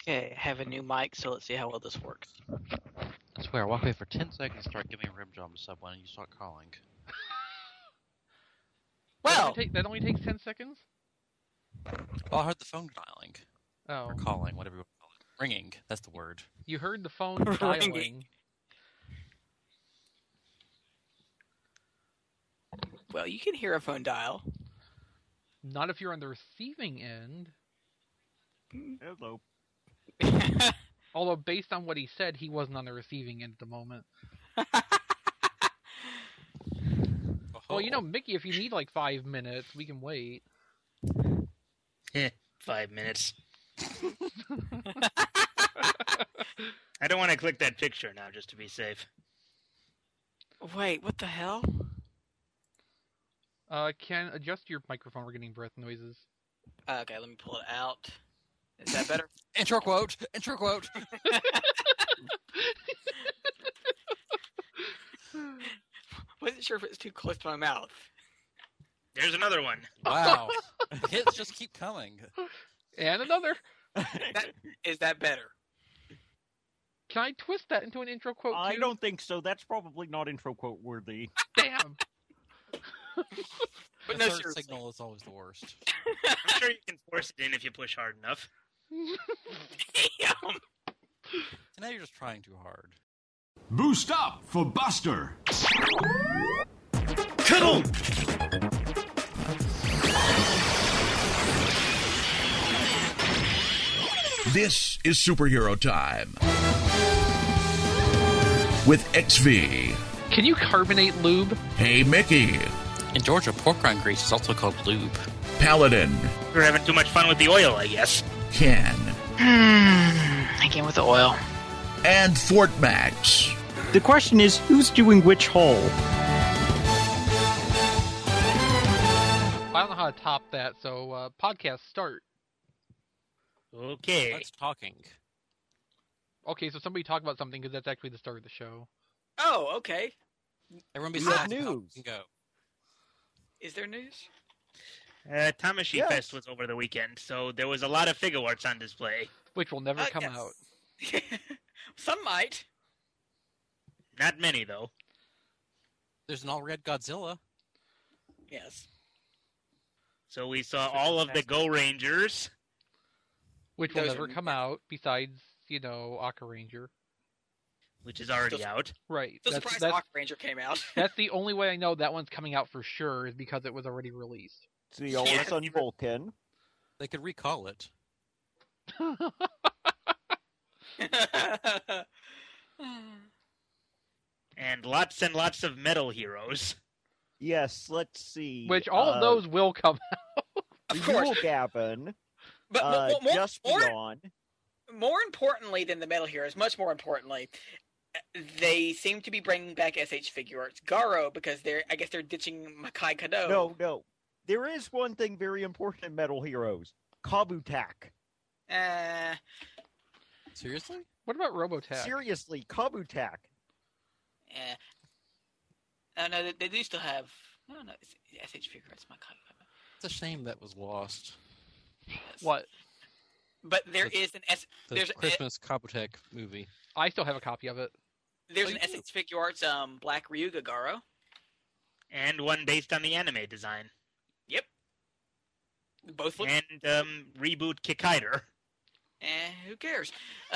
Okay, I have a new mic, so let's see how well this works. I swear, I walk away for 10 seconds, start giving a rib job to someone, and you start calling. Well, that only takes 10 seconds? Well, I heard the phone dialing. Oh. Or calling, whatever you call it. Ringing, that's the word. You heard the phone dialing. well, you can hear a phone dial. Not if you're on the receiving end. Hello. Although, based on what he said, he wasn't on the receiving end at the moment. Well, you know, Mickey, if you need like 5 minutes, we can wait. 5 minutes. I don't want to click that picture now, just to be safe. Wait, what the hell? Ken, adjust your microphone. We're getting breath noises. Okay, let me pull it out. Is that better? Intro quote! Intro quote! Wasn't sure if it was too close to my mouth. There's another one. Wow. Hits just keep coming. And another. Is that better? Can I twist that into an intro quote, too? I don't think so. That's probably not intro quote worthy. Damn. But The no, third seriously. signal is always the worst. I'm sure you can force it in if you push hard enough. Damn. So now you're just trying too hard. Boost up for Buster. Cuddle! This is Superhero Time. With XV. Can you carbonate lube? Hey Mickey. In Georgia, pork rind grease is also called lube. Paladin. We're having too much fun with the oil, I guess. Ken. Again with the oil. And Fort Max. The question is, who's doing which hole? I don't know how to top that, so podcast start. Okay. Let's talking. Okay, so somebody talk about something, because that's actually the start of the show. Oh, okay. Everyone be We have silent. news. You can go. Is there news? Tamashi Yes. Fest was over the weekend, so there was a lot of figure arts on display. Which will never come yes. out. Some might. Not many, though. There's an all-red Godzilla. Yes. So we saw all of the Go Rangers. Which will Those never are- come out, besides, you know, Aka Ranger. Which is already Still- out. Right. So surprised that's, Hawk Ranger came out. that's the only way I know that one's coming out for sure, is because it was already released. It's the old Yeah. Sun Vulcan. They could recall it. And lots of metal heroes. Yes, let's see. Which all of those will come out. Of course. Yule Gavin. But Just Beyond. more importantly than the Metal Heroes, much more importantly, they seem to be bringing back SH figure arts Garo because I guess they're ditching Makai Kado. No. There is one thing very important in Metal Heroes. Kabutak. Seriously? What about Robotech? Seriously, Kabutak. No, they do still have. No, SH figure arts Makai Kado. It's a shame that was lost. Yes. What? But there is an The there's Christmas Kabutech movie. I still have a copy of it. there's Oh, an you do? SH figure arts Black Ryuga Garo. And one based on the anime design. Yep. Both look. And reboot Kikaider. Who cares?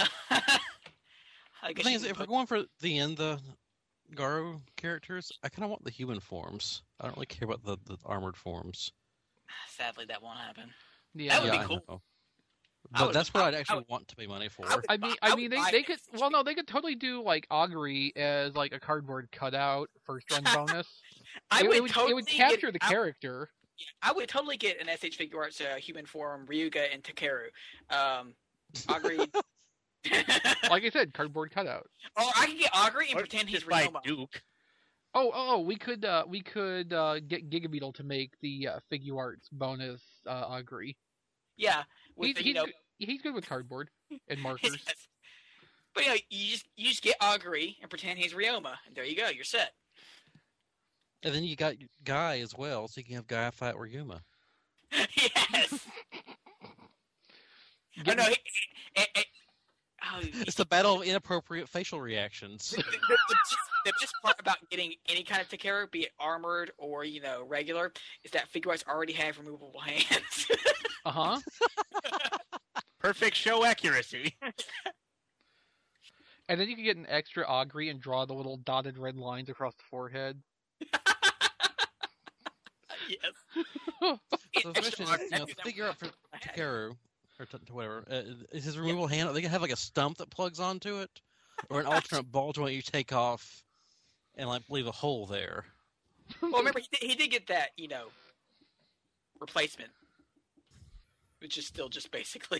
I The guess thing you is, can if we're put- going for the Garo characters, I kind of want the human forms. I don't really care about the armored forms. Sadly, that won't happen. Yeah. That would be I cool. know. I But would- that's what I I'd would- actually want to pay money for. I would- I mean, I would they buy could. SH Well, no, they could totally do like Augury as like a cardboard cutout first run bonus. I it, would it would, totally it would capture get, the character. I would totally get an SH figure arts human form Ryuga and Takeru. Augury. Like I said, cardboard cutout. Or I could get Augury and Or pretend he's just buy Ryoma. Duke. We could get Gigabeetle to make the figure arts bonus Augury. Yeah, with the, He's good with cardboard and markers. yes. But you just get Augury and pretend he's Ryoma, and there you go, you're set. And then you got Guy as well, so you can have Guy fight Ryuma. Yes. Oh, Get- no, It's the battle of inappropriate facial reactions. the best part about getting any kind of Takeru, be it armored or regular, is that figure arts already have removable hands. Uh-huh. Perfect show accuracy. And then you can get an extra augury and draw the little dotted red lines across the forehead. Yes. So the question is, the figure out for Takeru, or whatever, is his removable hand, they can have like a stump that plugs onto it, or an alternate ball joint you take off and like leave a hole there. Well, remember, he did get that, replacement. Which is still just basically,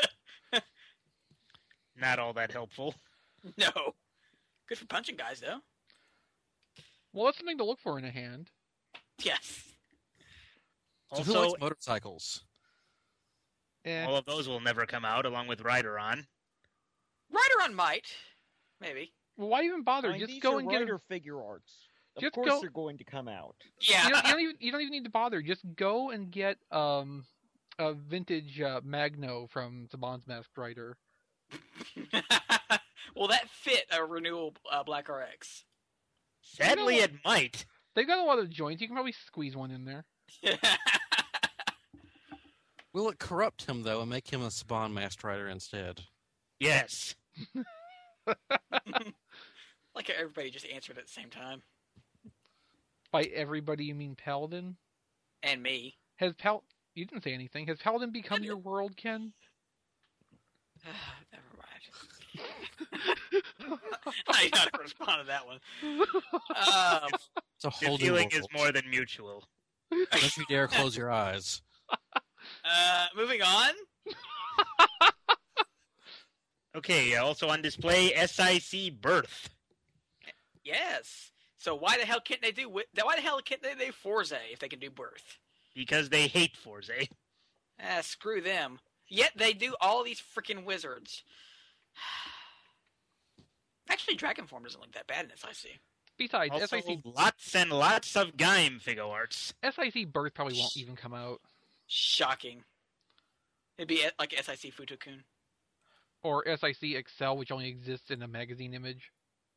Not all that helpful. No. Good for punching guys, though. Well, that's something to look for in a hand. Yes. So who likes motorcycles? All of those will never come out, along with Rideron. Rideron might. Maybe. Well, why even bother? These Just go are and get Rider figure arts. Of Just course go- they're going to come out. Yeah. You don't even need to bother. Just go and get a vintage Magno from Saban's Masked Rider. Will that fit a renewal Black RX? Sadly, it might. They've got a lot of joints. You can probably squeeze one in there. Will it corrupt him, though, and make him a Saban Masked Rider instead? Yes. Like everybody just answered at the same time. By everybody, you mean Paladin? And me. You didn't say anything. Has Paladin become your world, Ken? Never mind. I gotta respond to that one. It's a The whole new feeling world. is more than mutual. Don't you dare close your eyes. Moving on. Okay, also on display, SIC Birth. Yes. So why the hell can't they do? Why the hell can't they do Forza if they can do Birth? Because they hate Forza. Screw them. Yet they do all these freaking wizards. Actually, Dragonform doesn't look that bad in SIC. Besides, Also, SIC lots and lots of Gaim figure arts. Birth probably won't even come out. Shocking. It'd be like SIC Futokun. Or SIC Excel, which only exists in a magazine image.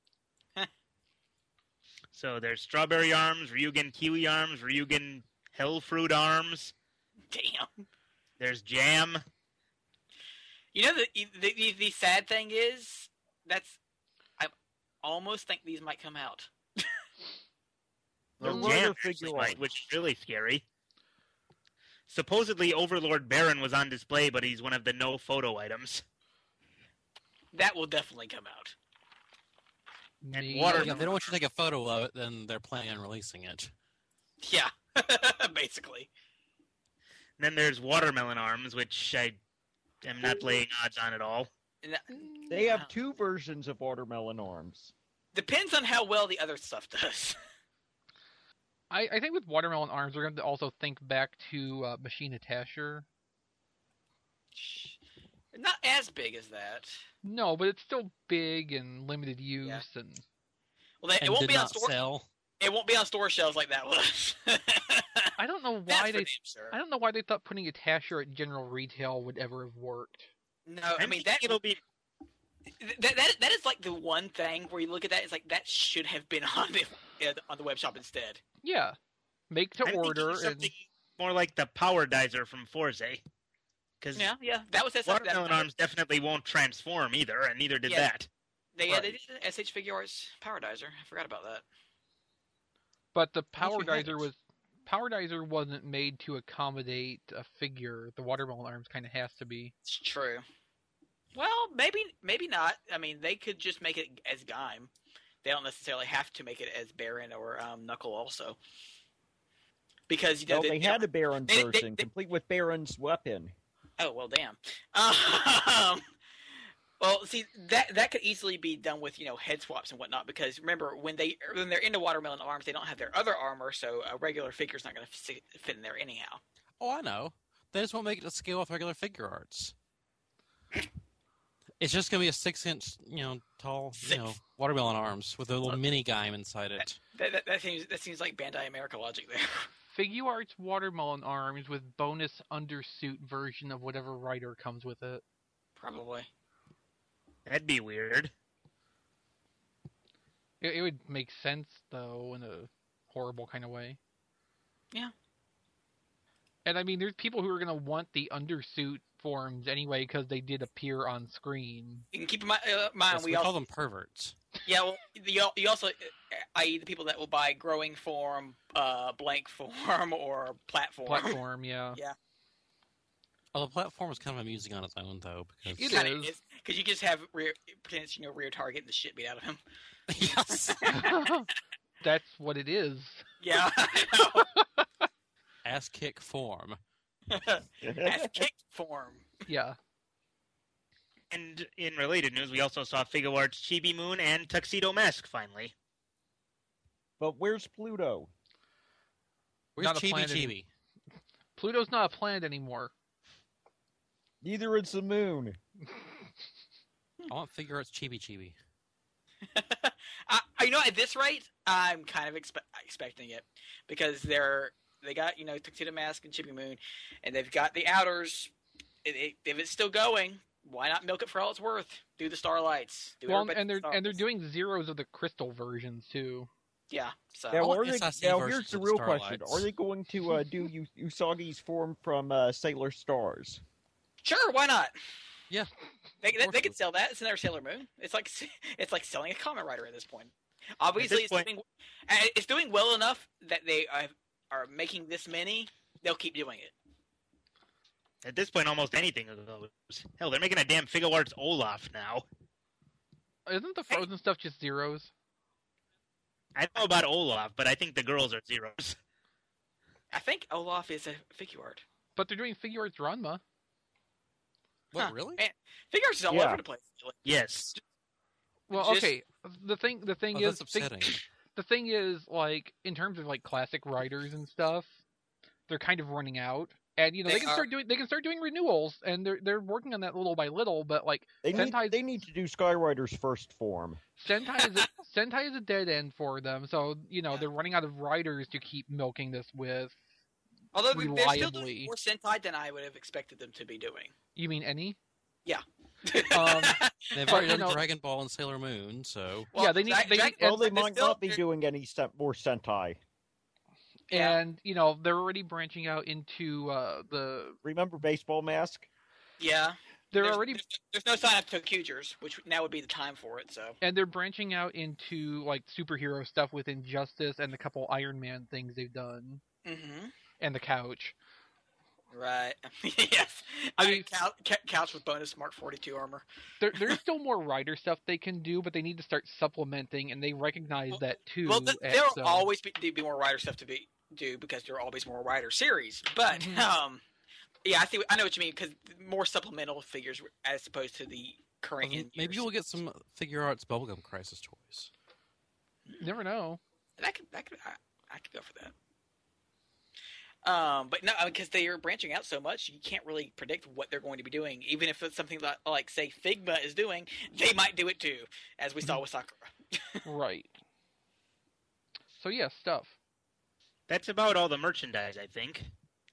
So there's Strawberry Arms, Ryugen Kiwi Arms, Ryugen Hellfruit Arms. Damn. There's Jam. The sad thing is, I almost think these might come out. They're Well, Rider Jam figure actually might, arts. which is really scary. Supposedly Overlord Baron was on display, but he's one of the no photo items. That will definitely come out. And Maybe. water- If they don't want you to take a photo of it, then they're planning on releasing it. Yeah. Basically. And then there's Watermelon Arms, which I am not laying odds on at all. And They have two versions of Watermelon Arms. depends on how well the other stuff does. I think with Watermelon Arms, we're going to also think back to Machine Attacher. Not as big as that. No, but it's still big and limited use, Yeah. and Well, it And won't did be on not store. sell. It won't be on store shelves like that was. I don't know That's why for they. damn sure. I don't know why they thought putting Attacher at general retail would ever have worked. No, I I mean think that it'll be that is like the one thing where you look at that, it's like that should have been on the web shop instead. Yeah, make to I'm order thinking and something more like the Power Dizer from Forza. Because Yeah, that was Watermelon Arms definitely won't transform either, and neither did Yeah. that. They Right. did SH Figure Arts Powerdizer. I forgot about that. but the Why don't you have Power Dizer wasn't made to accommodate a figure. The Watermelon Arms kind of has to be. It's true. Well, maybe not. I mean, they could just make it as Gaim. They don't necessarily have to make it as Baron or Knuckle also. Because Well, they had a Baron they- version, complete with Baron's weapon. Oh well, damn. Well, see that could easily be done with head swaps and whatnot. Because remember, when they're into Watermelon Arms, they don't have their other armor, so a regular figure's not going to fit in there anyhow. Oh, I know. They just won't make it to scale with regular figure arts. It's just going to be a 6-inch, tall, watermelon arms with a little mini Gaim inside it. That seems like Bandai America logic there. Figure Arts Watermelon Arms with bonus undersuit version of whatever rider comes with it. Probably. That'd be weird. It would make sense though in a horrible kind of way. Yeah. And I mean, there's people who are gonna want the undersuit forms anyway because they did appear on screen. You can keep in mind, Yes, we we also call them perverts. yeah. Well, you also, i.e., the people that will buy growing form, blank form, or Platform, yeah. Yeah. Well, the platform is kind of amusing on its own, though, because It Kind is. of because you just have rear target and the shit beat out of him. yes, That's what it is. Yeah. ass kick form. As kicked form. Yeah. And in related news, we also saw Figure Arts Chibi Moon and Tuxedo Mask finally. But where's Pluto? Where's Not a Chibi planet Chibi? Pluto's not a planet anymore. Neither is the moon. I want Figure Arts Chibi Chibi. At this rate, I'm kind of expecting it because they got Tuxedo Mask and Chibi Moon, and they've got the outers. If it's still going, why not milk it for all it's worth? Do the Starlights. Well, and they're doing zeros of the crystal versions too. Yeah. So Now, want are they, SIC now versions here's the of real Starlights. question: are they going to do Usagi's form from Sailor Stars? sure, why not? Yeah. They could sell that. It's another Sailor Moon. It's like selling a Kamen Rider at this point. Obviously, it's doing well enough that they are making this many. They'll keep doing it. At this point, almost anything goes. Hell, they're making a damn Figure Arts Olaf now. Isn't the Frozen stuff just zeros? I don't know about Olaf, but I think the girls are zeros. I think Olaf is a figure art. But they're doing Figure Arts Ranma. What, Huh. really? Man, figure arts is all Yeah. over the place. Yes. Well, Just- okay. The thing Oh, is, that's upsetting. the thing is, like, in terms of like classic writers and stuff, they're kind of running out. And they can start doing renewals, and they're working on that little by little. But like They Sentai, need to do Skyrider's first form. Sentai is a dead end for them. So they're running out of writers to keep milking this with. Although they're still reliably. doing more Sentai than I would have expected them to be doing. You mean any? Yeah. They've But, already you done know- Dragon Ball and Sailor Moon, so Yeah, they need- Well, they but might still- not be doing any more Sentai. Yeah. And they're already branching out into the. Remember Baseball Mask? Yeah. They're There's- already There's no sign of Tokugers, which now would be the time for it. So. and they're branching out into like superhero stuff with Injustice and the couple Iron Man things they've done, Mm-hmm. and the Couch. Right. yes. I I mean- mean, couch with bonus Mark 42 armor. There's still more writer stuff they can do, but they need to start supplementing, and they recognize that too. Well, and there'll so- always be more writer stuff to do because there are always more writer series. But Mhm. yeah, I know what you mean because more supplemental figures as opposed to the current. maybe we'll get some Figure Arts Bubblegum Crisis toys. Never know. I could go for that. But no, because they are branching out so much, you can't really predict what they're going to be doing. Even if it's something like say, Figma is doing, they might do it too, as we saw with Sakura. Right. So yeah, stuff. That's about all the merchandise, I think.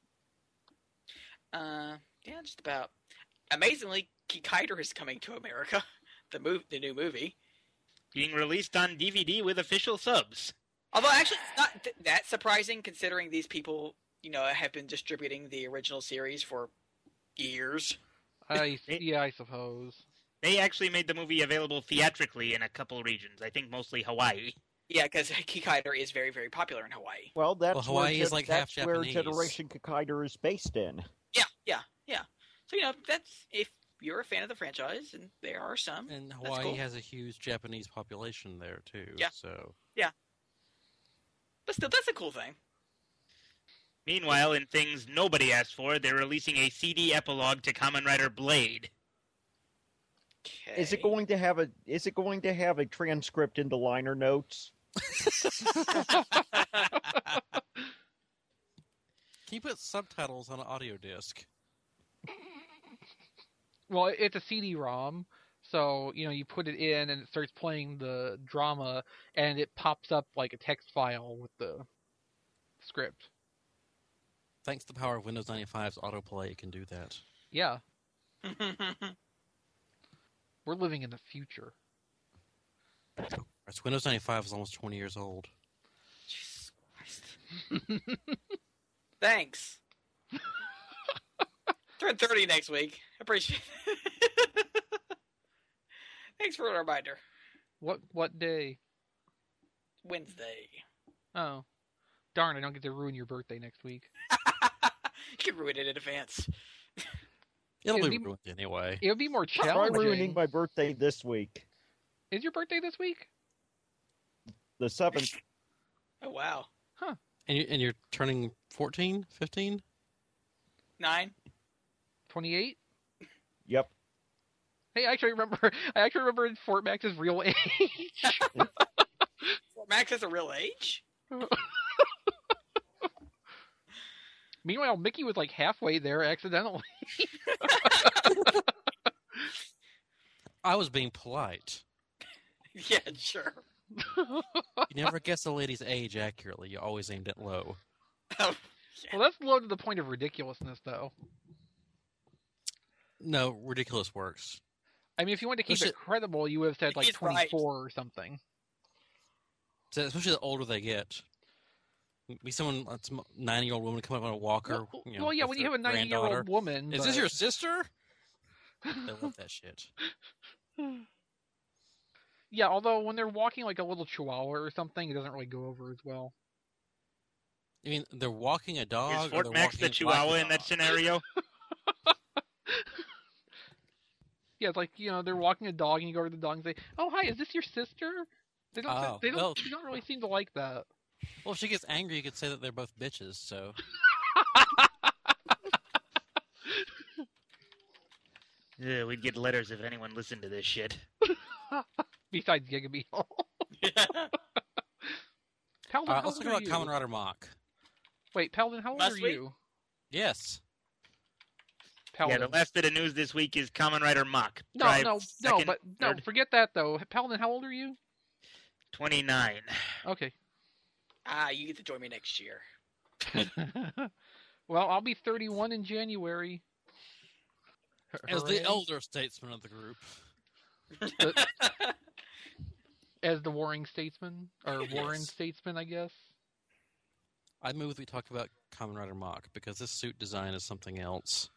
Yeah, just about. Amazingly, Kikaider is coming to America. The new movie. Being released on DVD with official subs. Although actually, it's not that surprising considering these people, have been distributing the original series for years. I suppose. They actually made the movie available theatrically in a couple regions. I think mostly Hawaii. Yeah, because Kikaider is very, very popular in Hawaii. Well, that's Hawaii is like half that's where Japanese. Generation Kikaider is based in. Yeah. So that's if you're a fan of the franchise, and there are some. And That's Hawaii cool. has a huge Japanese population there too. Yeah. So But still, that's a cool thing. Meanwhile, in things nobody asked for, they're releasing a CD epilogue to Kamen Rider Blade. Okay. Is it going to have a transcript in the liner notes? can you put subtitles on an audio disc? Well, it's a CD-ROM, so you put it in and it starts playing the drama, and it pops up like a text file with the script. Thanks to the power of Windows 95's autoplay, it can do that. Yeah, We're living in the future. Windows 95 is almost 20 years old. Jesus Christ. Thanks. Turn 30 next week. Appreciate it. Thanks for the reminder. What day? Wednesday. Oh. Darn, I don't get to ruin your birthday next week. You can ruin it in advance. It'll be ruined anyway. It would be more Try challenging. ruining my birthday this week. Is your birthday this week? The 7th. Oh, wow. Huh. And you're turning 14, 15? 9? 28? Yep. Hey, I actually remember Fort Max's real age. Max has a real age? Meanwhile, Mickey was like halfway there accidentally. I was being polite. Yeah, sure. You never guess a lady's age accurately. You always aimed it low. Oh, Well, that's low to the point of ridiculousness, though. No, ridiculous works. I mean, if you wanted to keep it credible, you would have said like He's 24 right. or something. So especially the older they get. Be someone, that's a 90-year-old woman come up on a walker. Well, yeah, when you have a 90-year-old woman. Is this your sister? They love that shit. Yeah, although when they're walking like a little chihuahua or something, it doesn't really go over as well. You mean they're walking a dog? Is Fort Max the Chihuahua in that scenario? Yeah, it's like, they're walking a dog and you go over to the dog and say, "Oh, hi, is this your sister?" They don't really seem to like that. Well, if she gets angry, you could say that they're both bitches, so. Yeah, we'd get letters if anyone listened to this shit. Besides Gigabeetle. Paladin, how Let's old talk are about you? Kamen Rider Mach. Wait, Paladin, how old Last are week? you? Yes. Paladin. Yeah, the last bit of news this week is Kamen Rider Mach. No, Second, third, forget that though. Paladin, how old are you? 29. Okay. You get to join me next year. Well, I'll be 31 in January. As Hooray. the elder statesman of the group. As the warring statesman, or Warren Yes. statesman, I guess. I move we talk about Kamen Rider Mach, because this suit design is something else.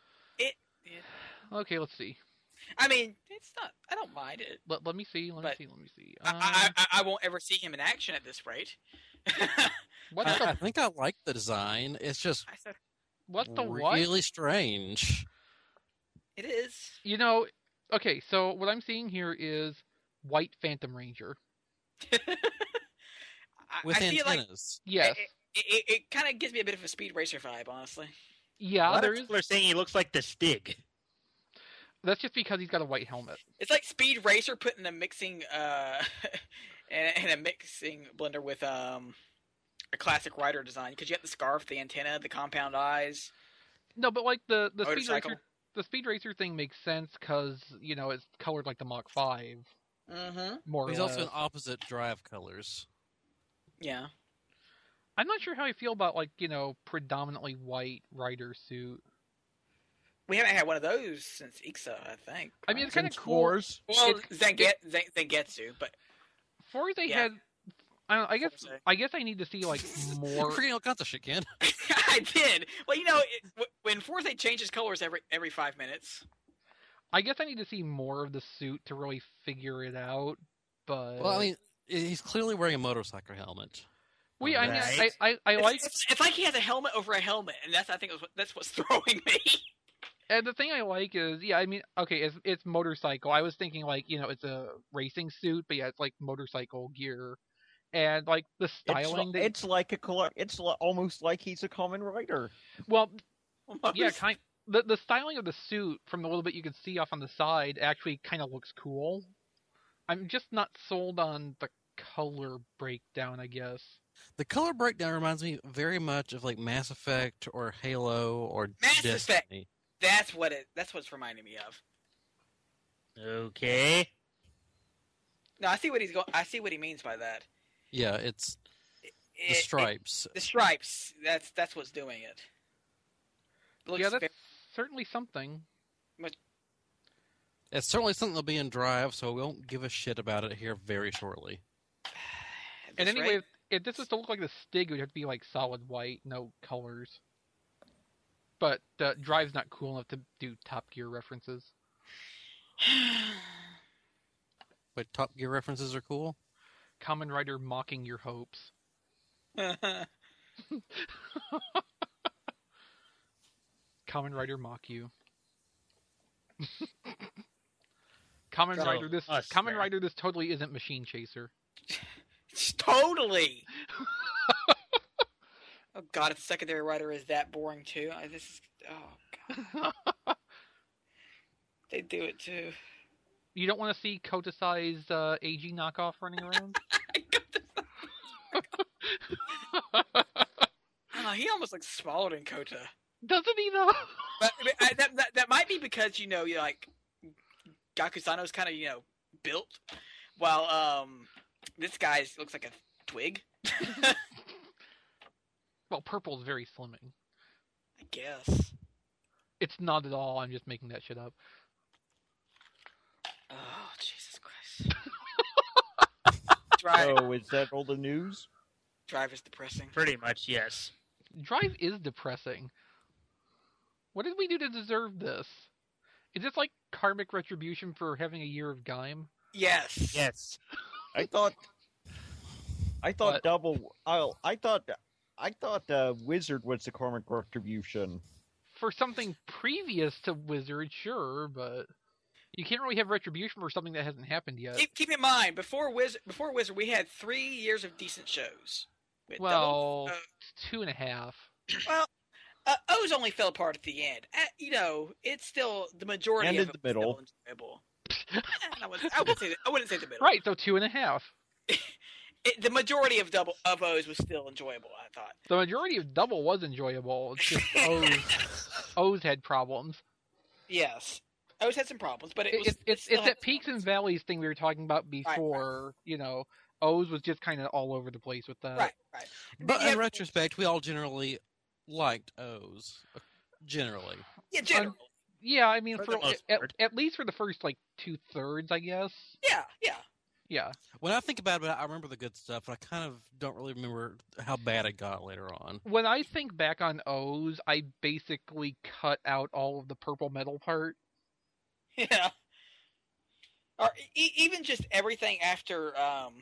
Okay, let's see. I mean, it's not. I don't mind it. Let me see. Let me see. I won't ever see him in action at this rate. What I the think I like the design. It's just what? really strange. It is. Okay, so what I'm seeing here is white Phantom Ranger. With I feel like antennas. Yes. it kind of gives me a bit of a Speed Racer vibe, honestly. A Yeah, lot there of is. people are saying he looks like the Stig. That's just because he's got a white helmet. It's like Speed Racer put in a mixing in a mixing blender with a classic rider design, because you have the scarf, the antenna, the compound eyes. No, but like the Speed Motorcycle. Racer, the Speed Racer thing makes sense because it's colored like the Mach 5, Mm-hmm. more He's or also less. in opposite drive colors. Yeah. I'm not sure how I feel about predominantly white rider suit. We haven't had one of those since Ixa, I think. I mean, it's kind of Since cool. Wars. Well, Zangetsu, but Before they Yeah. had, I don't know, Forza. I guess I need to see like You're more. forgetting all kinds of shit, Ken. I did. Well, when Forza changes colors every 5 minutes. I guess I need to see more of the suit to really figure it out. But Well, I mean, he's clearly wearing a motorcycle helmet. I mean, Right. I like, It's like he has a helmet over a helmet, and I think that's what's throwing me. and the thing I like is, I mean, okay, it's motorcycle. I was thinking like, it's a racing suit, but yeah, it's like motorcycle gear, and like the styling. It's like almost like he's a Kamen Rider. Well, yeah, the styling of the suit from the little bit you can see off on the side actually kind of looks cool. I'm just not sold on the color breakdown, I guess. The color breakdown reminds me very much of like Mass Effect or Halo or Mass Destiny. Effect. That's what's reminding me of. Okay. No, I see what I see what he means by that. Yeah, it's the stripes. The stripes. That's what's doing it. Looks Yeah, that's very- certainly something. It's certainly something that'll be in Drive, so we won't give a shit about it here very shortly. And anyway, if this was to look like the Stig, it would have to be like solid white, no colors. But Drive's not cool enough to do Top Gear references. But Top Gear references are cool? Kamen Rider mocking your hopes. Kamen Rider mock you. Kamen Rider, this totally isn't Machine Chaser. Totally. Oh god, if the secondary writer is that boring too. Oh god. They do it too. You don't want to see Kotasai's AG knockoff running around? Oh, he almost looks smaller than Kota. Doesn't he though? But that might be because you like Gakusano's kind of built, while this guy looks like a twig. Well, purple's very slimming. I guess. It's not at all. I'm just making that shit up. Oh, Jesus Christ. Drive. So, is that all the news? Drive is depressing. Pretty much, yes. Drive is depressing. What did we do to deserve this? Is this like karmic retribution for having a year of Gaim? Yes. Yes. I thought What? I thought Wizard was the karmic retribution. For something previous to Wizard, sure, but you can't really have retribution for something that hasn't happened yet. Keep in mind, before Wizard, we had 3 years of decent shows. We had Well, 2.5. well, O's only fell apart at the end. It's still the majority And of in it the middle. was still enjoyable. I wouldn't say the middle. Right, so 2.5. The majority of O's was still enjoyable, I thought. The majority of Double was enjoyable. It's just O's had problems. Yes. O's had some problems, but It's that peaks and valleys thing we were talking about before. Right. O's was just kind of all over the place with that. Right. But in retrospect, we all generally liked O's. Generally. Yeah, generally. Yeah, I mean, For for the most part. at least for the first, 2/3, I guess. Yeah. Yeah. When I think about it, I remember the good stuff, and I kind of don't really remember how bad it got later on. When I think back on O's, I basically cut out all of the purple metal part. Yeah. Or even just everything after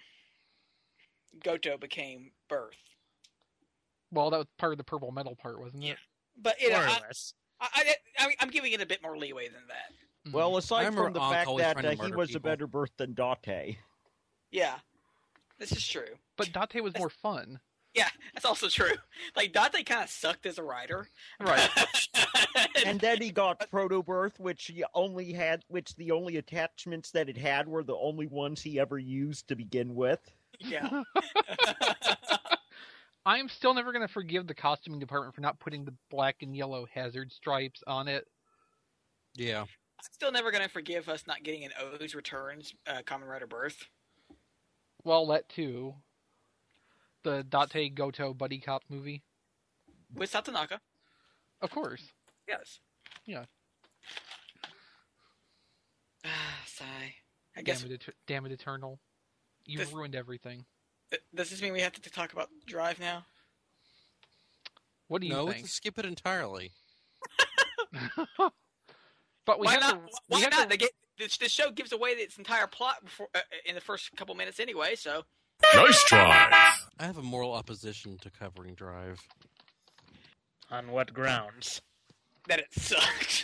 Goto became Birth. Well, that was part of the purple metal part, wasn't it? Yeah. But More or less. I'm giving it a bit more leeway than that. Mhm. Well, aside remember from the Ankh fact always that trying to he murder was a people. better birth than Date. Yeah, this is true. But Date was more fun. Yeah, that's also true. Like Date kind of sucked as a writer, Right. And then he got Proto Birth, which the only attachments that it had were the only ones he ever used to begin with. Yeah. I'm still never going to forgive the costuming department for not putting the black and yellow hazard stripes on it. Yeah. I'm still never gonna forgive us not getting an O's Returns Kamen Rider Birth. Well, that too. The Date Goto buddy cop movie. With Satonaka. Of course. Yes. Yeah. Sigh. I guess. Damn it, Eternal. You've This- ruined everything. Does this mean we have to talk about Drive now? What do you No, we think? can skip it entirely. But we Why have not? to. we Why have not? to- The show gives away its entire plot before in the first couple minutes anyway. So Nice try. I have a moral opposition to covering Drive. On what grounds? that it sucks.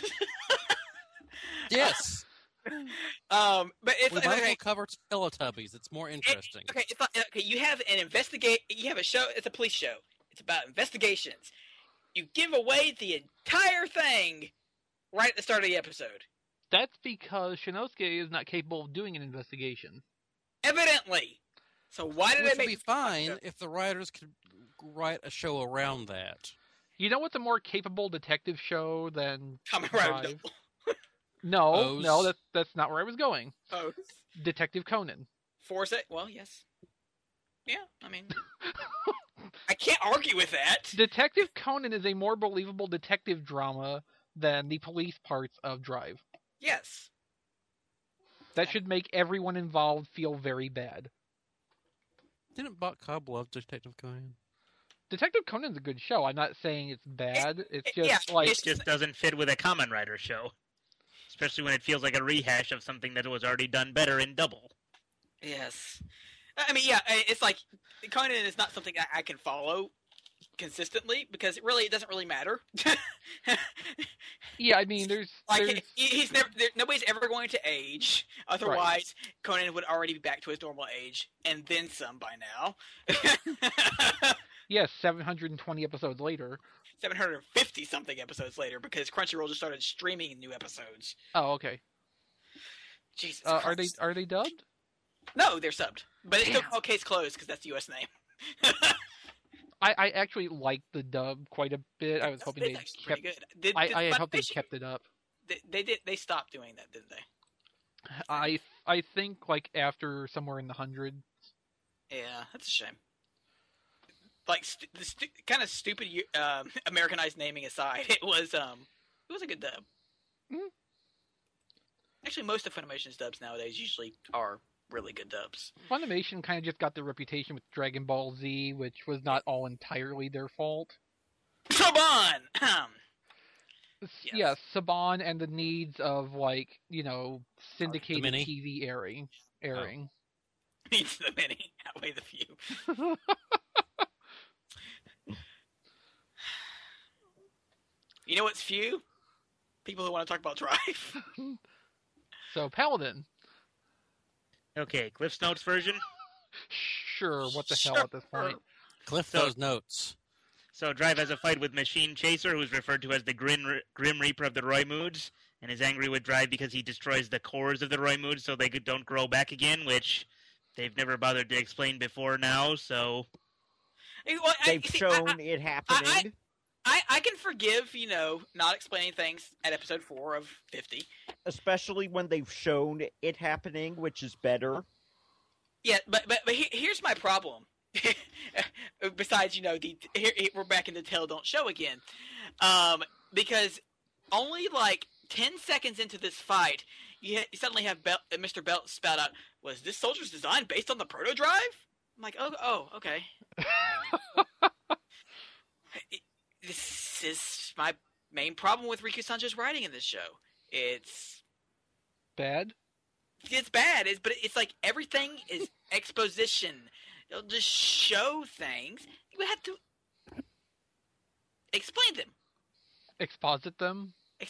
Yes! But it's We might as well okay. cover Teletubbies. It's more interesting. Okay, it's not, okay. You have You have a show. It's a police show. It's about investigations. You give away the entire thing right at the start of the episode. That's because Shinosuke is not capable of doing an investigation. Evidently. So why did Which they would make be this fucked fine up? if the writers could write a show around that. You know what's a more capable detective show than Kamen Rider Drive? Double. No, O's. that's not where I was going. Oh, Detective Conan. Force it. Well, yes. Yeah, I mean, I can't argue with that. Detective Conan is a more believable detective drama than the police parts of Drive. Yes. That should make everyone involved feel very bad. Didn't Buck Cobb love Detective Conan? Detective Conan's a good show. I'm not saying it's bad. It's just yeah, like It just doesn't fit with a Kamen Rider show. Especially when it feels like a rehash of something that was already done better in Double. Yes. I mean, yeah, it's like Conan is not something I can follow consistently because it doesn't really matter. yeah, I mean, there's he's never nobody's ever going to age. Otherwise, right. Conan would already be back to his normal age and then some by now. Yes, 720 episodes later. 750 something episodes later because Crunchyroll just started streaming new episodes. Oh, okay. Jesus. Are they dubbed? No, they're subbed, but it's still called Case Closed because that's the U.S. name. I actually liked the dub quite a bit. I was hoping they kept. Good. I hope they kept it up. They did. They stopped doing that, didn't they? I think like after somewhere in the hundreds. Yeah, that's a shame. Like kind of stupid Americanized naming aside, it was a good dub. Mm-hmm. Actually, most of Funimation's dubs nowadays usually are really good dubs. Funimation kind of just got the reputation with Dragon Ball Z, which was not all entirely their fault. Saban! Yes, Saban and the needs of syndicated TV airing. Oh. Needs the many outweigh the few. You know what's few? People who want to talk about Drive. So, Paladin. Okay, Cliff's Notes version? Sure, what the hell at this point? Cliff those notes. So Drive has a fight with Machine Chaser, who's referred to as the Grim Reaper of the Roymoods, and is angry with Drive because he destroys the cores of the Roymoods so they don't grow back again, which they've never bothered to explain before now, so... Well, they've shown it happening. I can forgive, not explaining things at episode 4 of 50. Especially when they've shown it happening, which is better. Yeah, but here's my problem. Besides, we're back in the Tell Don't Show again. Because only 10 seconds into this fight, you suddenly have Mr. Belt spout out, was this soldier's design based on the Proto Drive? I'm like, oh okay. This is my main problem with Riku Sanjo's writing in this show. It's bad. It's bad, but it's like everything is exposition. They'll just show things. You have to explain them. Exposit them.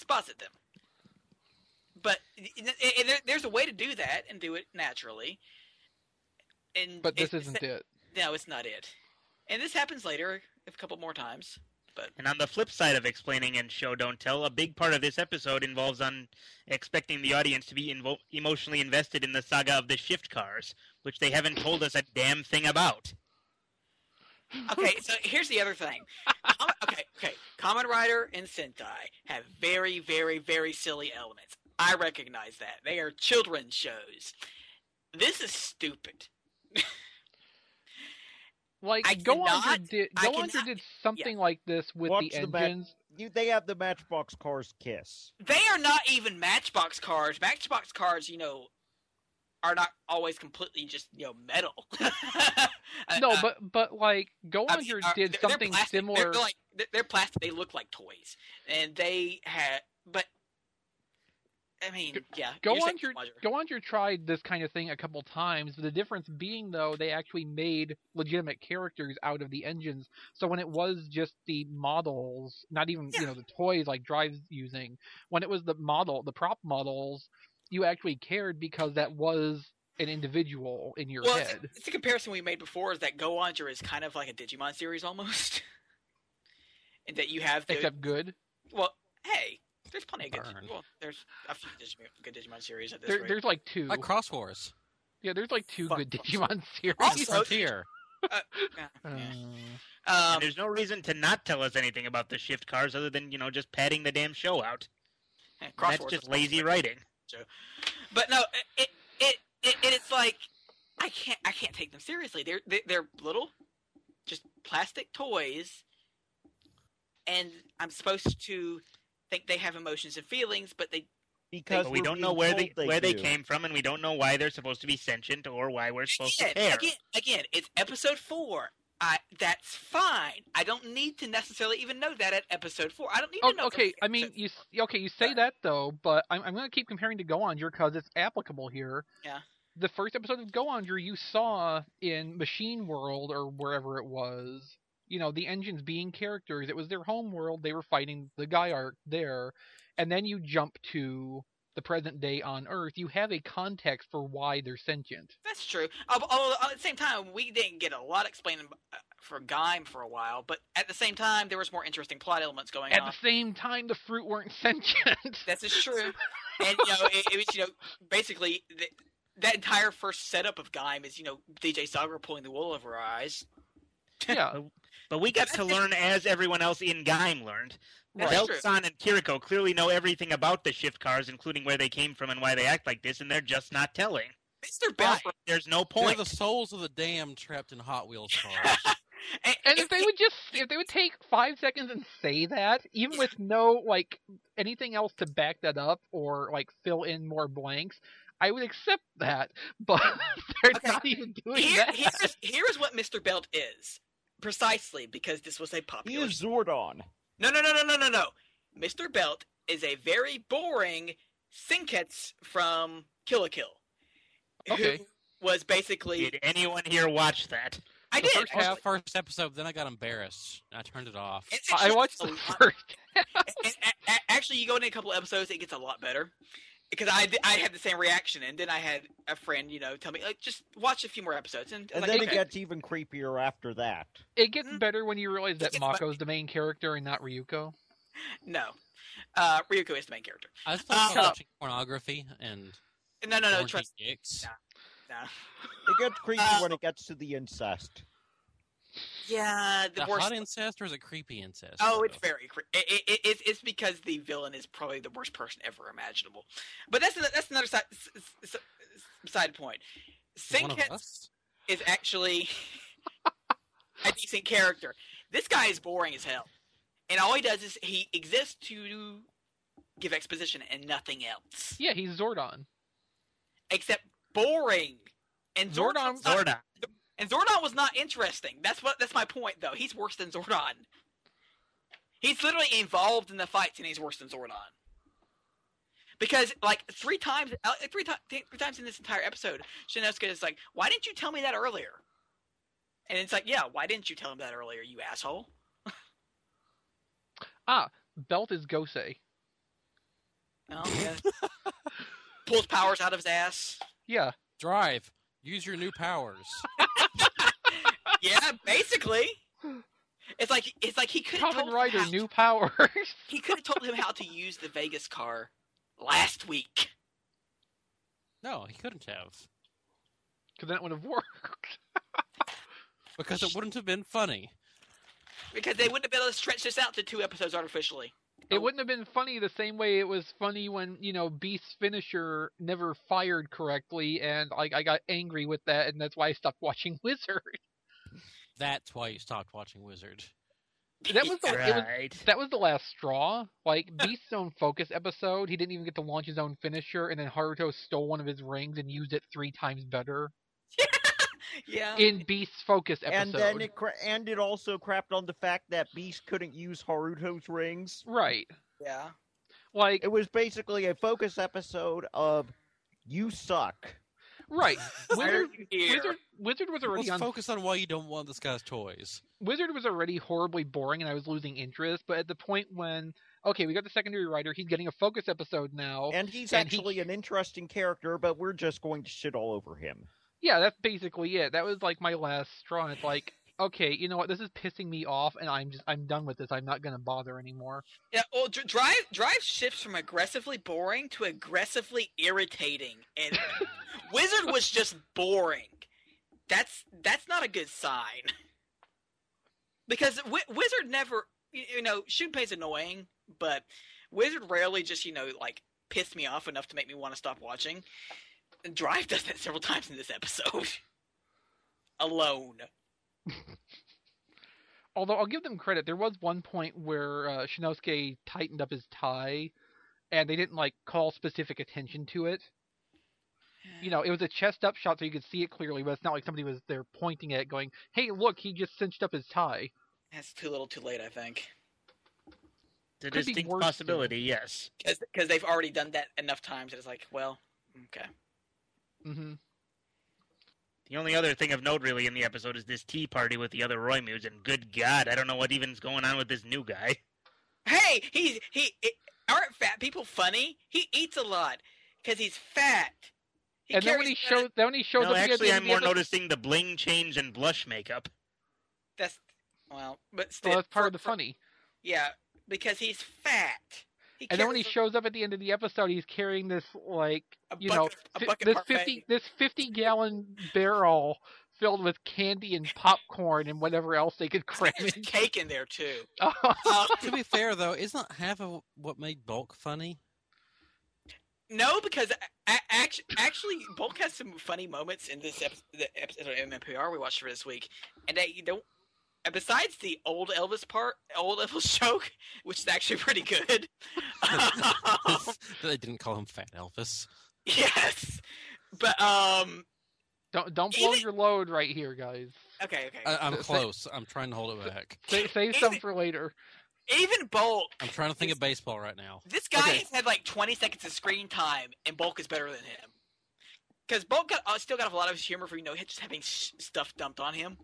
But there's a way to do that and do it naturally. But this isn't it. No, it's not it. And this happens later a couple more times. But... And on the flip side of explaining and show don't tell, a big part of this episode involves on expecting the audience to be emotionally invested in the saga of the shift cars, which they haven't told us a damn thing about. Okay, so here's the other thing. Okay. Kamen Rider and Sentai have very, very, very silly elements. I recognize that. They are children's shows. This is stupid. Go Under did something like this with the engines. They have the Matchbox Cars Kiss. They are not even Matchbox cars. Matchbox cars, are not always completely just metal. No, but Go Under did something similar. They're plastic. They look like toys, and they had. But I mean, yeah. Go Under tried this kind of thing a couple times. The difference being, though, they actually made legitimate characters out of the engines. So when it was just the models, not even the toys like Drive's using, when it was the prop models, you actually cared because that was an individual in your head. It's a comparison we made before. Is that Go Under is kind of like a Digimon series almost, and that you have except good. Well, hey. There's plenty of good. Well, there's a few good Digimon series at this rate. There's like 2. Like Cross Wars. Yeah, there's like 2 good Digimon series. Also, Frontier. And there's no reason to not tell us anything about the shift cars other than just padding the damn show out. That's just lazy writing. But no, it's like I can't take them seriously. They're little, just plastic toys, and I'm supposed to think they have emotions and feelings, but Because But we don't know where they came from, and we don't know why they're supposed to be sentient or why we're supposed to care. Again, it's episode 4. That's fine. I don't need to necessarily even know that at episode 4. I don't need to know. Okay, I mean, you say that though, but I'm going to keep comparing to Go Onger because it's applicable here. Yeah. The first episode of Go Onger you saw in Machine World or wherever it was. You know, the engines being characters. It was their home world. They were fighting the Guy arc there, and then you jump to the present day on Earth. You have a context for why they're sentient. That's true. Although at the same time, we didn't get a lot explaining for Gaim for a while, but at the same time, there was more interesting plot elements going on. At the same time, the fruit weren't sentient. This is true. And, it was, basically, that entire first setup of Gaim is, DJ Sagar pulling the wool over our eyes. Yeah. But we got to learn as everyone else in Gaim learned. Right. Belt-san and Kiriko clearly know everything about the shift cars, including where they came from and why they act like this, and they're just not telling. Mr. Belt, there's no point. They're the souls of the damned trapped in Hot Wheels cars. And if they would take 5 seconds and say that, even with no anything else to back that up or fill in more blanks, I would accept that. But they're not even doing that. Here's what Mr. Belt is. Precisely because this was a popular. He is Zordon. No. Mr. Belt is a very boring Sinkets from Kill la Kill. Okay. Who was basically. Did anyone here watch that? I did. First episode, then I got embarrassed. I turned it off. I watched the first. Actually, you go into a couple episodes, it gets a lot better. Because I had the same reaction, and then I had a friend, tell me, just watch a few more episodes. And then it gets even creepier after that. It gets better when you realize that Mako's the main character and not Ryuko. No. Ryuko is the main character. I started watching pornography and... No, trust me. No. It gets creepy when it gets to the incest. Yeah, the worst... hot incest or is it creepy incest? Oh, it's very creepy. It's because the villain is probably the worst person ever imaginable. But that's another side point. Sinkets is actually a decent character. This guy is boring as hell, and all he does is he exists to give exposition and nothing else. Yeah, he's Zordon. Except boring. And Zordon. And Zordon was not interesting. That's my point, though. He's worse than Zordon. He's literally involved in the fights, and he's worse than Zordon. Because three times in this entire episode, Shinosuke is like, "Why didn't you tell me that earlier?" And it's like, "Yeah, why didn't you tell him that earlier, you asshole?" Belt is Gosei. Oh yeah. Pulls powers out of his ass. Yeah. Drive. Use your new powers. Yeah, basically. It's like he could have told Rider him new powers. He could have told him how to use the Vegas car last week. No, he couldn't have. Because then it would have worked. Because it wouldn't have been funny. Because they wouldn't have been able to stretch this out to 2 episodes artificially. It wouldn't have been funny the same way it was funny when, Beast's finisher never fired correctly, and I got angry with that, and that's why I stopped watching Wizard. That's why you stopped watching Wizard. That was the last straw. Beast's own focus episode, he didn't even get to launch his own finisher, and then Haruto stole one of his rings and used it 3 times better. Yeah. In Beast's focus episode. And then it also crapped on the fact that Beast couldn't use Haruto's rings. Right. Yeah. It was basically a focus episode of "You suck." Right. Wizard was already Let's focus on why you don't want this guy's toys. Wizard was already horribly boring, and I was losing interest. But at the point when, we got the secondary writer, he's getting a focus episode now, and he's actually an interesting character, but we're just going to shit all over him. Yeah, that's basically it. That was my last straw. It's okay, you know what? This is pissing me off, and I'm done with this. I'm not gonna bother anymore. Yeah, well, Drive shifts from aggressively boring to aggressively irritating, and Wizard was just boring. That's not a good sign. Because Wizard never, Shunpei's annoying, but Wizard rarely just pissed me off enough to make me want to stop watching. Drive does that several times in this episode. Alone. Although I'll give them credit, there was one point where Shinosuke tightened up his tie, and they didn't call specific attention to it. It was a chest up shot so you could see it clearly, but it's not like somebody was there pointing at it going, hey, look, he just cinched up his tie. That's too little too late, I think. It's a distinct possibility, yes. Because they've already done that enough times that it's like, well, okay. Mm-hmm. The only other thing of note, really, in the episode is this tea party with the other Roymoods, and good God, I don't know what even's going on with this new guy. Hey, aren't fat people funny? He eats a lot because he's fat. And then when he shows up, no, actually, I'm more noticing the bling change and blush makeup. But still, that's part of the funny. Yeah, because he's fat. Then when he shows up at the end of the episode, he's carrying this this 50-gallon barrel filled with candy and popcorn and whatever else they could cram in. There's cake in there too. To be fair, though, isn't half of what made Bulk funny? No, because actually, Bulk has some funny moments in this episode of MMPR we watched for this week, and they don't. Besides the old Elvis joke, which is actually pretty good. They didn't call him Fat Elvis. Yes, but don't blow your load right here, guys. Okay. I'm close. I'm trying to hold it back. Save some for later. Even Bulk. I'm trying to think of baseball right now. This guy has had 20 seconds of screen time, and Bulk is better than him. Because Bulk still got a lot of humor for just having stuff dumped on him.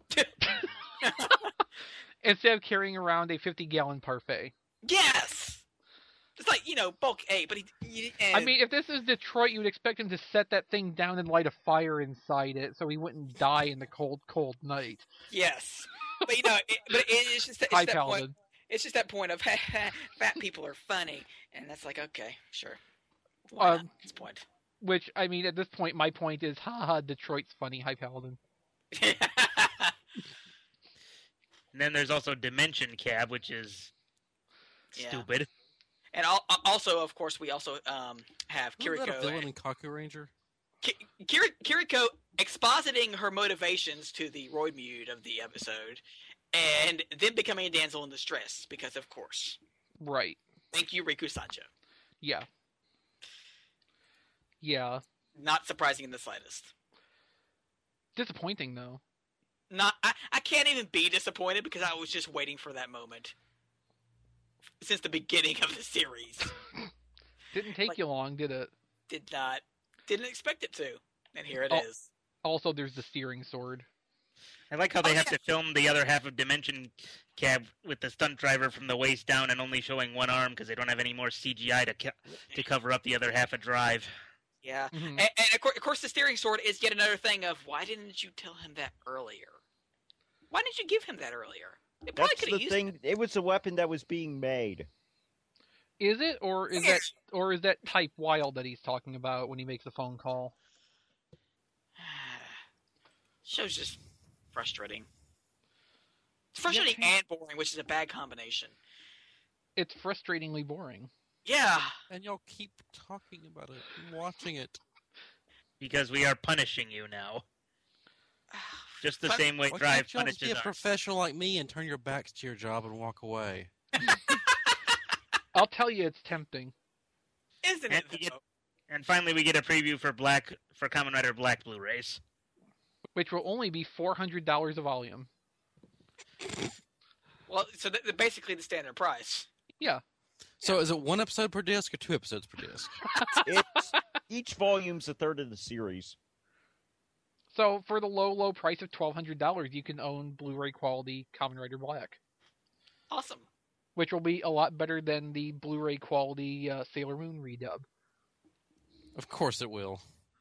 Instead of carrying around a 50-gallon parfait. Yes! It's Bulk A, but I mean, if this is Detroit, you would expect him to set that thing down and light a fire inside it so he wouldn't die in the cold, cold night. Yes. But, it's just that point. It's just that point of fat people are funny, and that's okay, sure. Why not at this point? Which, I mean, at this point, my point is, haha, Detroit's funny, High Paladin. And then there's also Dimension Cab, which is stupid. And also, of course, we also have Kiriko. Isn't that a villain in Kaku Ranger? Kiriko expositing her motivations to the Roymute of the episode, and then becoming a damsel in distress, because of course. Right. Thank you, Riku Sanjo. Yeah. Yeah. Not surprising in the slightest. Disappointing, though. I can't even be disappointed because I was just waiting for that moment. Since the beginning of the series. Didn't take you long, did it? Did not. Didn't expect it to. And here it is. Also, there's the steering sword. I like how they have to film the other half of Dimension Cab with the stunt driver from the waist down and only showing one arm because they don't have any more CGI to cover up the other half of Drive. Yeah. Mm-hmm. And of course, the steering sword is yet another thing of, why didn't you tell him that earlier? Why didn't you give him that earlier? That's the thing. It was a weapon that was being made. Is it, or is that Type Wild that he's talking about when he makes a phone call? Show's just frustrating. It's frustrating and boring, which is a bad combination. It's frustratingly boring. Yeah. And y'all keep talking about it and watching it. Because we are punishing you now. Just the same way Drive punishes us. Be a professional like me and turn your backs to your job and walk away. I'll tell you, it's tempting. Isn't it? And finally, we get a preview for Kamen Rider Black Blu-rays, which will only be $400 a volume. Well, so basically the standard price. Yeah. So is it one episode per disc or 2 episodes per disc? Each volume's a third of the series. So for the low price of $1,200, you can own Blu-ray quality Kamen Rider Black. Awesome. Which will be a lot better than the Blu-ray quality Sailor Moon redub. Of course it will.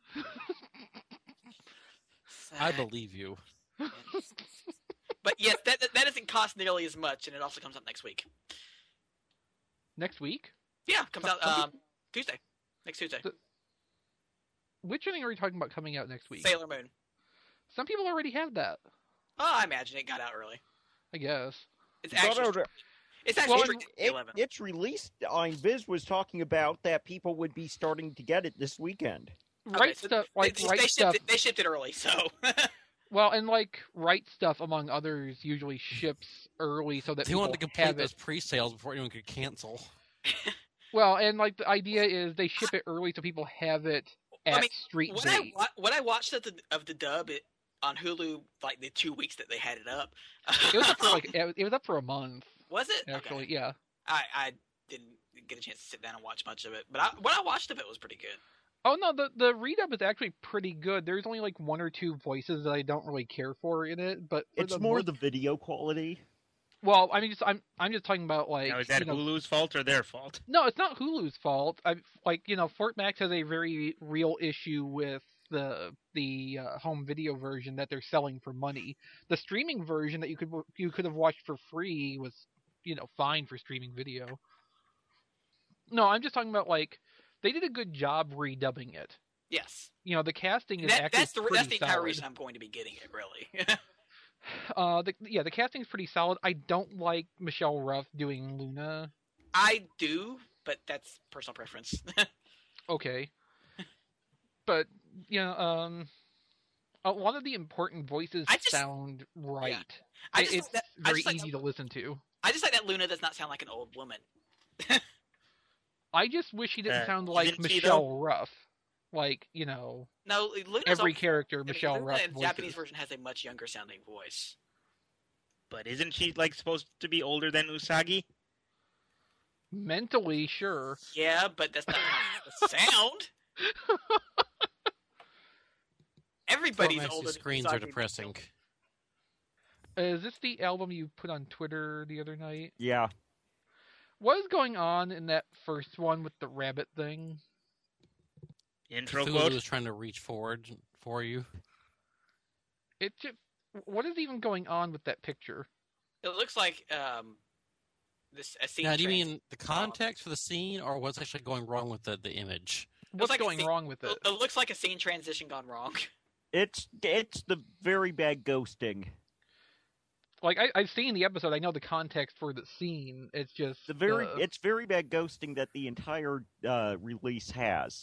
I believe you. But yes, that doesn't cost nearly as much, and it also comes out next week. Next week? Yeah, it comes out Tuesday. Next Tuesday. Which thing are we talking about coming out next week? Sailor Moon. Some people already have that. Oh, I imagine it got out early. I guess. It's actually it's released. Viz was talking about that people would be starting to get it this weekend. Right Stuff, Stuff. They shipped it early, so. Well, and Right Stuff, among others, usually ships early so that they people wanted to complete have those pre-sales before anyone could cancel. Well, and like the idea is they ship it early so people have it at street date. When I watched of the dub on Hulu, like the 2 weeks that they had it up, it was up for it was up for a month. Was it? Actually, okay. Yeah. I didn't get a chance to sit down and watch much of it, but when I watched of it was pretty good. Oh no, the redub is actually pretty good. There's only like one or two voices that I don't really care for in it, but it's more the video quality. Well, I mean, I'm just talking about like. Now, is that Hulu's fault or their fault? No, it's not Hulu's fault. Fort Max has a very real issue with the home video version that they're selling for money. The streaming version that you could have watched for free was, fine for streaming video. No, I'm just talking about like they did a good job redubbing it. Yes. The casting is actually that's the entire solid. reason I'm going to be getting it, really. The casting is pretty solid. I don't like Michelle Ruff doing Luna. I do, but that's personal preference. Okay. But a lot of the important voices sound right. Yeah. It's very easy to listen to. I just like that Luna does not sound like an old woman. I just wish he didn't sound like Michelle Ruff. Like, No, Luna's every character Michelle Ruff voices. The Japanese version has a much younger sounding voice. But isn't she like supposed to be older than Usagi? Mentally, sure. Yeah, but that's not the sound. Everybody's older than screens Usagi. are depressing. Is this the album you put on Twitter the other night? Yeah. What is going on in that first one with the rabbit thing? Intro Cthulhu quote? was trying to reach forward for you. What is even going on with that picture? It looks like a scene. Now, do you mean the context for the scene, or what's actually going wrong with the image? What's going wrong with it? It looks like a scene transition gone wrong. It's the very bad ghosting. Like I've seen the episode, I know the context for the scene. It's just it's very bad ghosting that the entire release has.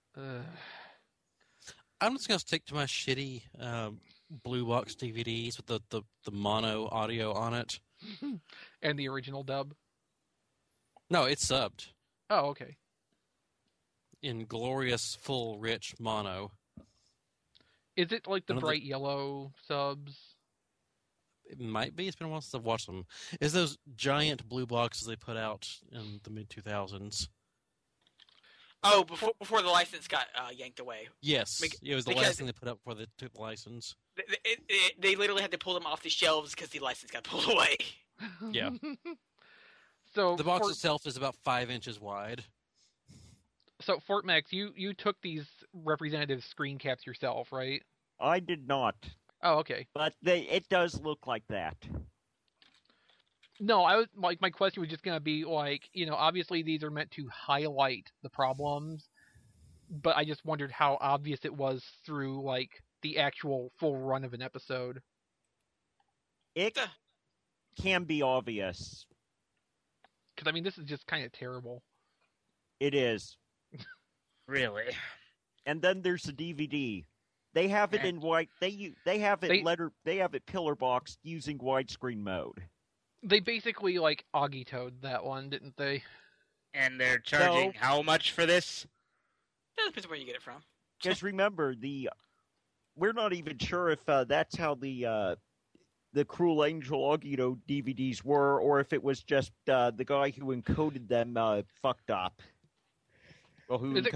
I'm just gonna stick to my shitty blue box DVDs with the mono audio on it. And the original dub? No, it's subbed. Oh, okay. In glorious, full, rich mono. Is it like the bright yellow subs? It might be. It's been a while since I've watched them. It's those giant blue boxes they put out in the mid-2000s. Oh, before the license got yanked away. Yes, it was the last thing they put up before they took the license. They literally had to pull them off the shelves because the license got pulled away. Yeah. So the box itself is about 5 inches wide. So Fort Max, you took these representative screen caps yourself, right? I did not. Oh, okay. But it does look like that. No, I was like, my question was just gonna be like, obviously these are meant to highlight the problems, but I just wondered how obvious it was through like the actual full run of an episode. It can be obvious. Because I mean, this is just kind of terrible. It is. Really? And then there's the DVD. They have it in white. They have it pillar boxed using widescreen mode. They basically like Agitoed that one, didn't they? And they're charging how much for this? That depends on where you get it from. Just remember, we're not even sure if that's how the Cruel Angel Agito DVDs were, or if it was just the guy who encoded them fucked up. Well, who made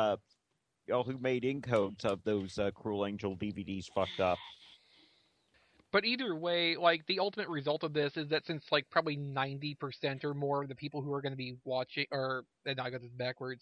encodes of those Cruel Angel DVDs fucked up. But either way, like, the ultimate result of this is that since, like, probably 90% or more of the people who are going to be watching, I got this backwards,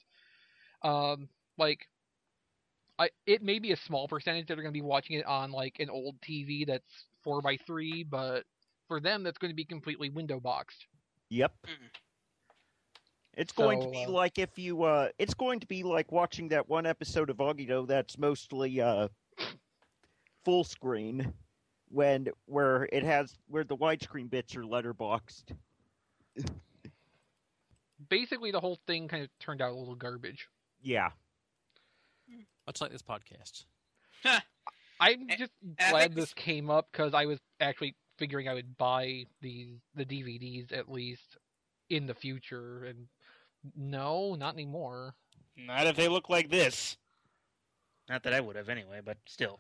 it may be a small percentage that are going to be watching it on, like, an old TV that's 4x3, but for them, that's going to be completely window boxed. Yep. It's going to be like it's going to be like watching that one episode of Agito that's mostly full screen, where the widescreen bits are letterboxed. Basically, the whole thing kind of turned out a little garbage. Yeah. Much like this podcast. I'm just glad this came up because I was actually figuring I would buy the DVDs at least in the future and No, not anymore. Not if they look like this. Not that I would have anyway, but still.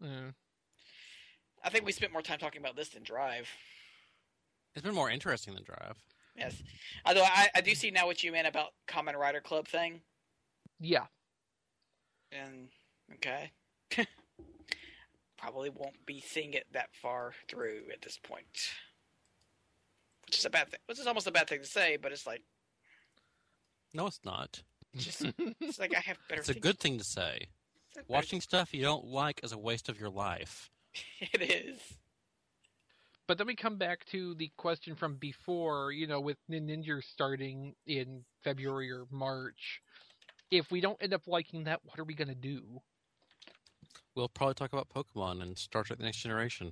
I think we spent more time talking about this than Drive. It's been more interesting than Drive. Yes. Although I do see now what you meant about Kamen Rider Club thing. Yeah. And, okay. Probably won't be seeing it that far through at this point. Which is a bad thing. Which is almost a bad thing to say, but it's like... No, it's not. It's like I have better It's a good thing to say. Watching stuff you don't like is a waste of your life. It is. But then we come back to the question from before, with Ninja starting in February or March. If we don't end up liking that, what are we going to do? We'll probably talk about Pokemon and Star Trek The Next Generation.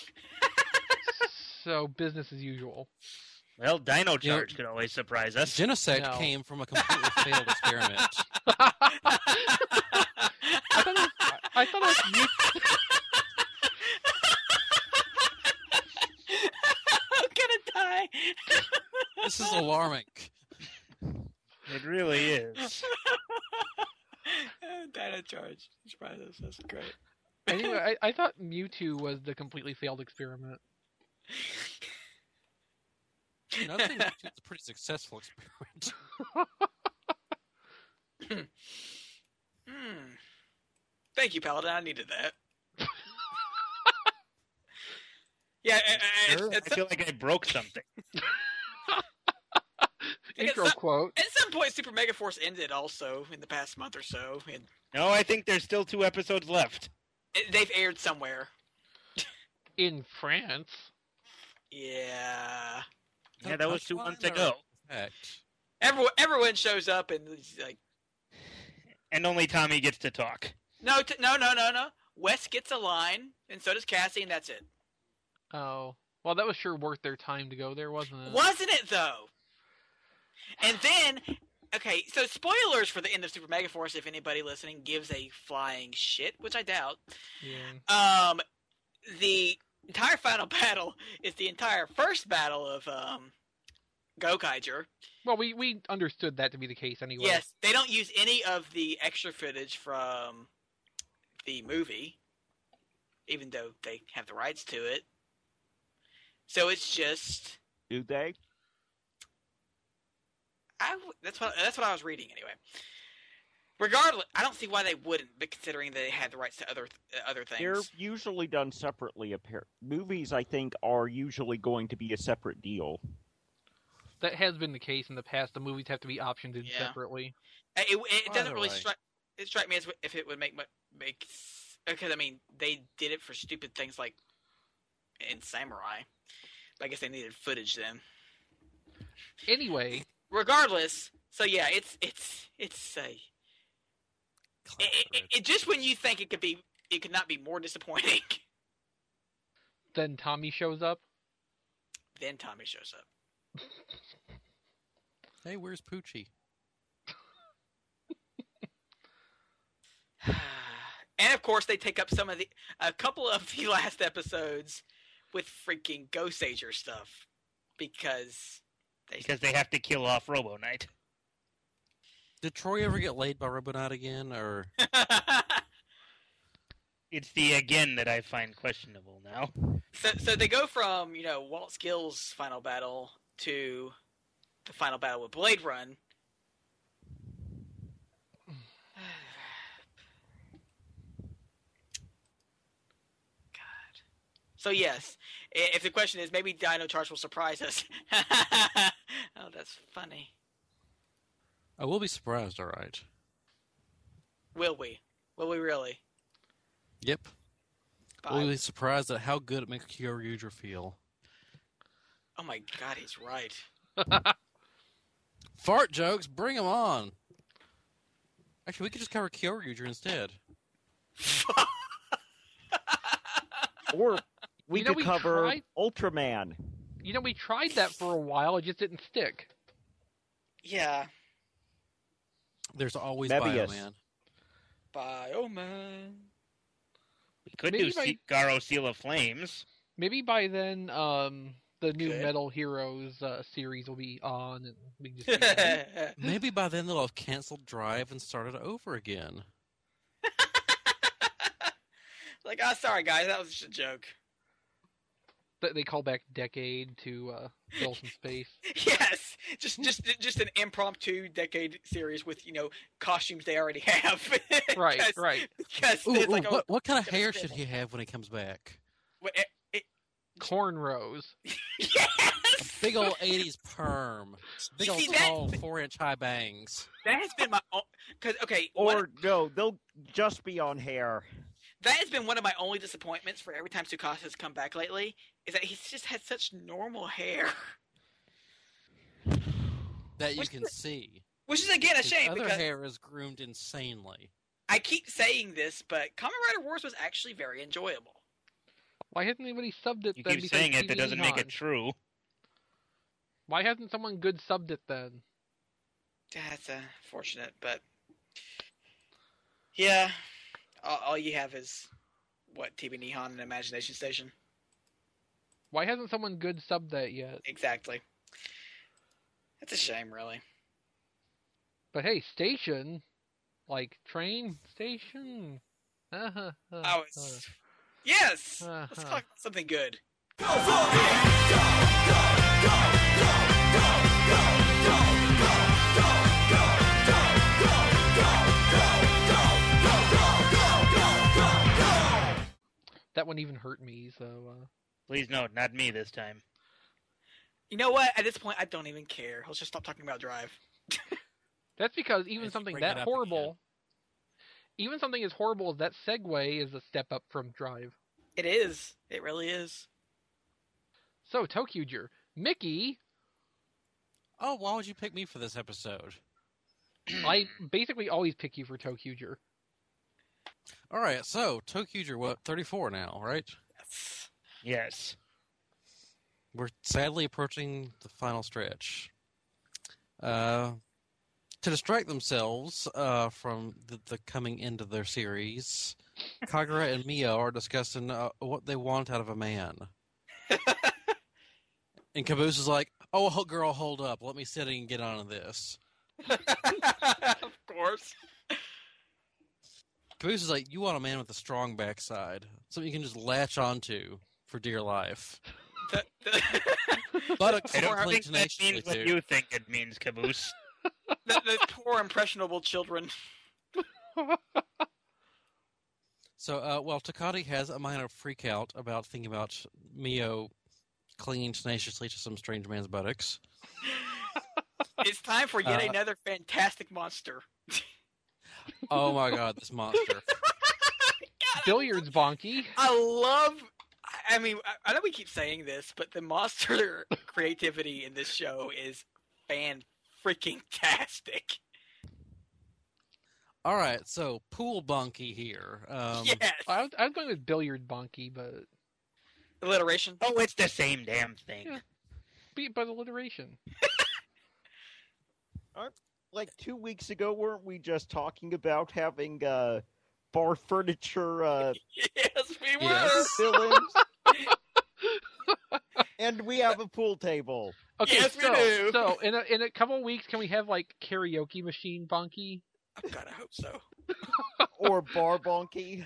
So, business as usual. Well, Dino Charge could always surprise us. Genesect came from a completely failed experiment. I thought it was I'm gonna die. This is alarming. It really is. Dino Charge. Surprises. That's great. Anyway, I thought Mewtwo was the completely failed experiment. I think it's a pretty successful experiment. Thank you, Paladin. I needed that. Yeah, I feel like I broke something. Intro quote. At some point, Super Mega Force ended also in the past month or so. And No, I think there's still 2 episodes left. they've aired somewhere. In France. Yeah. Yeah, that was 2 months ago. Everyone shows up and it's like... And only Tommy gets to talk. No. Wes gets a line, and so does Cassie, and that's it. Oh. Well, that was sure worth their time to go there, wasn't it? Wasn't it, though? And then, okay, so spoilers for the end of Super Mega Force, if anybody listening gives a flying shit, which I doubt. Yeah. The entire final battle is the entire first battle of Gokaiger. Well, we understood that to be the case anyway. Yes, they don't use any of the extra footage from the movie, even though they have the rights to it. So it's just... Do they? That's what I was reading anyway. Regardless, I don't see why they wouldn't, but considering they had the rights to other things. They're usually done separately. Movies, I think, are usually going to be a separate deal. That has been the case in the past. The movies have to be optioned in separately. It doesn't really strike me as if it would make because I mean they did it for stupid things like in Samurai. I guess they needed footage then. Anyway, regardless, so yeah, it's it just when you think it could not be more disappointing. Then Tommy shows up. Then Tommy shows up. Hey, where's Poochie? And of course, they take up a couple of the last episodes with freaking Ghost Ager stuff because they have to kill off Robo Knight. Did Troy ever get laid by Robo Knight again, or? It's the again that I find questionable now. So they go from Walt Skill's final battle to the final battle with Blade Run. God. So yes, if the question is maybe Dino Charge will surprise us. Oh, that's funny. I will be surprised, all right. Will we? Will we really? Yep. We'll be surprised at how good it makes Kyoryuger feel. Oh my God, he's right. Fart jokes, bring them on. Actually, we could just cover Kyoryuger instead. Or we could cover Ultraman. We tried that for a while. It just didn't stick. Yeah. There's always Mebius. Bioman. Bioman. We could do Garo Seal of Flames. Maybe by then, the new Good. Metal Heroes series will be on, and we can just see Maybe by then they'll have canceled Drive and started over again. Like, oh, sorry guys, that was just a joke. they call back Decade to fill some space. Yes, just an impromptu Decade series with costumes they already have. Right. Because Ooh, it's like, what kind of that's hair good. should he have when he comes back? Cornrows. Yes, A big old 80s perm. Big old See, that- tall 4-inch high bangs. that has been my because No, they'll just be on hair. that has been one of my only disappointments for every time Tsukasa has come back lately, is that he's just had such normal hair. That you What's can the- see. Which is, again, a His shame, other because hair is groomed insanely. I keep saying this, but Kamen Rider Wars was actually very enjoyable. Why hasn't anybody subbed it You then? keep besides saying it, that TV doesn't make Nihon? it true. Why hasn't someone good subbed it then? That's unfortunate, but yeah, all you have is, what, TV Nihon and Imagination Station? Why hasn't someone good subbed that yet? Exactly. That's a shame, really. But hey, station, like train station. Oh, it's... Yes! Let's talk something good. That wouldn't even hurt me, so... Please no, not me this time. You know what? At this point, I don't even care. Let's just stop talking about Drive. That's because even As you something bring it that up horrible... Even something as horrible as that segue is a step up from Drive. It is. It really is. So, ToQger, Mickey, Oh, why would you pick me for this episode? I basically always pick you for ToQger. All right, so ToQger, what, 34 now, right? Yes. Yes. We're sadly approaching the final stretch. To distract themselves from the coming end of their series, Kagura and Mio are discussing what they want out of a man. And Caboose is like, "Oh, girl, hold up. Let me sit and get on this." Of course. Caboose is like, "You want a man with a strong backside, something you can just latch onto for dear life." But I don't cling think that tenaciously means what too. you think it means, Caboose. the poor impressionable children. So, well, Takati has a minor freak out about thinking about Mio clinging tenaciously to some strange man's buttocks. It's time for yet another fantastic monster. Oh my god, this monster. Billiards Bonky. I mean, I know we keep saying this, but the monster creativity in this show is fan-freaking-tastic. All right, so Pool Bunky here. Yes. I was going with Billiard Bonky, but Alliteration. Oh, it's the same damn thing. Yeah. beat by alliteration. Like 2 weeks ago, weren't we just talking about having bar furniture Yes, we were. Yes. fill-ins? And we have a pool table. Okay, Yes, we do. So in a couple of weeks, can we have like karaoke machine Bonky? Oh, God, I hope so. Or bar bonky.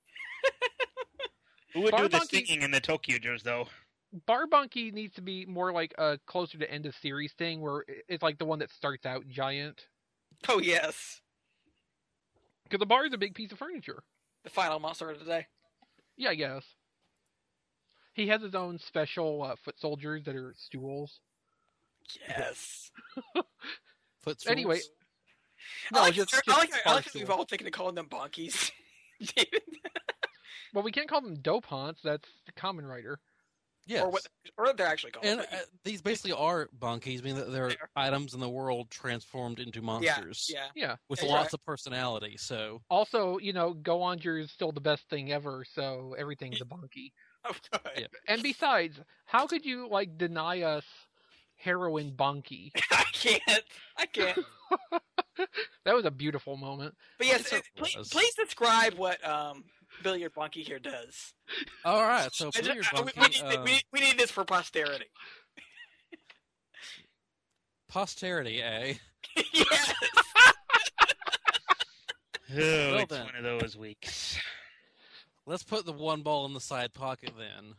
Who would do the Barbunky- singing in the ToQgers, though? Bar Bonky needs to be more like a closer to end of series thing, where it's like the one that starts out giant. Oh, yes. Because the bar is a big piece of furniture. The final monster of the day. Yeah, I guess. He has his own special foot soldiers that are stools. Yes. Footstools? Anyway, I like just that bar we've stools. all taken to calling them bonkies. David. Well, we can't call them dope haunts. That's the common writer. Yes. Or they're actually called. And but- these basically are bunkies, meaning that they're They are. items in the world transformed into monsters Yeah. Yeah. with Yeah, lots right. of personality. So, Also, Go-Onger is still the best thing ever, so everything's a bonky. Oh, God. Yeah. And besides, how could you deny us heroin bonky? I can't. That was a beautiful moment. But yes, It please, was. please describe what Billiard Bunky here does. All right, so Billiard Bunky. We need this for posterity. Posterity, eh? Yes. Oh, it's one of those weeks. Let's put the one ball in the side pocket then.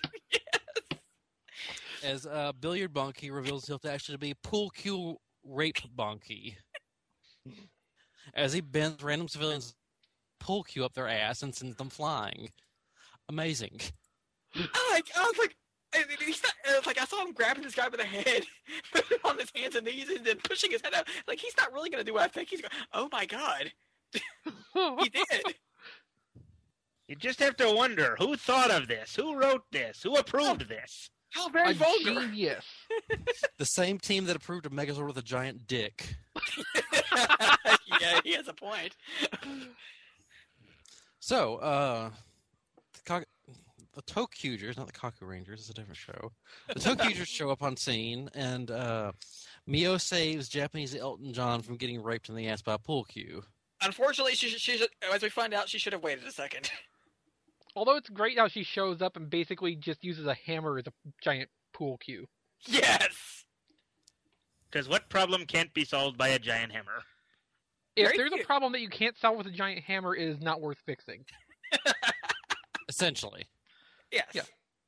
Yes. As Billiard Bunky reveals himself to actually be Pool Cue Rape Bunky. As he bends random civilians pool cue up their ass and sends them flying. Amazing. I was like, I saw him grabbing this guy by the head, putting him on his hands and knees, and then pushing his head out. Like, he's not really going to do what I think he's going to. Oh my god. He did. You just have to wonder, who thought of this? Who wrote this? Who approved this? How very vulgar. Genius. The same team that approved of Megazord with a giant dick. Yeah, he has a point. So, the Tokugers, not the Kaku Rangers, it's a different show. The Tokugers show up on scene, and Mio saves Japanese Elton John from getting raped in the ass by a pool cue. Unfortunately, she as we find out, she should have waited a second. Although it's great how she shows up and basically just uses a hammer as a giant pool cue. Yes! Because what problem can't be solved by a giant hammer? If there's a problem that you can't solve with a giant hammer, it is not worth fixing. Essentially. Yes. Yeah.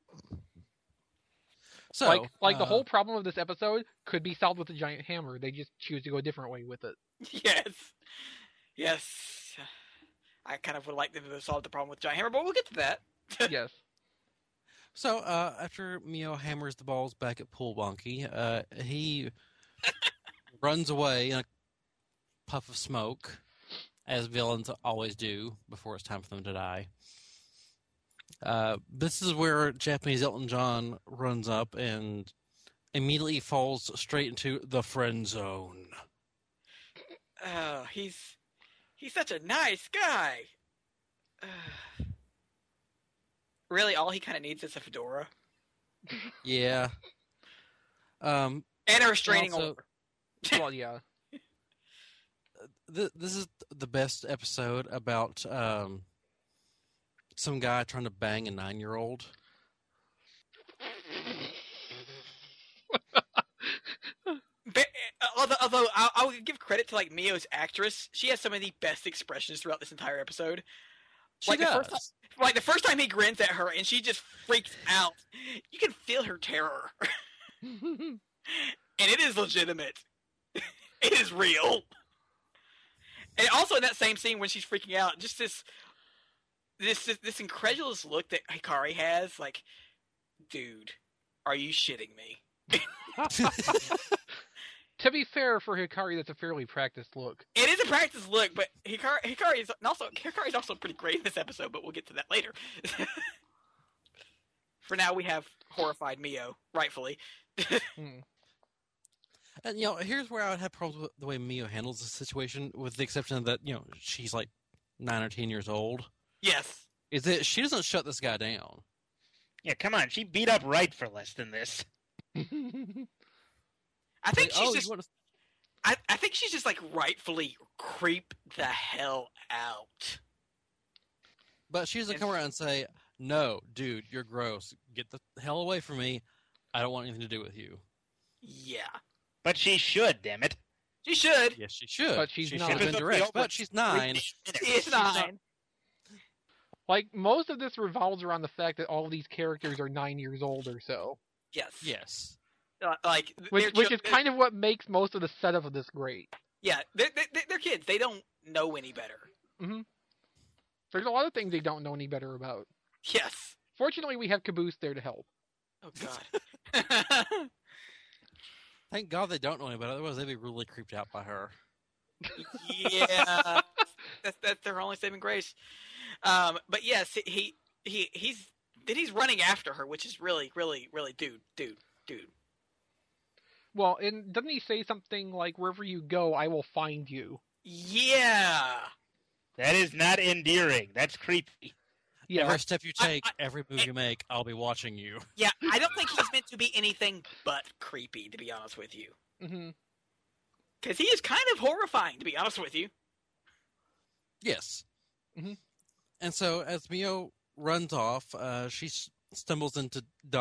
So, like the whole problem of this episode could be solved with a giant hammer. They just choose to go a different way with it. Yes. Yes. I kind of would like them to solve the problem with giant hammer, but we'll get to that. Yes. So, after Mio hammers the balls back at Pool Bunky, he runs away in a puff of smoke, as villains always do before it's time for them to die. This is where Japanese Elton John runs up and immediately falls straight into the friend zone. Oh, he's such a nice guy. Really, all he kind of needs is a fedora. Yeah. And a restraining order. Well, yeah. This is the best episode about some guy trying to bang a 9-year-old. Although I would give credit to like Mio's actress, she has some of the best expressions throughout this entire episode. She does. The first time he grins at her and she just freaks out, you can feel her terror, and it is legitimate. It is real. And also in that same scene when she's freaking out, just this incredulous look that Hikari has, like, dude, are you shitting me? To be fair, for Hikari, that's a fairly practiced look. It is a practiced look, but Hikari's also pretty great in this episode, but we'll get to that later. For now, we have horrified Mio, rightfully. And, here's where I would have problems with the way Mio handles the situation, with the exception that, she's like 9 or 10 years old. Yes. Is that she doesn't shut this guy down. Yeah, come on. She beat up Wright for less than this. I think I think she's just like rightfully creep the hell out. But she doesn't come around and say, "No, dude, you're gross. Get the hell away from me. I don't want anything to do with you." Yeah. But she should, damn it. She should. Yes, she should. But she's she not. should have been direct. But she's 9. She is 9. Like, most of this revolves around the fact that all of these characters are 9 years old or so. Yes. Yes. Which is kind of what makes most of the setup of this great. Yeah, they're kids. They don't know any better. Mm-hmm. There's a lot of things they don't know any better about. Yes. Fortunately, we have Caboose there to help. Oh, God. Thank God they don't know any better. Otherwise, they'd be really creeped out by her. Yeah. That's their only saving grace. But yes, he's running after her, which is really, really, really, dude. Well, and doesn't he say something like, "Wherever you go, I will find you"? Yeah. That is not endearing. That's creepy. Yeah. Every step you take, every move you make, I'll be watching you. Yeah, I don't think he's meant to be anything but creepy, to be honest with you. Mm-hmm. Because he is kind of horrifying, to be honest with you. Yes. Mm-hmm. And so as Mio runs off, she stumbles into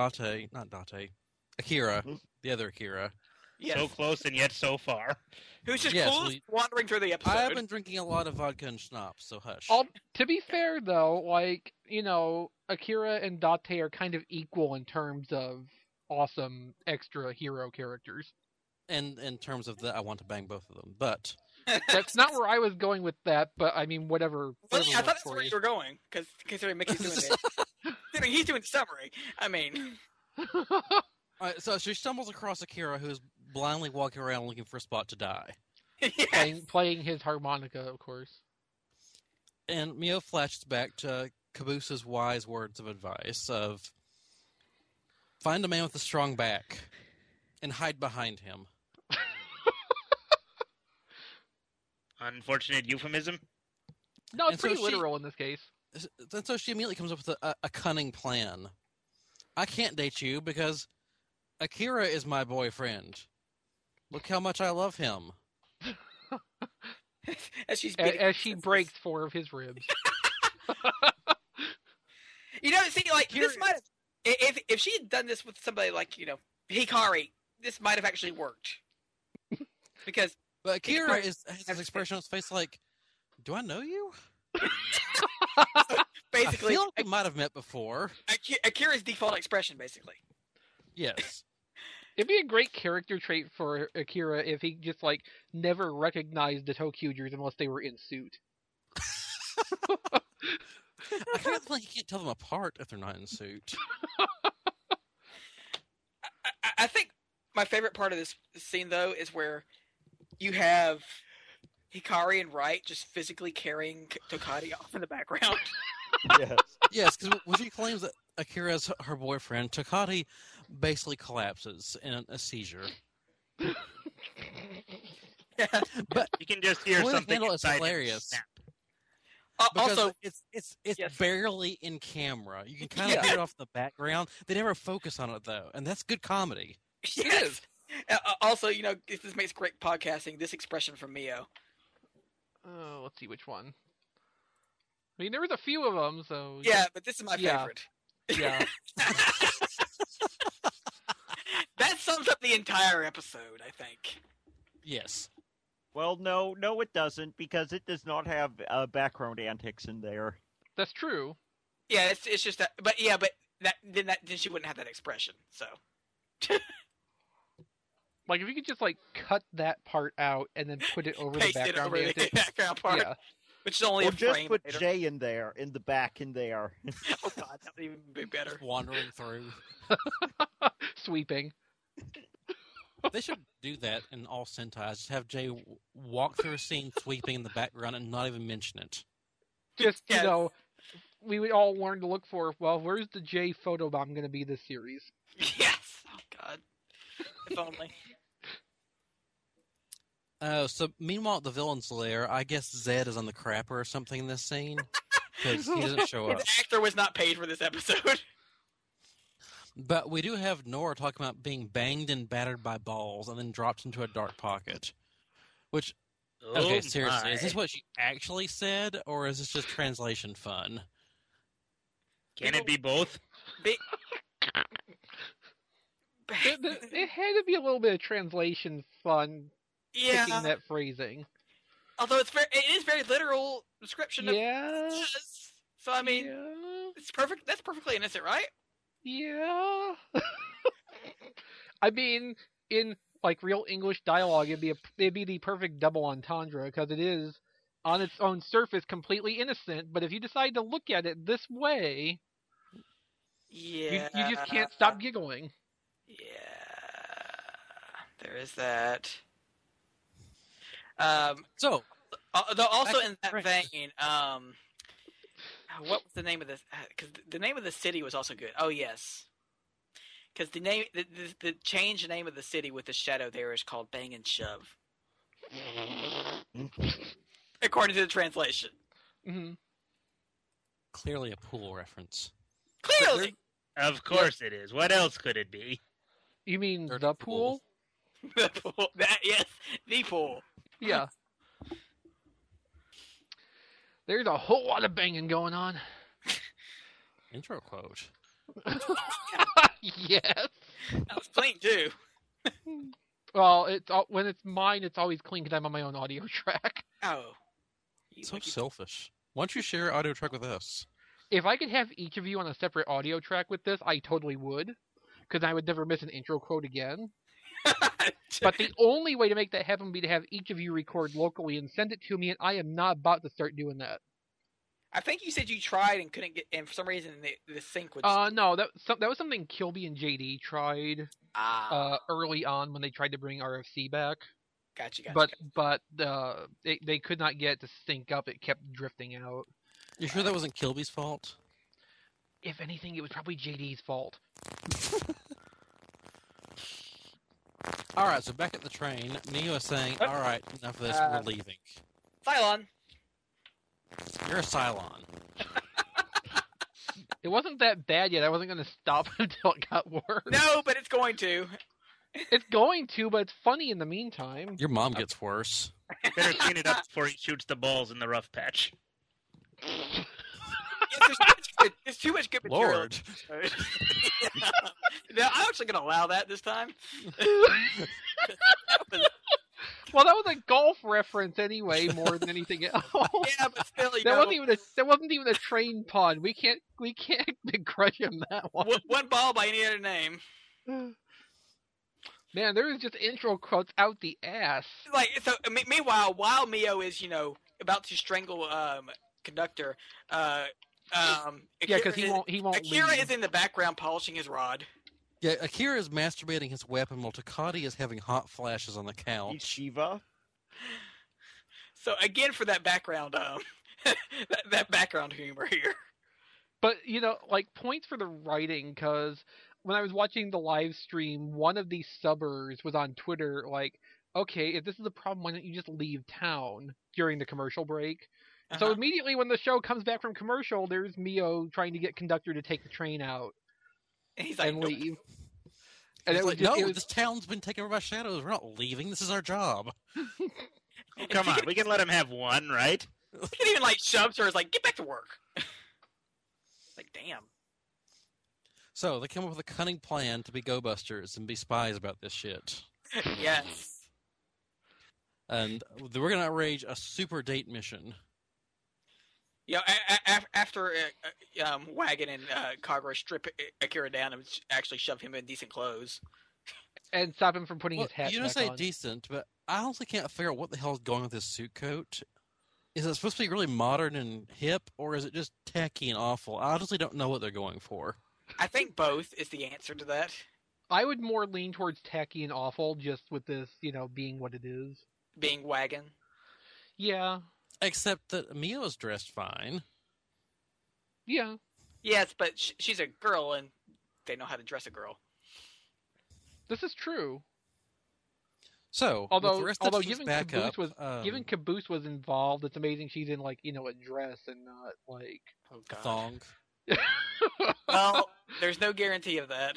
Akira, the other Akira. Yes. So close and yet so far. Who's just wandering through the episode. I've been drinking a lot of vodka and schnapps, so hush. To be fair, though, like, Akira and Date are kind of equal in terms of awesome extra hero characters. And in terms of I want to bang both of them, but... That's not where I was going with that, but I mean, whatever. Well, yeah, I thought that's where you were going, because considering Mickey's doing it. He's doing the summary. I mean... Alright, so she stumbles across Akira, who is blindly walking around looking for a spot to die. Yes. Playing his harmonica, of course. And Mio flashes back to Kabusa's wise words of advice of, find a man with a strong back and hide behind him. Unfortunate euphemism. No, it's pretty literal in this case. And so she immediately comes up with a cunning plan. I can't date you because Akira is my boyfriend. Look how much I love him. As she breaks 4 of his ribs. See, like, this might have... If she had done this with somebody like, Hikari, this might have actually worked. Because... But Akira has this expression on his face like, do I know you? Basically... I feel like we might have met before. Akira's default expression, basically. Yes. It'd be a great character trait for Akira if he just, like, never recognized the Tokyugers unless they were in suit. I kind of feel like you can't tell them apart if they're not in suit. I think my favorite part of this scene, though, is where you have Hikari and Wright just physically carrying Tokati off in the background. Yes. Yes, because when she claims that Akira's her boyfriend, Tokati basically collapses in a seizure. Yeah. But you can just hear something inside. It's hilarious. Also, it's barely in camera. You can kind of hear it off the background. They never focus on it though, and that's good comedy. Yes. Also, this makes great podcasting. This expression from Mio. Let's see which one. I mean, there was a few of them, so... Yeah, but this is my favorite. Yeah. That sums up the entire episode, I think. Yes. Well, no, it doesn't, because it does not have background antics in there. That's true. Yeah, it's just that... But then she wouldn't have that expression, so... Like, if you could just, like, cut that part out and then put it over the background antics. The background part. Yeah. Which is only a frame. Or just put later. Jay in there, in the back in there. Oh god, that would even be better. Just wandering through. Sweeping. They should do that in all Sentai. Just have Jay walk through a scene sweeping in the background and not even mention it. Just, we would all learn to look for, well, where's the Jay photobomb going to be this series? Yes! Oh god. If only. So meanwhile at the villain's lair, I guess Zed is on the crapper or something in this scene. Because he doesn't show up. The actor was not paid for this episode. But we do have Nora talking about being banged and battered by balls and then dropped into a dark pocket. Which, okay, seriously, is this what she actually said, or is this just translation fun? Can it be both? It had to be a little bit of translation fun. Yeah. Picking that phrasing. Although it is very literal description of yes. So I mean, it's perfect. That's perfectly innocent, right? Yeah. I mean, in like real English dialogue, it'd be the perfect double entendre because it is on its own surface completely innocent. But if you decide to look at it this way, you just can't stop giggling. Yeah, there is that. So, though also in that vein, what was the name of this? Because the name of the city was also good. Oh yes, because the name, the change name of the city with the shadow there is called Bang and Shove, according to the translation. Mm-hmm. Clearly a pool reference. Clearly, of course it is. What else could it be? You mean the pool? The pool. Yes, the pool. Yeah. There's a whole lot of banging going on. Intro quote. Yes. That was clean too. Well, when it's mine, it's always clean because I'm on my own audio track. Oh. So selfish. Why don't you share your audio track with us? If I could have each of you on a separate audio track with this, I totally would. Because I would never miss an intro quote again. But the only way to make that happen would be to have each of you record locally and send it to me, and I am not about to start doing that. I think you said you tried and couldn't get, and for some reason the sync would. No, that was something Kilby and JD tried early on when they tried to bring RFC back. Gotcha. But they could not get it to sync up. It kept drifting out. You sure that wasn't Kilby's fault? If anything, it was probably JD's fault. All right, so back at the train, Neo is saying, all right, enough of this, we're leaving. Cylon. You're a Cylon. It wasn't that bad yet. I wasn't going to stop until it got worse. No, but it's going to. It's going to, but it's funny in the meantime. Your mom gets worse. Better clean it up before he shoots the balls in the rough patch. There's too much good material. Lord. No, I'm actually going to allow that this time. Well, that was a golf reference anyway, more than anything else. Yeah, but still, that wasn't even a train pun. We can't begrudge him that one. One ball by any other name. Man, there was just intro quotes out the ass. Like so. Meanwhile, while Mio is about to strangle Conductor, yeah, because he won't. Akira leave. is in the background polishing his rod. Yeah, Akira is masturbating his weapon while Takati is having hot flashes on the couch. He's Shiva. So again, for that background, that background humor here. But points for the writing, because when I was watching the live stream, one of these subbers was on Twitter like, "Okay, if this is a problem, why don't you just leave town during the commercial break?" So immediately when the show comes back from commercial, there's Mio trying to get Conductor to take the train out. And he's like, and leave. And it was like, this town's been taken over by shadows. We're not leaving. This is our job. Come on, we can let him have one, right? He can even shoves her. Is like, get back to work. Like, damn. So they come up with a cunning plan to be go-busters and be spies about this shit. Yes. And we're gonna arrange a super date mission. Yeah, after Wagon and Kagura strip Akira down and actually shove him in decent clothes. And stop him from putting his hat back on. You don't say decent, but I honestly can't figure out what the hell is going with this suit coat. Is it supposed to be really modern and hip, or is it just tacky and awful? I honestly don't know what they're going for. I think both is the answer to that. I would more lean towards tacky and awful, just with this, being what it is. Being Wagon. Yeah. Except that Mio's dressed fine. Yeah. Yes, but she's a girl, and they know how to dress a girl. This is true. So, although given Caboose was involved, it's amazing she's in a dress and not a thong. Well, there's no guarantee of that.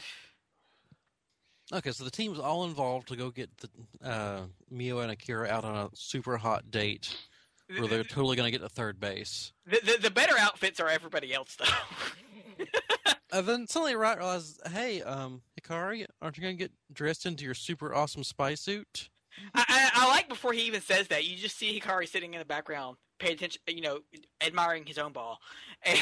Okay, so the team's all involved to go get Mio and Akira out on a super hot date. Where they're totally going to get to third base. The better outfits are everybody else, though. Then suddenly Riot realizes, hey, Hikari, aren't you going to get dressed into your super awesome spy suit? I like before he even says that, you just see Hikari sitting in the background, paying attention, admiring his own ball. And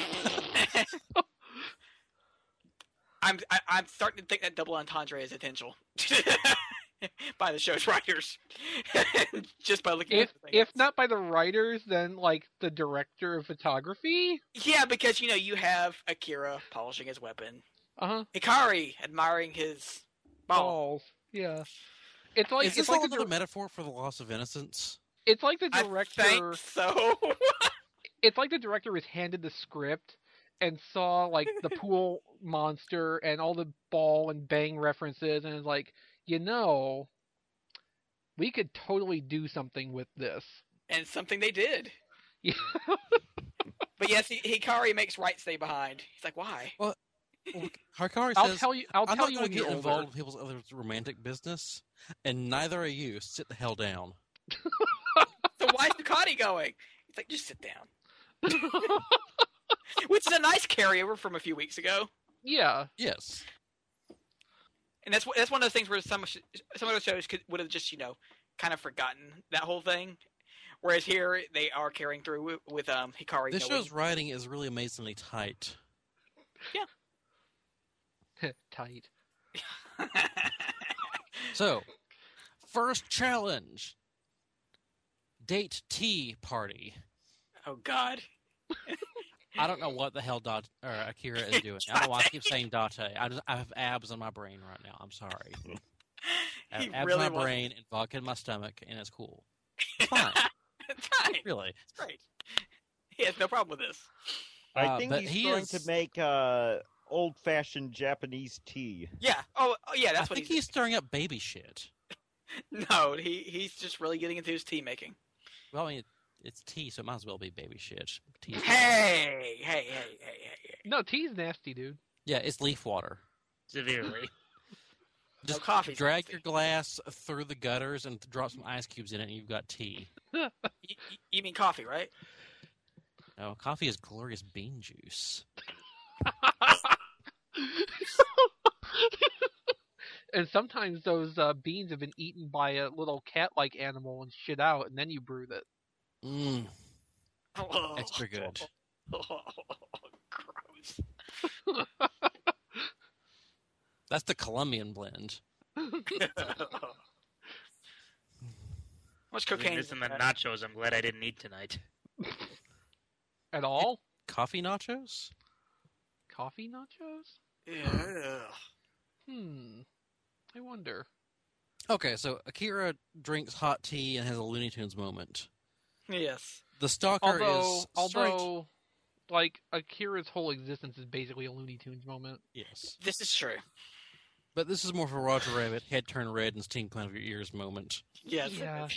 I'm starting to think that double entendre is intentional. By the show's writers. Just by looking at the thing. If not by the writers, then the director of photography? Yeah, because you have Akira polishing his weapon. Hikari admiring his balls. Yeah. It's like is this another metaphor for the loss of innocence? It's like the director I think so. It's like the director was handed the script and saw the pool monster and all the ball and bang references and is like, we could totally do something with this. And something they did. Yeah. But yes, Hikari makes Right stay behind. He's like, why? Well Hikari says, I'll tell you I'm not when going to you're get older. involved in people's other romantic business, and neither are you. Sit the hell down. So why's Ducati going? He's like, just sit down. Which is a nice carryover from a few weeks ago. Yeah. Yes. And that's one of those things where some of those shows would have just, kind of forgotten that whole thing. Whereas here, they are carrying through with Hikari. This show's writing is really amazingly tight. Yeah. Tight. So, first challenge. Date tea party. Oh, God. I don't know what the hell Akira is doing. I don't know why I keep saying Date. I have abs on my brain right now. I'm sorry. I have abs really in my brain and vodka in my stomach, and it's cool. It's fine. It's fine. Really. It's great. He has no problem with this. I think he's going to make old-fashioned Japanese tea. Yeah. Oh, yeah. That's I what think he's stirring up baby shit. No, he's just really getting into his tea making. Well, I mean, it's tea, so it might as well be baby shit. Tea's Hey. No, tea's nasty, dude. Yeah, it's leaf water. Severely. Just coffee. drag your glass through the gutters and drop some ice cubes in it, and you've got tea. You mean coffee, right? No, coffee is glorious bean juice. And sometimes those beans have been eaten by a little cat-like animal and shit out, and then you brew it. Mmm. Extra good. Gross. That's the Colombian blend. Much cocaine? Missing the nachos. I'm glad I didn't eat tonight. At all? Coffee nachos? Coffee nachos? Yeah. I wonder. Okay, so Akira drinks hot tea and has a Looney Tunes moment. Yes. The stalker Although, like, Akira's whole existence is basically a Looney Tunes moment. Yes. This is true. But this is more for Roger Rabbit, head turn red and sting climb of your ears moment. Yes. Yeah.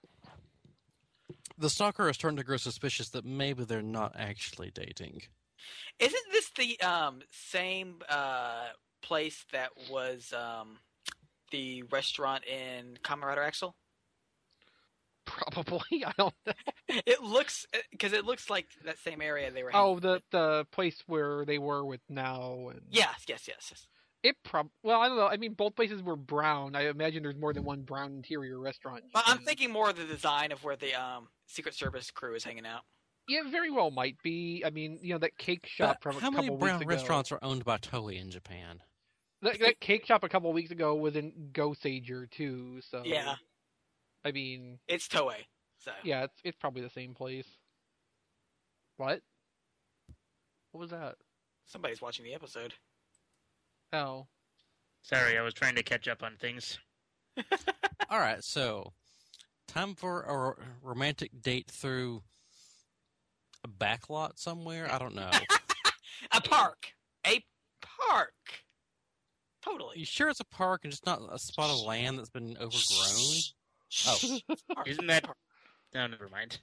The stalker is starting to grow suspicious that maybe they're not actually dating. Isn't this the same place that was the restaurant in Kamen Rider Axel? Probably. I don't know. It looks like that same area they were. The place where they were with Now. And... Yes. Well, I don't know. I mean, both places were brown. I imagine there's more than one brown interior restaurant. Well, I'm thinking more of the design of where the Secret Service crew is hanging out. Yeah, very well might be. I mean, that cake shop from a couple weeks ago. How many brown restaurants are owned by Toei in Japan? That cake shop a couple of weeks ago was in Go-Sager, too, so... Yeah. I mean... It's Toei, so... Yeah, it's probably the same place. What? What was that? Somebody's watching the episode. Oh. Sorry, I was trying to catch up on things. Alright, so... Time for a romantic date through a backlot somewhere? I don't know. A park! A park! Totally. You sure it's a park and just not a spot of land that's been overgrown? Oh. Isn't that... No, never mind.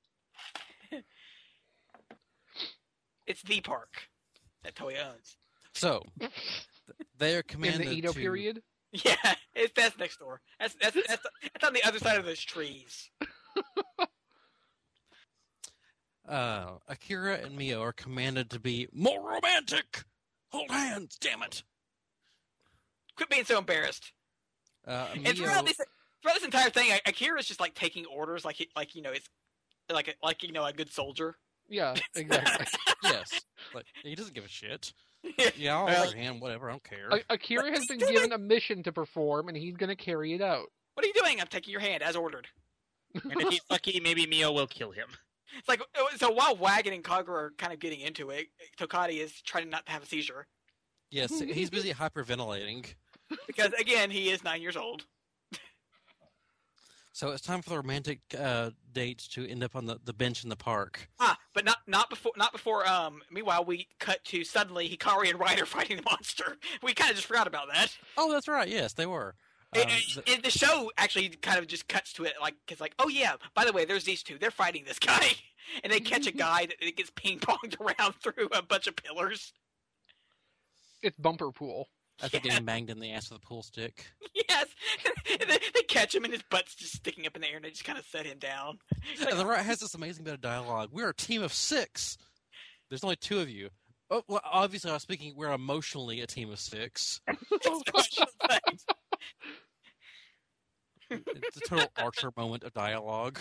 It's the park that Toei owns. So, they are commanded In the Edo period? Yeah, that's next door. That's on the other side of those trees. Akira and Mio are commanded to be more romantic! Hold hands, damn it! Quit being so embarrassed. Mio... And throughout this entire thing, Akira's just like taking orders, it's like a good soldier. Yeah, exactly. Yes, but he doesn't give a shit. Yeah, I'll hold your hand, whatever, I don't care. Akira has been given a mission to perform, and he's going to carry it out. What are you doing? I'm taking your hand, as ordered. And if he's lucky, maybe Mio will kill him. It's like, so while Wagon and Kagura are kind of getting into it, Tokati is trying not to have a seizure. Yes, he's busy hyperventilating. Because, again, he is 9 years old. So it's time for the romantic dates to end up on the bench in the park. But not before. Meanwhile, we cut to suddenly Hikari and Ryder fighting the monster. We kind of just forgot about that. Oh, that's right. Yes, they were. The show actually kind of just cuts to it, oh yeah, by the way, there's these two. They're fighting this guy, and they catch a guy that gets ping ponged around through a bunch of pillars. It's Bumper Pool. After getting banged in the ass with a pool stick. Yes. They catch him and his butt's just sticking up in the air and they just kind of set him down. And the rat has this amazing bit of dialogue. We're a team of 6. There's only 2 of you. Oh, well, obviously I was speaking, we're emotionally a team of 6. It's a total Archer moment of dialogue.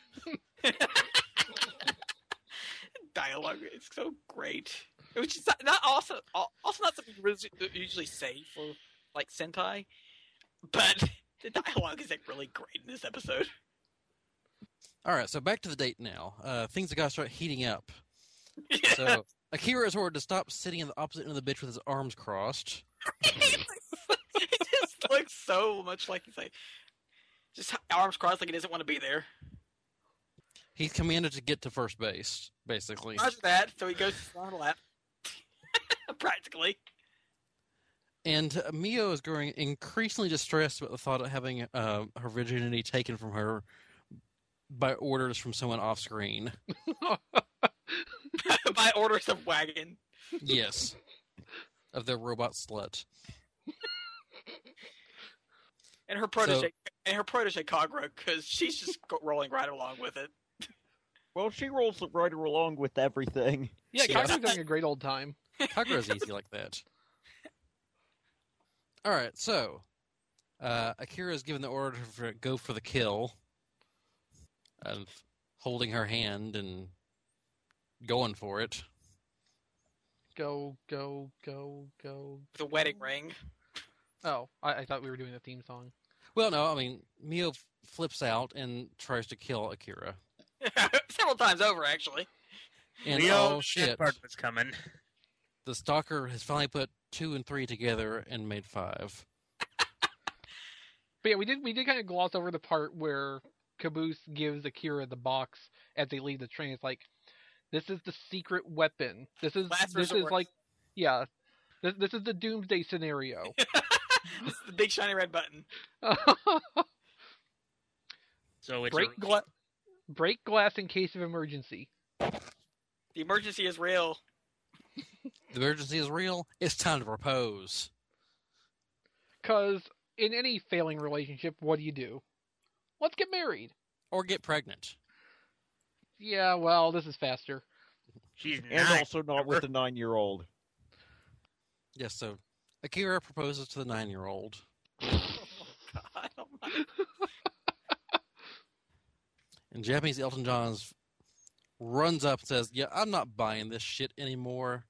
Dialogue is so great. Which is not also not something you usually say for like Sentai, but the dialogue is like really great in this episode. All right, so back to the date now. Things have got to start heating up. Yeah. So Akira is ordered to stop sitting in the opposite end of the bitch with his arms crossed. It just looks so much like he's like just arms crossed, like he doesn't want to be there. He's commanded to get to first base, basically. Roger that. So he goes on a lap, practically. And Mio is growing increasingly distressed about the thought of having her virginity taken from her by orders from someone off screen. By orders of Wagon. Yes. Of the robot slut. And her protege, Kagura, because she's just rolling right along with it. Well, she rolls right along with everything. Yeah, Kagura's having a great old time. Kagura's easy like that. All right, so Akira is given the order to go for the kill, of holding her hand and going for it. Go. With a wedding ring. Oh, I thought we were doing the theme song. Well, no, I mean, Mio flips out and tries to kill Akira. Several times over, actually. And Leo, oh shit, that part was coming. the stalker has finally put 2 and 3 together and made 5. But yeah, we did kind of gloss over the part where Caboose gives Akira the box as they leave the train. It's like, this is the secret weapon. This is like, yeah, this is the doomsday scenario. This is the big shiny red button. So it's break glass in case of emergency. The emergency is real. The emergency is real. It's time to propose. Because in any failing relationship, what do? Let's get married. Or get pregnant. Yeah, well, this is faster. She's And also not with a 9-year-old. Yes, so Akira proposes to the 9-year-old. God almighty. And Japanese Elton John runs up and says, "Yeah, I'm not buying this shit anymore.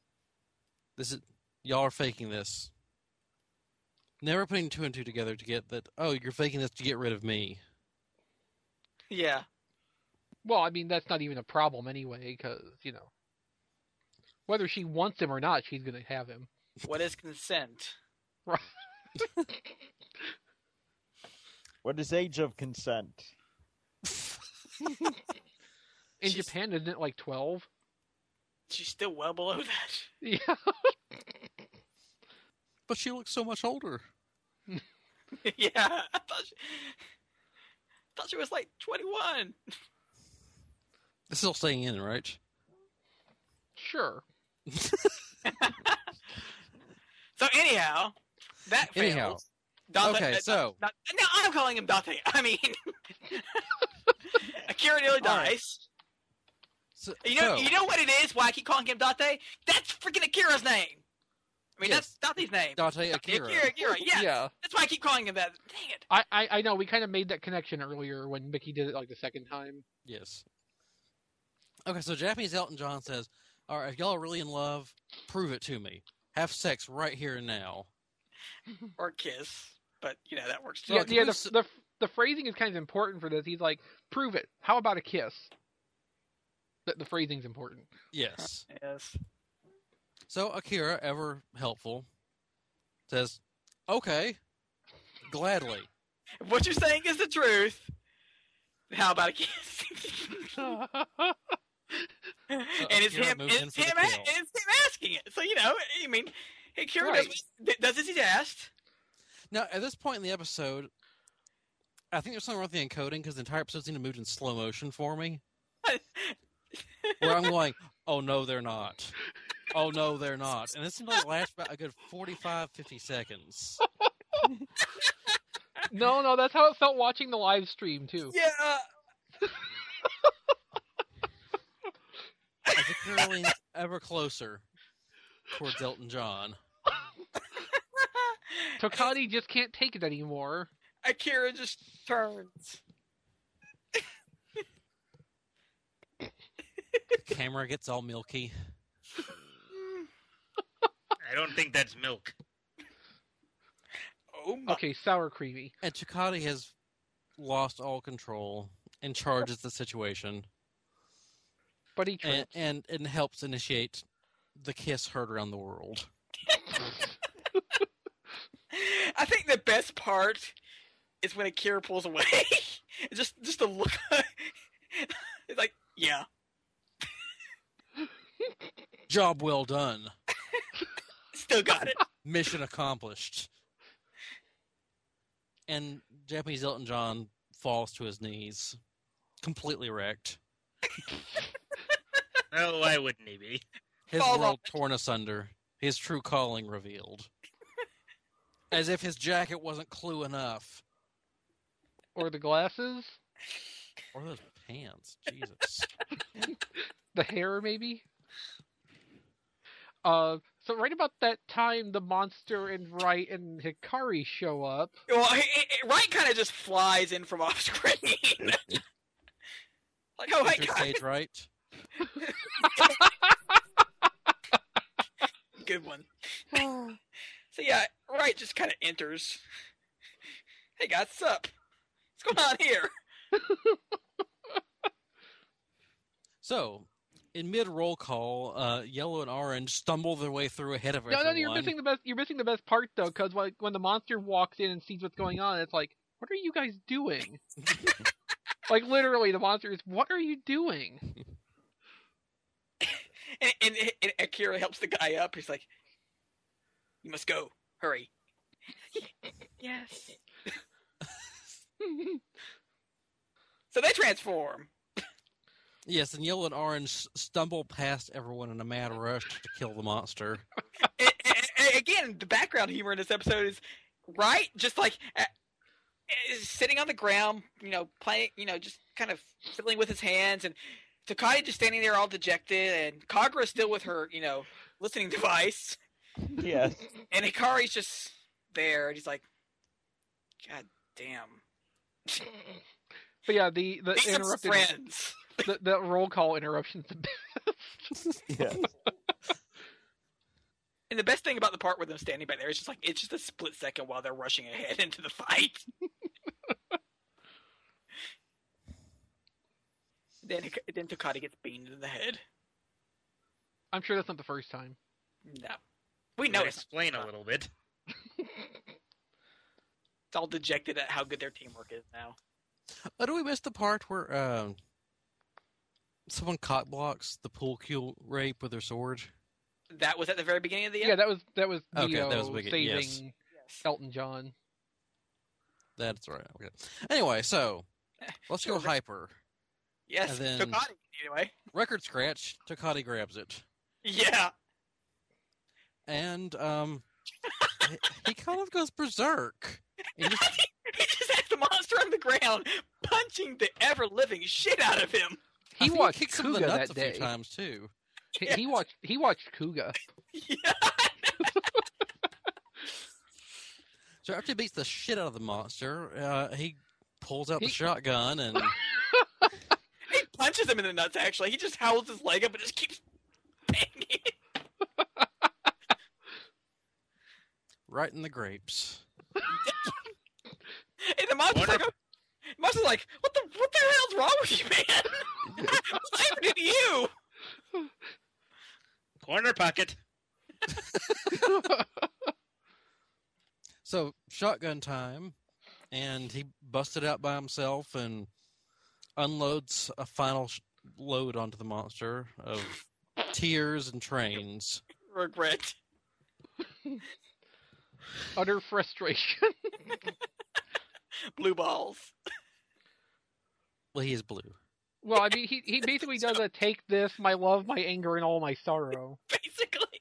Y'all are faking this. Never putting 2 and 2 together to get that, oh, you're faking this to get rid of me." Yeah. Well, I mean, that's not even a problem anyway, because, whether she wants him or not, she's going to have him. What is consent? Right. What is age of consent? In Japan, isn't it like 12? She's still well below that. Yeah. But she looks so much older. Yeah, I thought she was like 21. This is all staying in, right? Sure. So anyhow, that fails. Anyhow. Date, so... no, I'm calling him Date. I mean, Akira nearly dies. So, You know what it is? Why I keep calling him Date? That's freaking Akira's name. I mean, yes. that's Date's name. Date Akira. Akira, yes. Yeah. That's why I keep calling him that. Dang it. I know, we kind of made that connection earlier when Mickey did it like the second time. Yes. Okay, so Japanese Elton John says, all right, if y'all are really in love, prove it to me. Have sex right here and now. Or kiss. But, that works too. Yeah, the phrasing is kind of important for this. He's like, prove it. How about a kiss? The phrasing's important. Yes. Yes. So Akira, ever helpful, says, okay, gladly. If what you're saying is the truth, how about a kiss? And it's him asking it. So, I mean, Akira does as he's asked. Now, at this point in the episode, I think there's something wrong with the encoding because the entire episode seemed to move in slow motion for me. Where I'm going, oh no, they're not. Oh, no, they're not. And this seems like lasts about a good 45, 50 seconds. No, that's how it felt watching the live stream, too. Yeah. As Akira leans ever closer towards Elton John. Tokati just can't take it anymore. Akira just turns. Camera gets all milky. I don't think that's milk. Oh my. Okay, sour creamy. And Tokati has lost all control and charges the situation. But he trips. And helps initiate the kiss heard around the world. I think the best part is when Akira pulls away. just the look. It's like, yeah. Job well done. Still got it. Mission accomplished. And Japanese Elton John falls to his knees, completely wrecked. Oh, why wouldn't he be? His Fall world off. torn asunder, his true calling revealed. As if his jacket wasn't clue enough. Or the glasses? Or those pants, Jesus. The hair, maybe? So right about that time, the monster and Wright and Hikari show up. Well, Wright kind of just flies in from off screen. Like, oh, hey, Mr. guys. Stage right. Good one. So yeah, Wright just kind of enters. Hey guys, what's up? What's going on here? So, in mid roll call, Yellow and Orange stumble their way through ahead of No, everyone. you're missing the best. You're missing the best part though, because when the monster walks in and sees what's going on, it's like, what are you guys doing? Like literally, the monster is, what are you doing? And Akira helps the guy up. He's like, you must go. Hurry. Yes. So they transform. Yes, and Yellow and Orange stumble past everyone in a mad rush to kill the monster. And again, the background humor in this episode is Wright just like is sitting on the ground, playing, just kind of fiddling with his hands, and Tokati just standing there all dejected, and Kagura still with her, listening device. Yes. And Hikari's just there, and he's like, God damn. But yeah, the These are interrupted friends. the roll call interruption's the best. Yes. And the best thing about the part with them standing back there is just like, it's just a split second while they're rushing ahead into the fight. Then Tokati gets beamed in the head. I'm sure that's not the first time. No. We know it's Explain a little bit. It's all dejected at how good their teamwork is now. Oh, do we miss the part where someone cock blocks the pool cue rape with their sword? That was at the very beginning of the Yeah, that was Okay, Neo that was big, saving yes. Elton John. That's right. Okay. Anyway, so let's go hyper. Yes, And then- Tokati, anyway. Record scratch. Tokati grabs it, Yeah. and he kind of goes berserk. He just, He just has the monster on the ground, punching the ever-living shit out of him. I He think watched kicks him in the Kuga nuts that a few day. times too. He watched Kuga. Yeah. So after he beats the shit out of the monster, he pulls out the He- shotgun and He punches him in the nuts, actually. He just howls his leg up and just keeps banging. right in the grapes. And the monster's like, what the hell's wrong with you, man? What happened to you? Corner pocket. So shotgun time, and he busted out by himself and unloads a final load onto the monster of tears and trains. Regret. Utter frustration. Blue balls. Well, he is blue. Well, I mean, he basically does a take this, my love, my anger, and all my sorrow. Basically.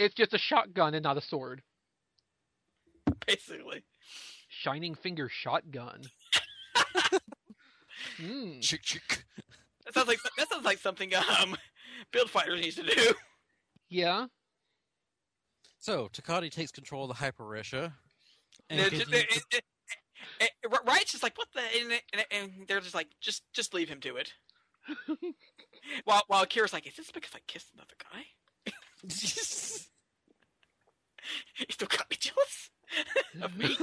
It's just a shotgun and not a sword. Basically. Shining Finger shotgun. Chick, chick. That sounds like something Build Fighters needs to do. Yeah. So Takati takes control of the Hyperesha. Right's just like, what the? And they're just like, just leave him to it. while Akira's like, is this because I kissed another guy? You still got me jealous of me?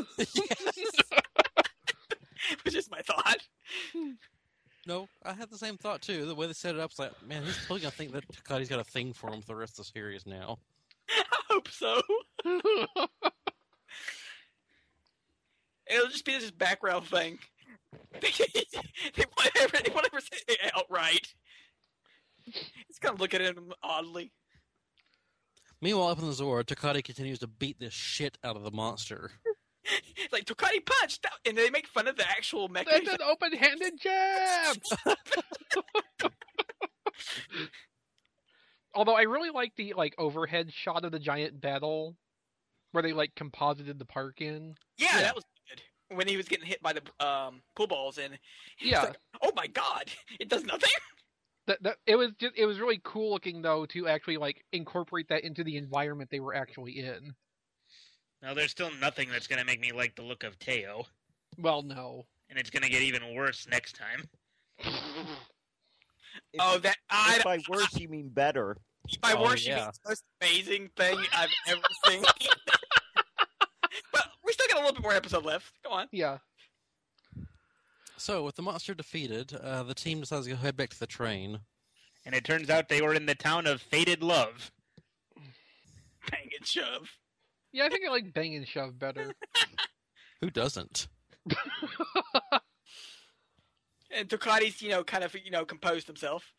Which is my thought. No, I had the same thought too. The way they set it up, it's like, man, he's totally gonna think that Takati's got a thing for him for the rest of the series now. I hope so. It'll just be this background thing. They won't ever say it outright. It's kind of looking at him oddly. Meanwhile, up in the Zora, Takati continues to beat the shit out of the monster. It's like, Takati punched! And they make fun of the actual mechanism. That's an open-handed jab! Although I really like the overhead shot of the giant battle where they composited the park in. Yeah, that was good. When he was getting hit by the pool balls and like, oh my god, it does nothing. It was really cool looking though to actually incorporate that into the environment they were actually in. Now there's still nothing that's gonna make me like the look of Teo. Well, no. And it's gonna get even worse next time. If by worse you mean better. By worse you mean the most amazing thing I've ever seen. But we still got a little bit more episode left. Go on. Yeah. So, with the monster defeated, the team decides to head back to the train. And it turns out they were in the town of Fated Love. Bang and shove. Yeah, I think I like bang and shove better. Who doesn't? And Takati's, kind of, composed himself.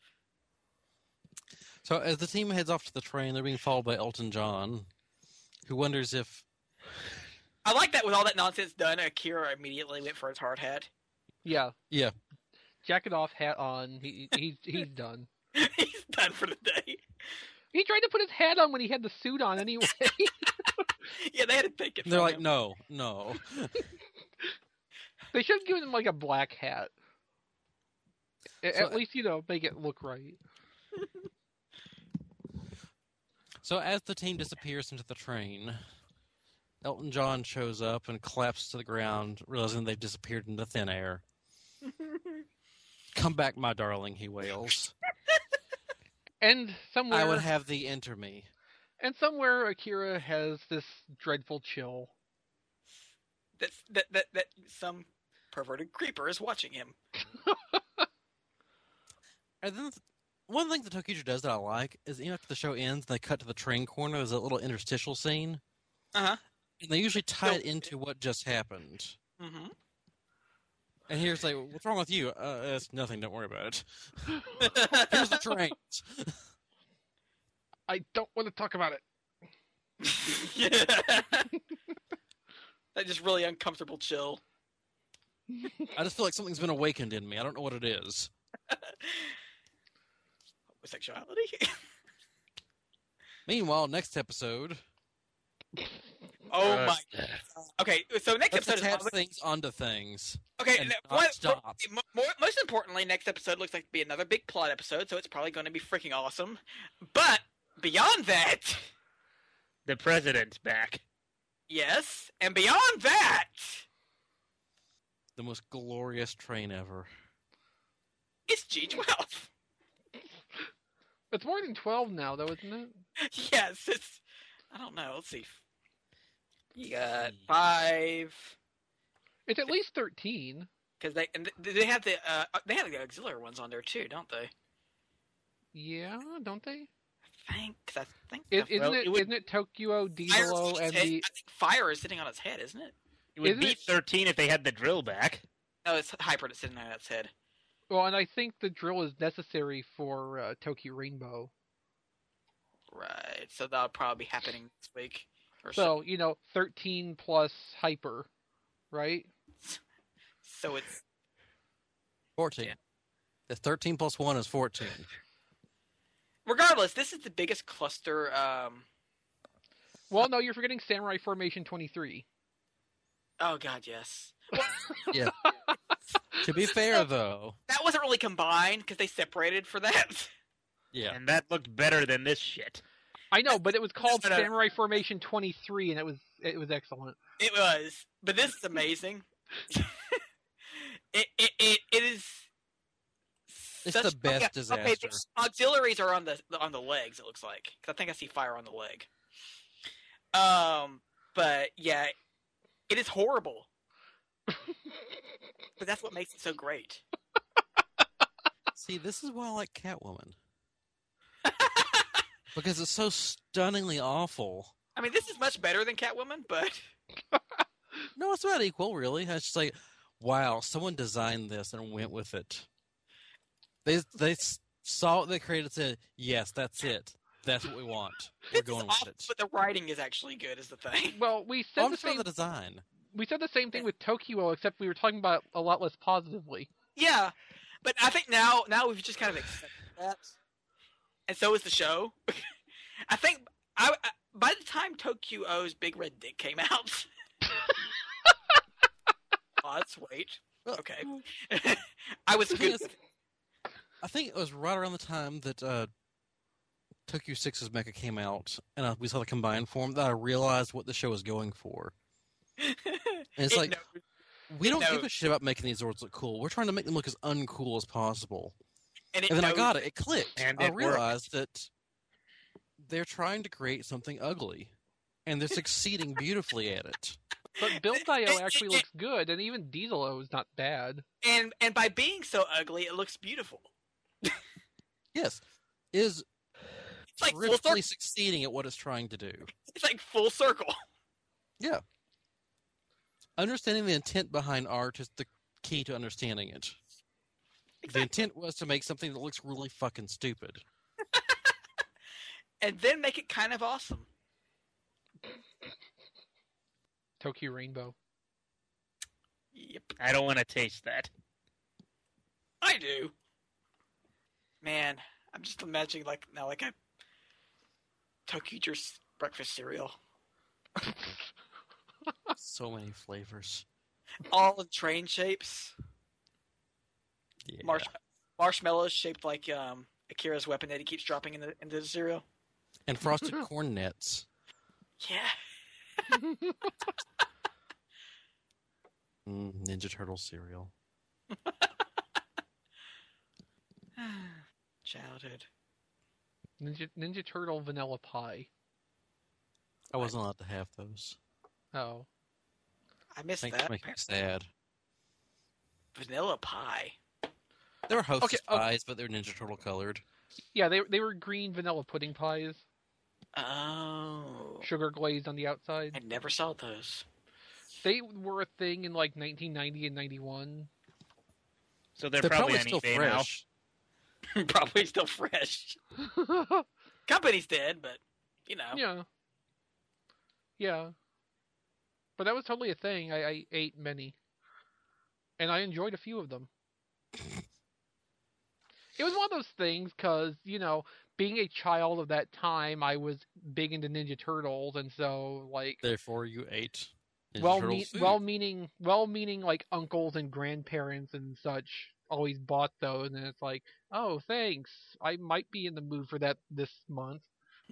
So as the team heads off to the train, they're being followed by Elton John, who wonders if... I like that with all that nonsense done, Akira immediately went for his hard hat. Yeah. Yeah. Jacket off, hat on. He's done. He's done for the day. He tried to put his hat on when he had the suit on anyway. Yeah, they had to take it. They're like, him. no. They should have given him a black hat. At least, make it look right. So as the team disappears into the train, Elton John shows up and collapses to the ground, realizing they've disappeared into thin air. Come back, my darling, he wails. And somewhere... I would have thee enter me. And somewhere Akira has this dreadful chill. That some perverted creeper is watching him. And then one thing that Tokijo does that I like is, after the show ends, they cut to the train corner. There's a little interstitial scene. Uh-huh. And they usually tie it into what just happened. Mm-hmm. And here's like, what's wrong with you? It's nothing. Don't worry about it. Here's the trains. I don't want to talk about it. Yeah. That just really uncomfortable chill. I just feel like something's been awakened in me. I don't know what it is. Homosexuality? Meanwhile, next episode... Oh my god. Okay, so next Let's episode attach things onto things. Okay, stop. Most importantly, next episode looks like to be another big plot episode, so it's probably going to be freaking awesome. But beyond that, the president's back. Yes, and beyond that, the most glorious train ever. It's G12. It's more than 12 now, though, isn't it? Yes, it's... I don't know. Let's see. You got 5. It's at least 13. Because they have the auxiliary ones on there too, don't they? Yeah, don't they? I think. Isn't it Tokyo, Diesel, and the... I think Fire is sitting on its head, isn't it? It would be 13 if they had the drill back. No, it's Hyper that's sitting on its head. Well, and I think the drill is necessary for Tokyo Rainbow. Right, so that'll probably be happening this week. So, 13 plus Hyper, right? So it's... 14. Yeah. The 13 plus 1 is 14. Regardless, this is the biggest cluster Well, no, you're forgetting Samurai Formation 23. Oh God, yes. Yeah. To be fair, though, that wasn't really combined because they separated for that. Yeah. And that looked better than this shit. I know, but it was called No. Samurai Formation 23, and it was excellent. It was, but this is amazing. it is. It's the best disaster. Okay, the auxiliaries are on the legs. It looks like, 'cause I think I see fire on the leg. But yeah, it is horrible. But that's what makes it so great. See, this is why I like Catwoman. Because it's so stunningly awful. I mean, this is much better than Catwoman, but No, it's not equal, really. It's just like, wow, someone designed this and went with it. They saw what they created and said, yes, that's it. That's what we want. We're going with it. But the writing is actually good, is the thing. Well, we said I'm the sure same. the design. We said the same thing with Tokyo, except we were talking about it a lot less positively. Yeah, but I think now we've just kind of accepted that, and so is the show. I think by the time Tokyo O's Big Red Dick came out, let's wait. Okay, I was good. I think it was right around the time that Tokyo 6's Mecha came out, and we saw the combined form, that I realized what the show was going for. And it's like, we don't give a shit about making these Zords look cool. We're trying to make them look as uncool as possible. And then I got it. It clicked. And I it realized that they're trying to create something ugly. And they're succeeding beautifully at it. But Build.io actually looks good, and even Diesel-O is not bad. And by being so ugly, it looks beautiful. Yes. Is It's like full terrifically circle. succeeding at what it's trying to do. It's like full circle. Yeah. Understanding the intent behind art is the key to understanding it. Exactly. The intent was to make something that looks really fucking stupid. And then make it kind of awesome. Tokyo Rainbow. Yep, I don't want to taste that. I do. Man, I'm just imagining like a Tokyo Juice breakfast cereal. So many flavors. All in train shapes. Yeah. Marshmallows shaped like Akira's weapon that he keeps dropping into the cereal. And frosted corn nets. Yeah. Ninja Turtle cereal. Childhood. Ninja Turtle Vanilla Pie. I wasn't allowed to have those. Oh. I missed Thanks that. for making me sad. Vanilla pie. They were Hostess Okay, pies, but they're Ninja Turtle colored. Yeah, they were green vanilla pudding pies. Oh. Sugar glazed on the outside. I never saw those. They were a thing in like 1990 and 91. So they're probably on still eBay fresh. Probably still fresh. Company's dead, but you know. Yeah. Yeah. But that was totally a thing. I ate many. And I enjoyed a few of them. It was one of those things because, being a child of that time, I was big into Ninja Turtles, and so, like... Therefore, you ate Ninja Turtles food. well-meaning, like, uncles and grandparents and such always bought those, and it's like, oh, thanks. I might be in the mood for that this month.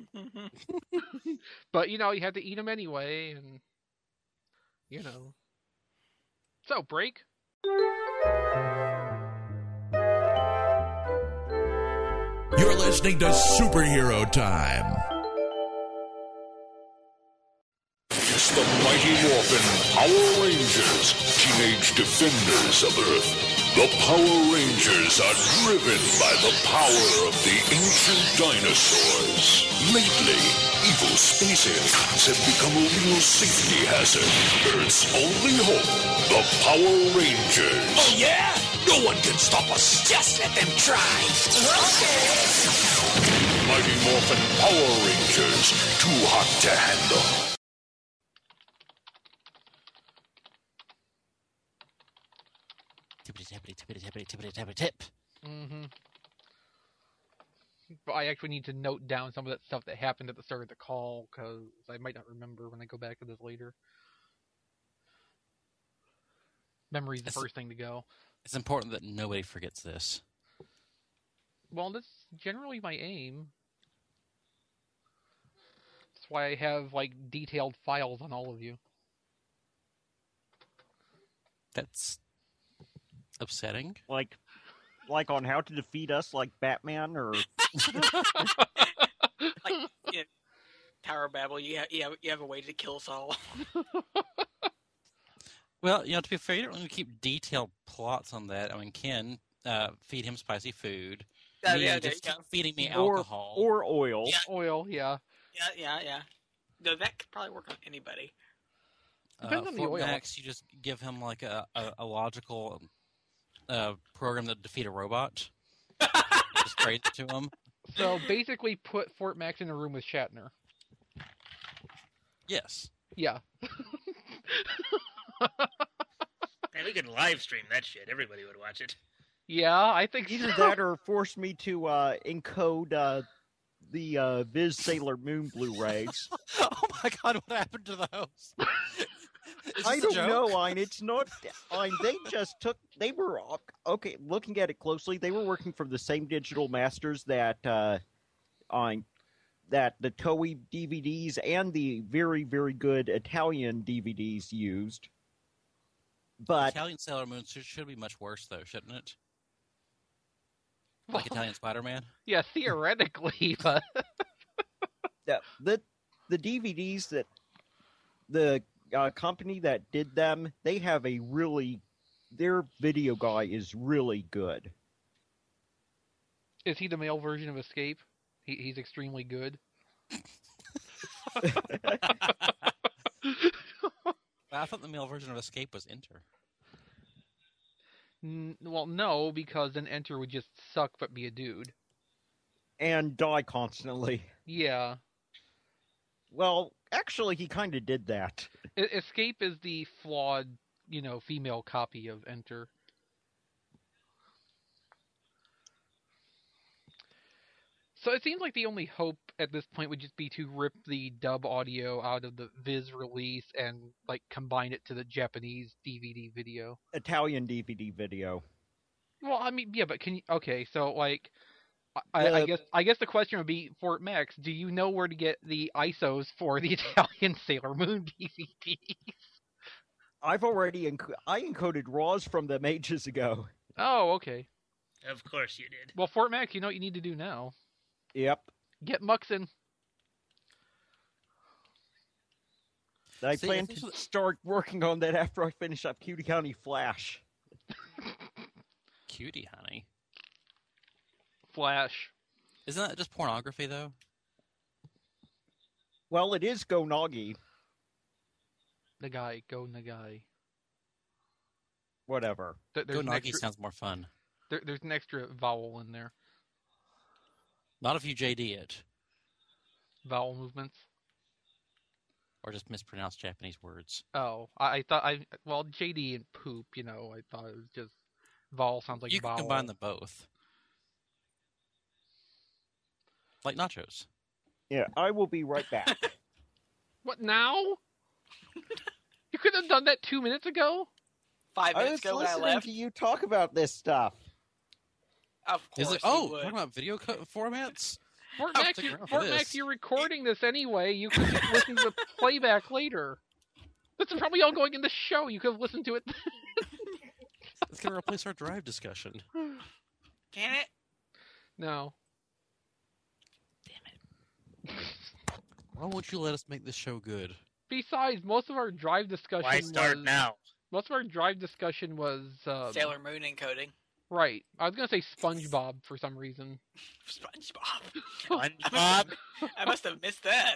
But, you had to eat them anyway, and... So, break? You're listening to Superhero Time. It's the Mighty Morphin Power Rangers, Teenage Defenders of Earth. The Power Rangers are driven by the power of the ancient dinosaurs. Lately, evil space aliens have become a real safety hazard. Earth's only hope, the Power Rangers. Oh yeah? No one can stop us. Just let them try. Okay. Mighty Morphin Power Rangers, too hot to handle. Tippity-tippity-tippity-tippity-tippity-tip. Mm-hmm. But I actually need to note down some of that stuff that happened at the start of the call, because I might not remember when I go back to this later. Memory's the first thing to go. It's important that nobody forgets this. Well, that's generally my aim. That's why I have, like, detailed files on all of you. That's upsetting. Like on how to defeat us, like Batman, or Like, Tower of Babel, you have a way to kill us all. Well, to be fair, you don't really keep detailed plots on that. I mean, Ken, feed him spicy food. Just keep feeding me alcohol. Or oil. Yeah. Oil, yeah. Yeah. No, that could probably work on anybody. Depends on the oil. Max, you just give him like a logical program to defeat a robot. Just trade it to him. So basically put Fort Max in a room with Shatner. Yes. Yeah. And we could live stream that shit. Everybody would watch it. Yeah, I think either that or force me to encode the Viz Sailor Moon Blu-rays. Oh my god, what happened to those? I don't know, Ein. It's not. Ein, they were okay. Looking at it closely, they were working from the same digital masters that the Toei DVDs and the very, very good Italian DVDs used. But Italian Sailor Moon should be much worse, though, shouldn't it? Like Italian Spider-Man? Yeah, theoretically, but the DVDs that the company that did them, they have their video guy is really good. Is he the male version of Escape? He's extremely good. I thought the male version of Escape was Enter. Well, no, because then Enter would just suck but be a dude. And die constantly. Yeah. Well, actually, he kind of did that. Escape is the flawed, female copy of Enter. So it seems like the only hope at this point would just be to rip the dub audio out of the Viz release and combine it to the Japanese DVD video. Italian DVD video. Well, I mean, yeah, but I guess the question would be, Fort Max, do you know where to get the ISOs for the Italian Sailor Moon DVDs? I've already I encoded RAWs from them ages ago. Oh, okay. Of course you did. Well, Fort Max, you know what you need to do now. Yep. Get Muxin. I plan to start working on that after I finish up Cutie County Flash. Cutie Honey? Flash. Isn't that just pornography, though? Well, it is Go Nagi. Go Nagai. Whatever. Go Nagi sounds more fun. There's an extra vowel in there. Not if you JD it. Vowel movements? Or just mispronounce Japanese words. Oh, I thought JD and poop, I thought it was just vowel sounds like vowel. You can combine them both. Like nachos. Yeah, I will be right back. What, now? You could have done that 2 minutes ago? 5 minutes ago when I left. I was listening to you talk about this stuff. Of course. Talking about video formats? Fort Max, you're recording this anyway. You could just listen to the playback later. This is probably all going in the show. You could have listened to it. It's going to replace our drive discussion. Can it? No. Damn it. Why won't you let us make this show good? Besides, most of our drive discussion Why start now? Most of our drive discussion was... Sailor Moon encoding. Right. I was going to say SpongeBob for some reason. SpongeBob? I must have missed that.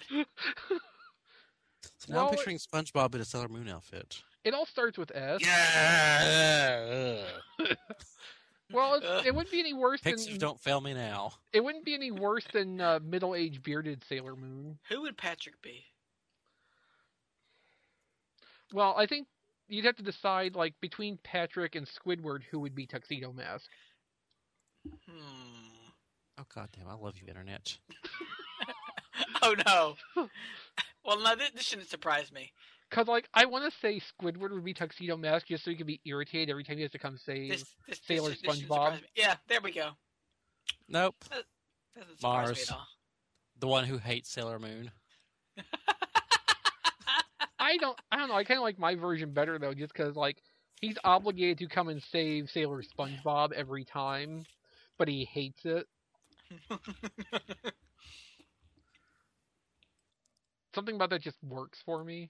So now I'm picturing SpongeBob in a Sailor Moon outfit. It all starts with S. Yeah. Well, it wouldn't be any worse Pixars don't fail me now. It wouldn't be any worse than middle-aged bearded Sailor Moon. Who would Patrick be? Well, I think you'd have to decide, between Patrick and Squidward, who would be Tuxedo Mask. Oh Oh goddamn! I love you, Internet. Oh no. Well, no, this shouldn't surprise me. Because, like, I want to say Squidward would be Tuxedo Mask just so he could be irritated every time he has to come save Sailor SpongeBob. Yeah, there we go. Nope. That doesn't surprise me Mars. at all. The one who hates Sailor Moon. I don't know. I kind of like my version better, though, just because, like, he's obligated to come and save Sailor SpongeBob every time, but he hates it. Something about that just works for me.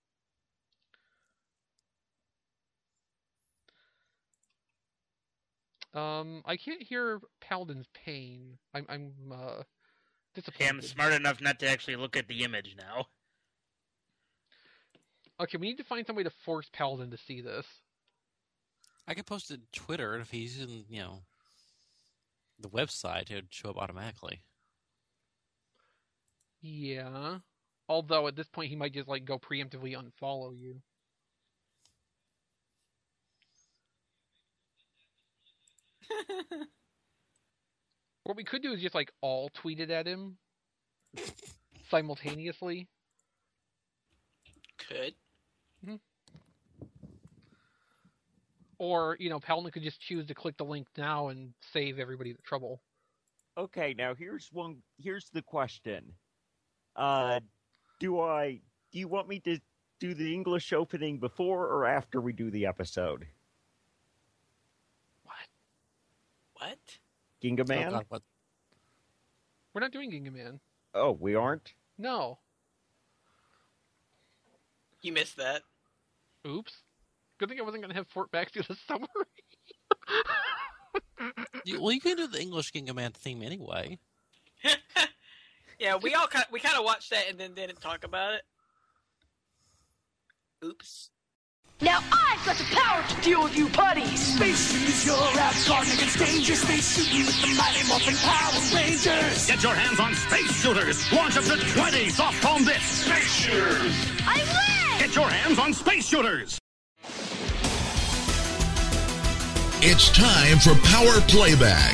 I can't hear Paladin's pain. I'm disappointed. Okay, I'm smart enough not to actually look at the image now. Okay, we need to find some way to force Paladin to see this. I could post it to Twitter, and if he's using, the website, it would show up automatically. Yeah. Although, at this point, he might just, like, go preemptively unfollow you. What we could do is just, like, all tweet it at him. Simultaneously. Could. Mm-hmm. Or, Paladin could just choose to click the link now and save everybody the trouble. Okay, now here's the question. Do you want me to do the English opening before or after we do the episode? What? Ginga Man? Oh, God, what? We're not doing Ginga Man. Oh, we aren't? No. You missed that. Oops. Good thing I wasn't going to have Fort back through the summer. You can do the English Ginga Man theme anyway. Yeah, we kind of watched that and then didn't talk about it. Oops. Now I've got the power to deal with you putties! Spaceship is your rap guarding against danger. Space shooting with the Mighty Morphin Power Rangers. Get your hands on Space Shooters. Launch up to 20 soft foam discs. Space Shooters. I win! Get your hands on Space Shooters. It's time for Power Playback.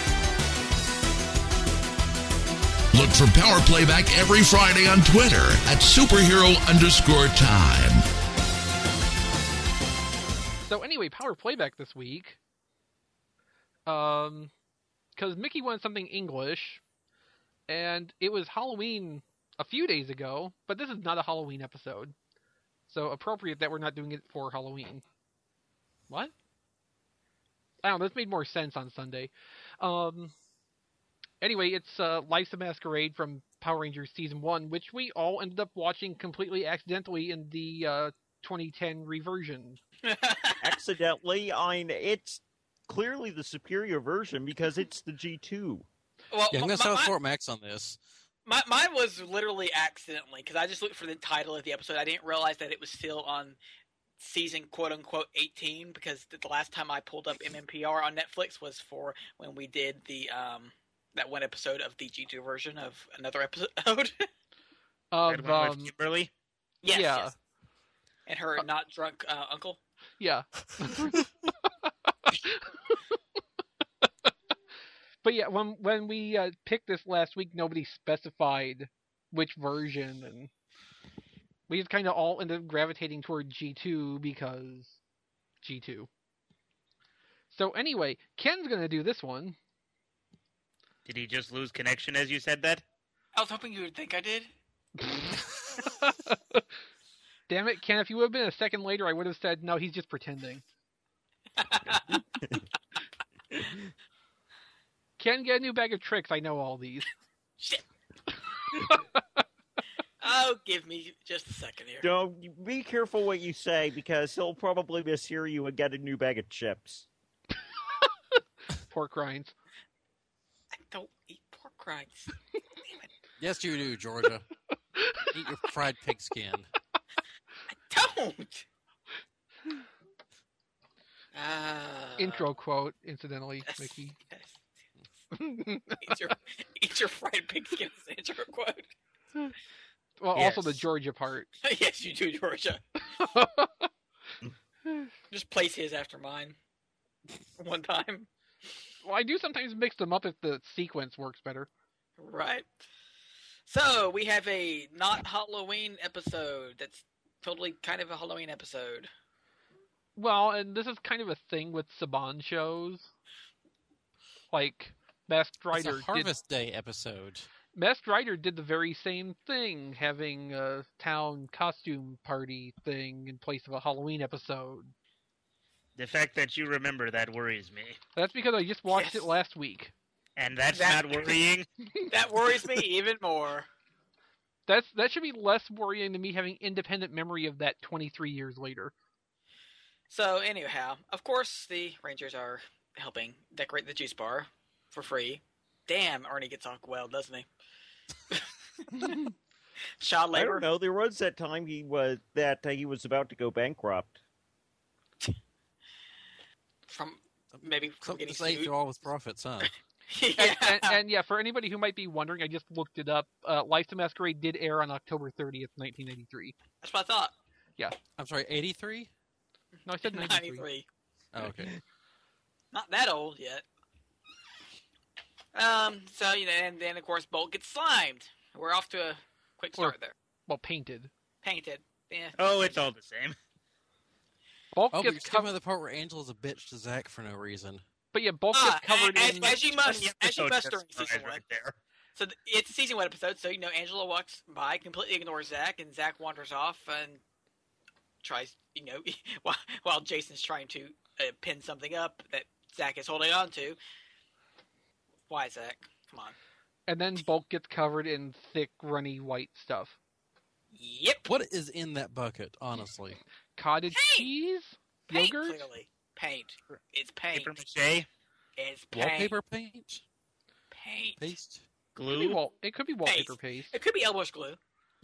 Look for Power Playback every Friday on Twitter at superhero_time. So anyway, Power Playback this week. Because Mickey wanted something English, and it was Halloween a few days ago, but this is not a Halloween episode. So appropriate that we're not doing it for Halloween. What? I don't know, this made more sense on Sunday. Anyway, it's Life's a Masquerade from Power Rangers Season 1, which we all ended up watching completely accidentally in the 2010 reversion. Accidentally? It's clearly the superior version because it's the G2. Well, Yeah, I'm going to start with Fort Max on this. Mine was literally accidentally, because I just looked for the title of the episode. I didn't realize that it was still on season quote-unquote 18, because the last time I pulled up MMPR on Netflix was for when we did the that one episode of the G2 version of another episode. Of Kimberly? Yes, yeah. yes. And her not drunk uncle? Yeah. But yeah, when we picked this last week, nobody specified which version, and we just kind of all ended up gravitating toward G2 because G2. So anyway, Ken's going to do this one. Did he just lose connection as you said that? I was hoping you would think I did. Damn it, Ken, if you would have been a second later, I would have said, no, he's just pretending. Ken, get a new bag of tricks. I know all these. Shit. Oh, give me just a second here. Don't be careful what you say because he'll probably mishear you and get a new bag of chips. Pork rinds. I don't eat pork rinds. Yes, you do, Georgia. Eat your fried pig skin. I don't. Intro quote, incidentally, yes, Mickey. Yes. Eat your fried pig skin is the intro quote. Well, yes. Also the Georgia part. Yes, you do, Georgia. Just place his after mine. One time. Well, I do sometimes mix them up if the sequence works better. Right. So, we have a not Halloween episode that's totally kind of a Halloween episode. Well, and this is kind of a thing with Saban shows. Like, Masked Rider. It's a Harvest Day episode. Masked Rider did the very same thing, having a town costume party thing in place of a Halloween episode. The fact that you remember that worries me. That's because I just watched it last week. And that's not worrying? That worries me even more. That should be less worrying than me having independent memory of that 23 years later. So, anyhow, of course, the Rangers are helping decorate the juice bar for free. Damn, Ernie gets on well, doesn't he? Child labor. I don't know. There was that time he was about to go bankrupt. From maybe from getting saved sued. through all his profits, huh? Yeah. And yeah, for anybody who might be wondering, I just looked it up. Life to Masquerade did air on October 30th, 1993. That's what I thought. Yeah. I'm sorry, 83? No, I said 93. Oh, okay. Not that old yet. So, and then, of course, Bolt gets slimed. We're off to a quick start there. Well, painted. Painted. Yeah. Oh, it's all the same. Bulk but gets you're skipping the part where Angela's a bitch to Zach for no reason. But yeah, Bulk gets covered in... As you must during season one. Right there. So it's a season 1 episode, so, Angela walks by, completely ignores Zach, and Zach wanders off and tries, while Jason's trying to pin something up that Zach is holding on to. Why, Zach? Come on. And then Bulk gets covered in thick, runny white stuff. Yep. What is in that bucket, honestly? Cottage cheese? Paint, Yogurt? clearly. Paint. It's paint. Paper mache? It's paint. Wallpaper paint? Paint. Paste? Glue? It could be wallpaper paste. It could be elbow glue.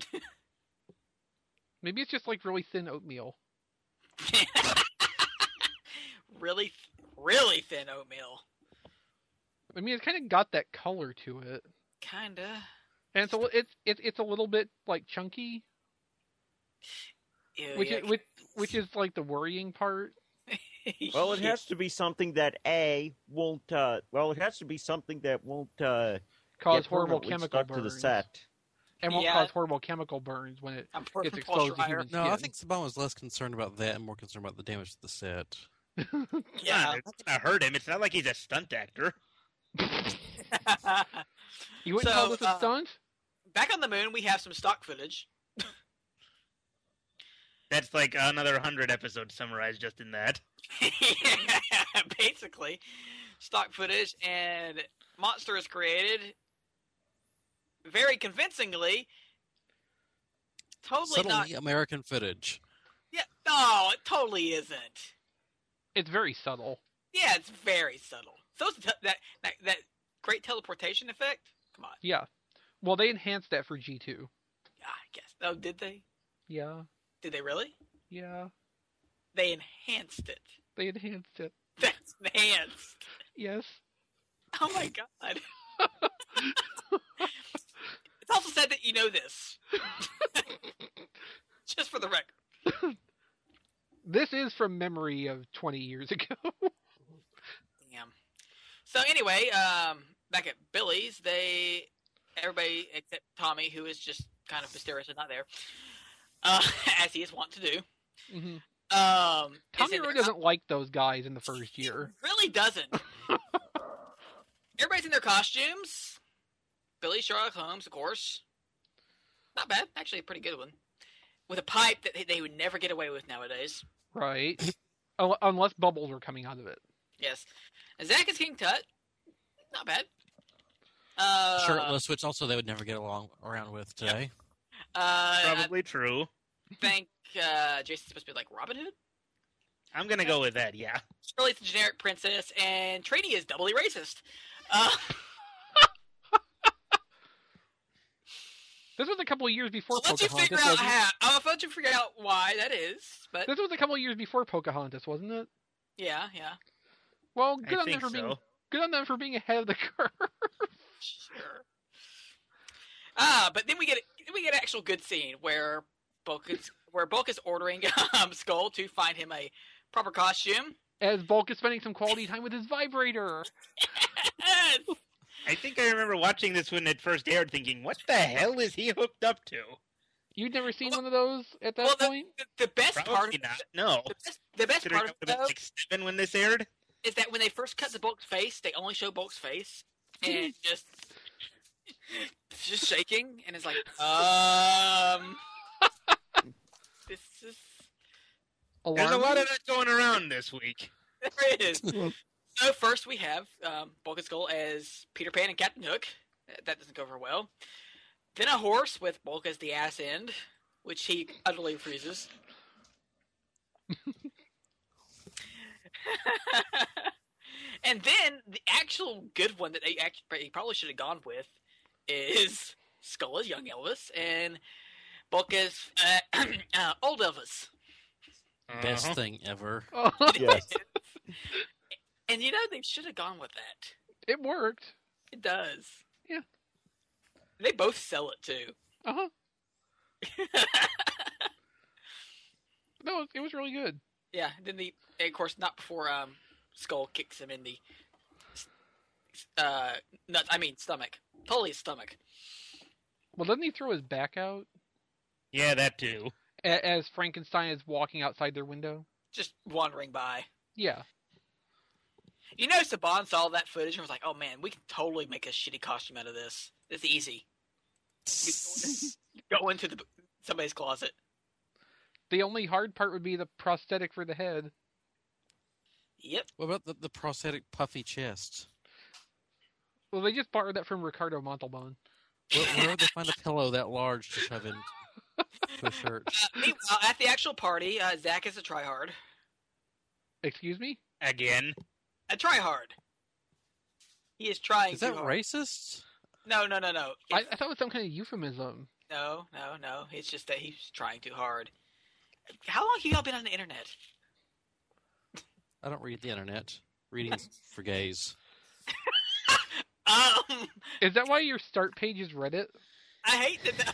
Maybe it's just like really thin oatmeal. Really, really thin oatmeal. I mean, it's kind of got that color to it. Kinda. And so it's a little bit like chunky, Ew, which is like the worrying part. Well, it has to be something that won't. It has to be something that won't cause get horrible permanently chemical stuck burns to the set. and won't cause horrible chemical burns when it gets exposed to human skin. No, I think Saban was less concerned about that and more concerned about the damage to the set. Yeah, it's gonna hurt him. It's not like he's a stunt actor. You wouldn't call this a stunt? Back on the moon, we have some stock footage. That's like another 100 episodes summarized just in that. Yeah, basically. Stock footage, and Monster is created very convincingly. Totally Subtly not American footage. Yeah, no, it totally isn't. It's very subtle. Yeah, it's very subtle. So that great teleportation effect? Come on. Yeah. Well, they enhanced that for G2. Yeah, I guess. Oh, did they? Yeah. Did they really? Yeah. They enhanced it. They enhanced it. That's enhanced. Yes. Oh my god. It's also said that you know this. Just for the record. This is from memory of 20 years ago. Damn. So anyway, back at Billy's, everybody except Tommy, who is just kind of mysterious and not there, as he is wont to do. Mm-hmm. Tommy really doesn't like those guys in the first year. He really doesn't. Everybody's in their costumes. Billy, Sherlock Holmes, of course. Not bad. Actually, a pretty good one. With a pipe that they would never get away with nowadays. Right. Unless bubbles are coming out of it. Yes. And Zach is King Tut. Not bad. Shirtless, which also they would never get around with today. Probably true. I think Jason's supposed to be like Robin Hood? I'm going to go with that, yeah. Shirley's the generic princess, and Trady is doubly racist. This was a couple of years before I'll let Pocahontas. I'll let you figure out why that is. But this was a couple of years before Pocahontas, wasn't it? Yeah. Well, good I on them think for so. being good on them for being ahead of the curve. Sure. But then we get an actual good scene where Bulk is ordering Skull to find him a proper costume. As Bulk is spending some quality time with his vibrator. Yes! I think I remember watching this when it first aired, thinking, "What the hell is he hooked up to?" You'd never seen one of those at that point? The best Probably part of not. No. the best part of it, though, like 7 when this aired. is that when they first cut the Bulk's face, they only show Bulk's face, and just shaking, and it's like, this is There's a lot of that going around this week. there it is. So first we have Bulk and Skull as Peter Pan and Captain Hook. That doesn't go over well. Then a horse with Bulk as the ass end, which he utterly refuses. And then the actual good one that he probably should have gone with is Skull as young Elvis and Bulk as old Elvis. Best thing ever. Yes. And they should have gone with that. It worked. It does. Yeah. They both sell it too. Uh-huh. No, it was really good. Yeah. Then of course, not before Skull kicks him in the nuts. I mean, stomach. Totally his stomach. Well, doesn't he throw his back out? Yeah, that too. As Frankenstein is walking outside their window? Just wandering by. Yeah. Saban saw that footage and was like, "Oh man, we can totally make a shitty costume out of this. It's easy. Go into somebody's closet." The only hard part would be the prosthetic for the head. Yep. What about the prosthetic puffy chest? Well, they just borrowed that from Ricardo Montalban. Where would they find a pillow that large to shove in to a shirt? Meanwhile, at the actual party, Zach is a tryhard. Excuse me? Again. A tryhard. He is trying. Is that too hard. racist? No. I thought it was some kind of euphemism. No. It's just that he's trying too hard. How long have y'all been on the internet? I don't read the internet. Reading's for gays. Is that why your start page is Reddit? I hate that.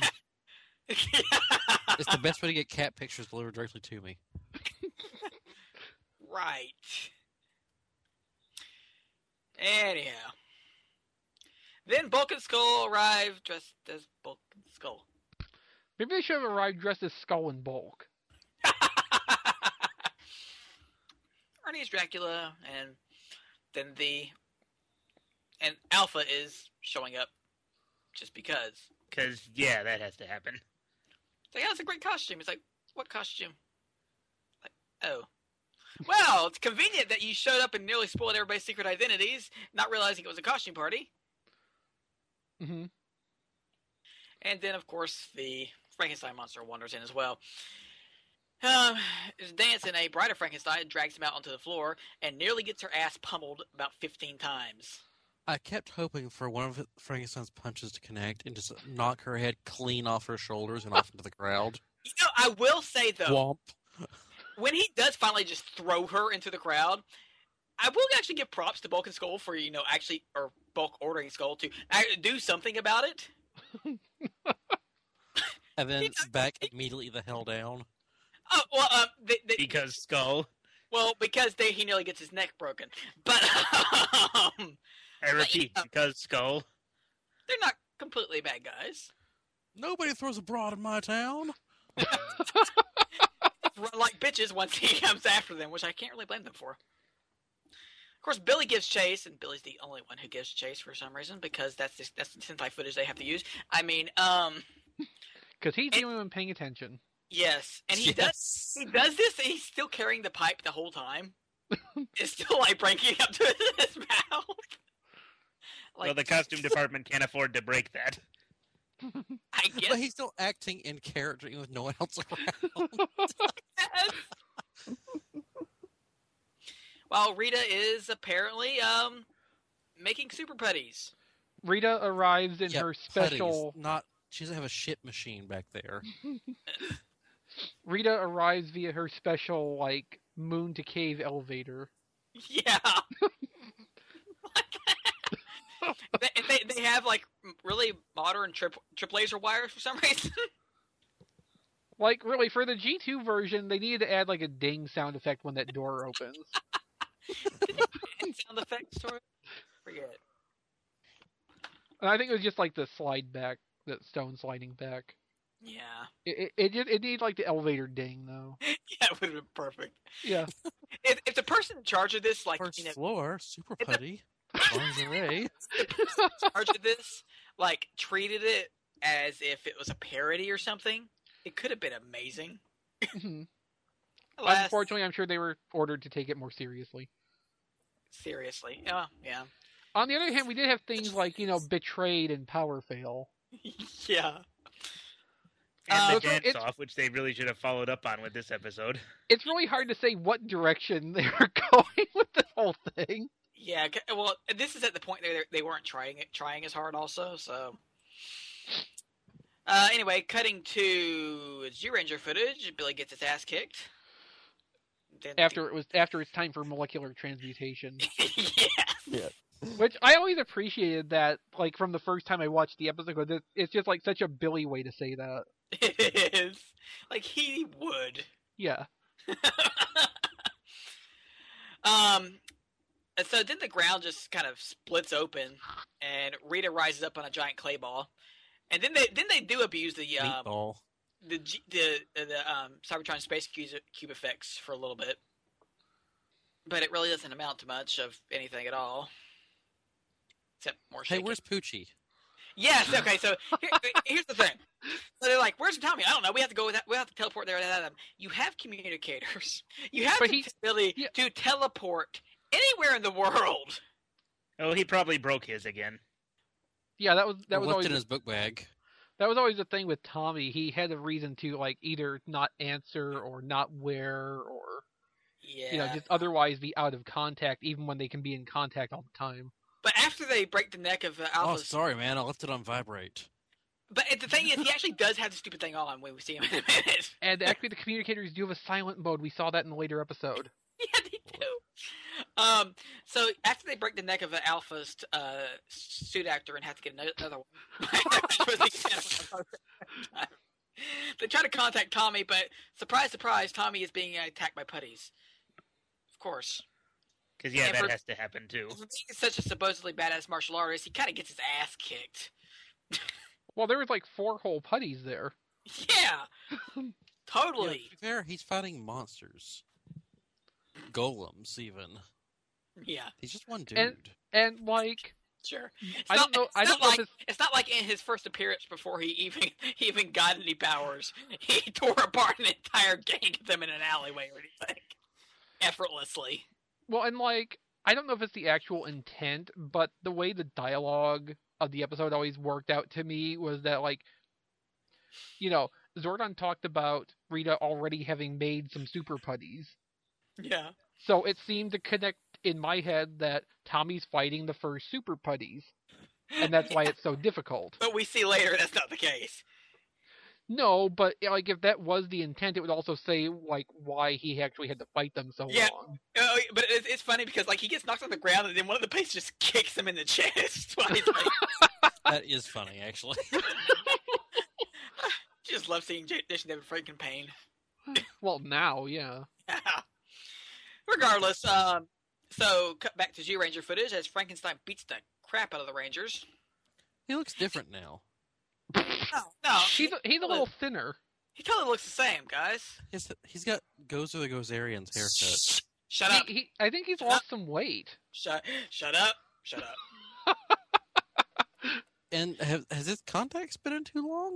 It's the best way to get cat pictures delivered directly to me. Right. Anyhow. Then Bulk and Skull arrive dressed as Bulk and Skull. Maybe they should have arrived dressed as Skull and Bulk. Ernie's Dracula, and then and Alpha is showing up just because. Because, yeah, that has to happen. It's like, "Oh, it's a great costume." It's like, "What costume?" Like, "Oh. Well, it's convenient that you showed up and nearly spoiled everybody's secret identities, not realizing it was a costume party." Mm-hmm. And then, of course, the Frankenstein monster wanders in as well. Is dancing a Bride of Frankenstein, drags him out onto the floor, and nearly gets her ass pummeled about 15 times. I kept hoping for one of Frankenstein's punches to connect and just knock her head clean off her shoulders and off into the crowd. I will say, though, Womp. when he does finally just throw her into the crowd, I will actually give props to Bulk and Skull for, or Bulk ordering Skull to do something about it. And then back immediately the hell down. Oh, well, Because Skull. Well, because he nearly gets his neck broken. But, I repeat, because Skull. They're not completely bad guys. Nobody throws a broad in my town. Run like bitches once he comes after them, which I can't really blame them for. Of course, Billy gives chase, and Billy's the only one who gives chase for some reason, because that's the Sentai footage they have to use. I mean, because he's the only one paying attention. Yes, and he does this, and he's still carrying the pipe the whole time. It's still, breaking up to his mouth. Well, the costume department can't afford to break that. I guess. But he's still acting in character even with no one else around. While Rita is apparently making super putties. Rita arrives in her special... She doesn't have a shit machine back there. Rita arrives via her special, moon to cave elevator. Yeah. they have, really modern trip laser wires for some reason. Like, really, for the G2 version, they needed to add, like, a ding sound effect when that door opens. Sound effects to it? Forget. And I think it was just, like, the slide back, the stone sliding back. Yeah. It needed, like, the elevator ding, though. Yeah, it would have been perfect. Yeah. If the person in charge of this, like, First floor, super putty, lingerie. The person in charge of this, like, treated it as if it was a parody or something, it could have been amazing. Unfortunately, I'm sure they were ordered to take it more seriously. Seriously. Yeah. On the other hand, we did have things like, Betrayed and Power Fail. Yeah. And the dance-off, which they really should have followed up on with this episode. It's really hard to say what direction they were going with this whole thing. Yeah, well, this is at the point they weren't trying as hard also, so... Anyway, cutting to Zyuranger footage, Billy gets his ass kicked. Then after it's time for molecular transmutation. Yeah. Which I always appreciated that, like, from the first time I watched the episode, it's just like such a Billy way to say that. It is. Like, he would. Yeah. So then the ground just kind of splits open, and Rita rises up on a giant clay ball. And then they do abuse the Cybertron space cube effects for a little bit, but it really doesn't amount to much of anything at all, except more shaking. Hey, where's Poochie? Yes. Okay. So here's the thing. So they're like, "Where's Tommy? I don't know. We have to go with that. We have to teleport there." You have communicators. You have the ability to teleport anywhere in the world. Oh, he probably broke his again. Yeah, that was always in his book bag. That was always the thing with Tommy. He had a reason to, like, either not answer or not wear or just otherwise be out of contact, even when they can be in contact all the time. But after they break the neck of Alpha... Oh, sorry, man. I left it on vibrate. But the thing is, he actually does have the stupid thing on when we see him in a minute. And actually, the communicators do have a silent mode. We saw that in a later episode. Yeah, they do. So after they break the neck of Alpha's suit actor and have to get another one, they try to contact Tommy, but surprise, surprise, Tommy is being attacked by putties. Of course. Because, that has to happen, too. He's such a supposedly badass martial artist, he kind of gets his ass kicked. Well, there was like 4 whole putties there. Yeah. Totally. Yeah, to be fair, he's fighting monsters. Golems, even. Yeah. He's just one dude. And like... Sure. I don't know it's not like in his first appearance before he even got any powers. He tore apart an entire gang of them in an alleyway or anything. Effortlessly. Well, and like, I don't know if it's the actual intent, but the way the dialogue of the episode always worked out to me was that, like, Zordon talked about Rita already having made some super putties. Yeah. So it seemed to connect in my head that Tommy's fighting the first super putties. And that's why it's so difficult. But we see later that's not the case. No, but like if that was the intent, it would also say like why he actually had to fight them so long. But it's funny because like he gets knocked on the ground and then one of the pieces just kicks him in the chest. While he's like... That is funny, actually. Just love seeing Jason David Frank in pain. Well, now, yeah. Regardless, so cut back to Zyuranger footage as Frankenstein beats the crap out of the Rangers. He looks different now. No, he's a little thinner. He totally looks the same, guys. He's got Gozer the Gozerian's haircut. Shut up. I think he's lost some weight. Shut up. And has his contacts been in too long?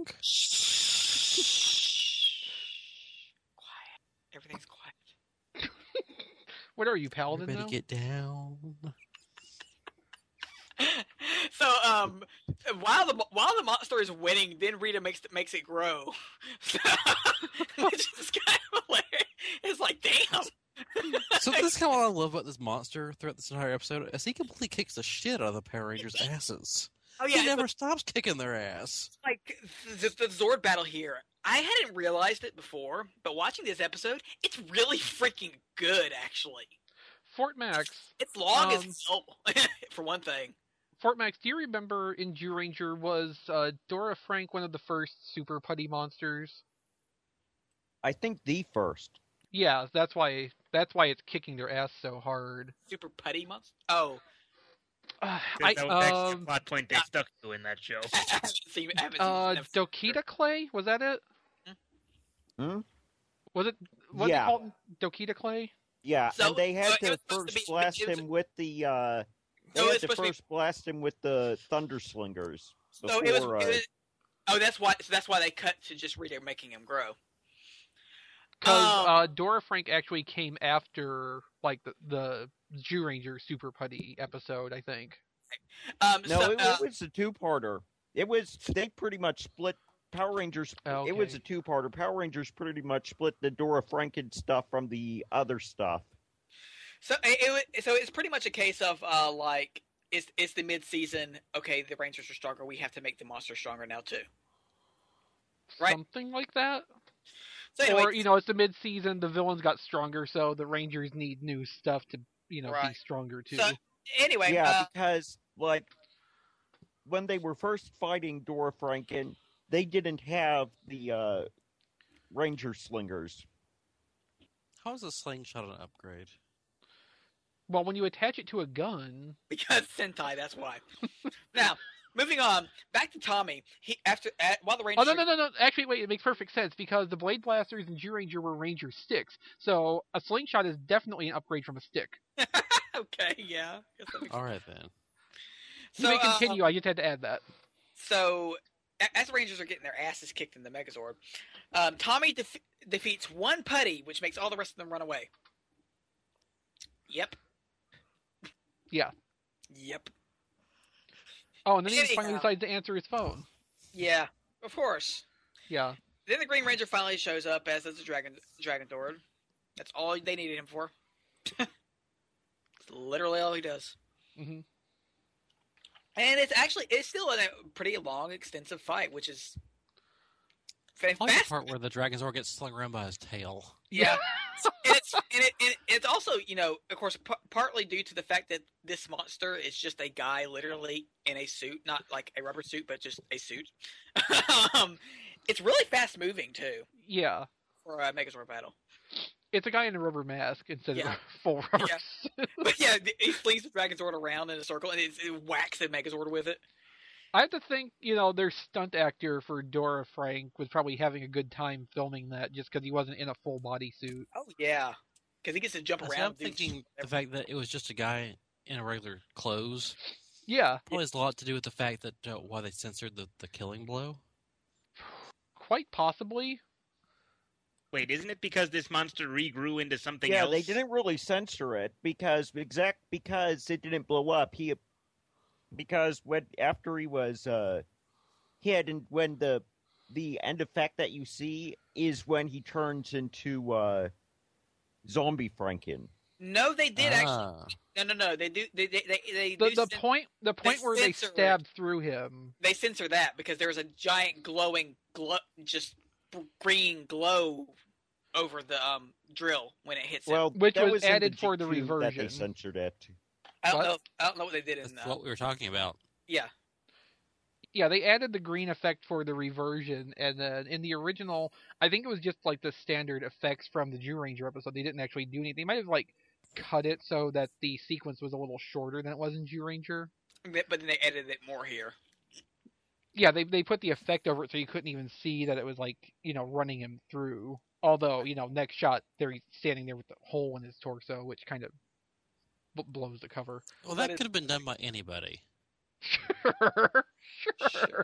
Quiet. Everything's quiet. What are you, Paladin? Everybody get down. So, while the monster is winning, then Rita makes it grow, which is kind of hilarious. It's like, damn. So this is kind of what I love about this monster throughout this entire episode, as he completely kicks the shit out of the Power Rangers' asses. Oh yeah, he never stops kicking their ass. Like the Zord battle here, I hadn't realized it before, but watching this episode, it's really freaking good, actually. Fort Max. It's long as hell, for one thing. Fort Max, do you remember in Zyuranger was Dora Frank one of the first super putty monsters? I think the first. Yeah, that's why it's kicking their ass so hard. Super Putty monster? Oh. That was actually the plot point they stuck to in that show. I haven't seen Dokita Clay? Was that it? Hmm? Was it? What they called Dokita Clay? Yeah, So, and they had to supposed first to be- blast it was- him with the. They No, had it's to supposed to be- first blast him with the Thunder Slingers. So Before, it was. Oh, that's why they cut to just Rita making him grow. Because Dora Frank actually came after like the Jew Ranger Super Putty episode, I think. No, it was a two-parter. They pretty much split Power Rangers. Okay. It was a two-parter. Power Rangers pretty much split the Dora Franken stuff from the other stuff. So it's pretty much a case of like it's the mid-season. Okay, the Rangers are stronger. We have to make the monsters stronger now too. Right? Something like that. So anyway, Or it's the mid-season. The villains got stronger, so the Rangers need new stuff to be stronger too. So anyway, yeah, because like when they were first fighting Dora Franken, they didn't have the Ranger Slingers. How is a slingshot an upgrade? Well, when you attach it to a gun, because Sentai, that's why. Now, moving on, back to Tommy. While the Rangers. Oh no! Actually, wait. It makes perfect sense because the Blade Blasters and Jew Ranger were Ranger sticks, so a slingshot is definitely an upgrade from a stick. Okay, yeah. All right then. So you may continue. I just had to add that. So, as the Rangers are getting their asses kicked in the Megazord, Tommy defeats one putty, which makes all the rest of them run away. Yep. Yeah. Yep. Oh, and then he finally decides to answer his phone. Yeah, of course. Yeah. Then the Green Ranger finally shows up, as does the Dragon Lord. That's all they needed him for. It's literally all he does. Mm-hmm. And it's still a pretty long, extensive fight, which is I like the part where the Dragonzord gets slung around by his tail. Yeah. It's also, of course, partly due to the fact that this monster is just a guy literally in a suit, not like a rubber suit, but just a suit. It's really fast moving too. Yeah. For a Megazord battle. It's a guy in a rubber mask instead of a full rubber suit. But yeah, he flings the Dragonzord around in a circle and it whacks the Megazord with it. I have to think, their stunt actor for Dora Frank was probably having a good time filming that just because he wasn't in a full body suit. Oh, yeah. Because he gets to jump around. I'm thinking the fact that it was just a guy in a regular clothes. Yeah. Probably has a lot to do with the fact that why they censored the killing blow. Quite possibly. Wait, isn't it because this monster regrew into something else? else? Yeah, they didn't really censor it because it didn't blow up. Because after he was hit, and when the end effect that you see is when he turns into zombie Franken. No, they did actually. No. They do. They the point where they stabbed through him. They censor that because there was a giant glowing just green glow over the drill when it hits him. Which was added for the reversion. That they censored it. I don't know what they did in. That's what we were talking about. Yeah. Yeah, they added the green effect for the reversion, and then in the original, I think it was just like the standard effects from the Jew Ranger episode. They didn't actually do anything. They might have cut it so that the sequence was a little shorter than it was in Jew Ranger. But then they edited it more here. Yeah, they put the effect over it so you couldn't even see that it was running him through. Although, next shot, he's standing there with the hole in his torso, which kind of blows the cover. Well, that could have been done by anybody. Sure.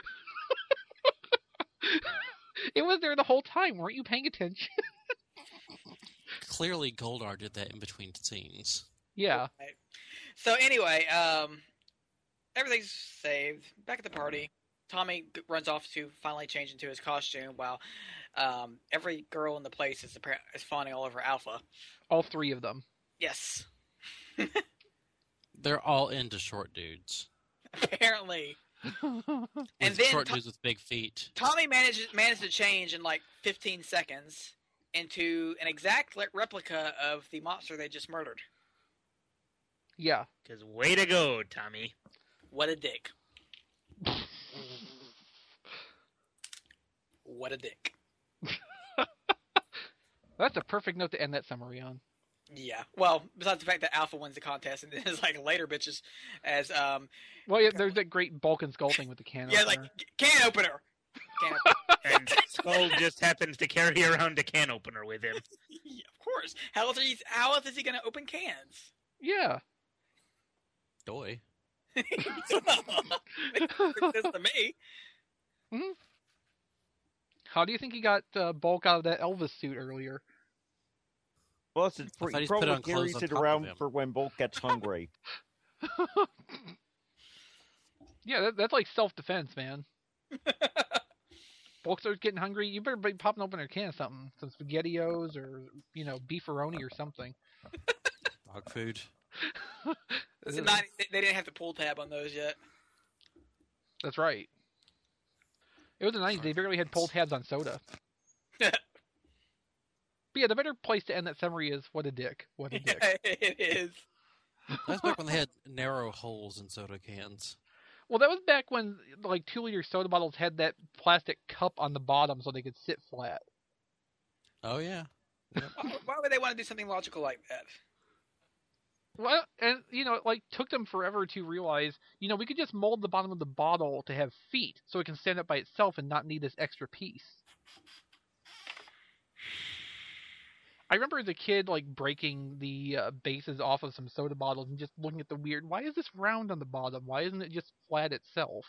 It was there the whole time. Weren't you paying attention? Clearly, Goldar did that in between scenes. Yeah. Right. So anyway, everything's saved. Back at the party, Tommy runs off to finally change into his costume while every girl in the place is fawning all over Alpha. All three of them. Yes. They're all into short dudes. Apparently. And then short dudes with big feet. Tommy managed to change in 15 seconds into an exact replica of the monster they just murdered. Yeah. Because way to go, Tommy. What a dick. What a dick. That's a perfect note to end that summary on. Yeah. Well, besides the fact that Alpha wins the contest, and then it's like later bitches as Well, yeah, there's that great Bulk and Skull thing with the can opener. Yeah, like can opener. Can opener. And Skull just happens to carry around a can opener with him. Yeah, of course. How else is he going to open cans? Yeah. Doy. Makes sense to me. Mm-hmm. How do you think he got Bulk out of that Elvis suit earlier? Plus, he probably carries it around for when Bulk gets hungry. Yeah, that's like self-defense, man. Bulk starts getting hungry, you better be popping open a can of something. Some SpaghettiOs or, beefaroni or something. Dog food. They didn't have the pull tab on those yet. That's right. It was the 90s. They barely had pull tabs on soda. But yeah, the better place to end that summary is what a dick. What a dick. Yeah, it is. That's back when they had narrow holes in soda cans. Well, that was back when, 2-liter soda bottles had that plastic cup on the bottom so they could sit flat. Oh, yeah. Yep. Why would they want to do something logical like that? Well, and, it took them forever to realize, we could just mold the bottom of the bottle to have feet so it can stand up by itself and not need this extra piece. I remember as a kid, breaking the bases off of some soda bottles and just looking at the weird, why is this round on the bottom? Why isn't it just flat itself?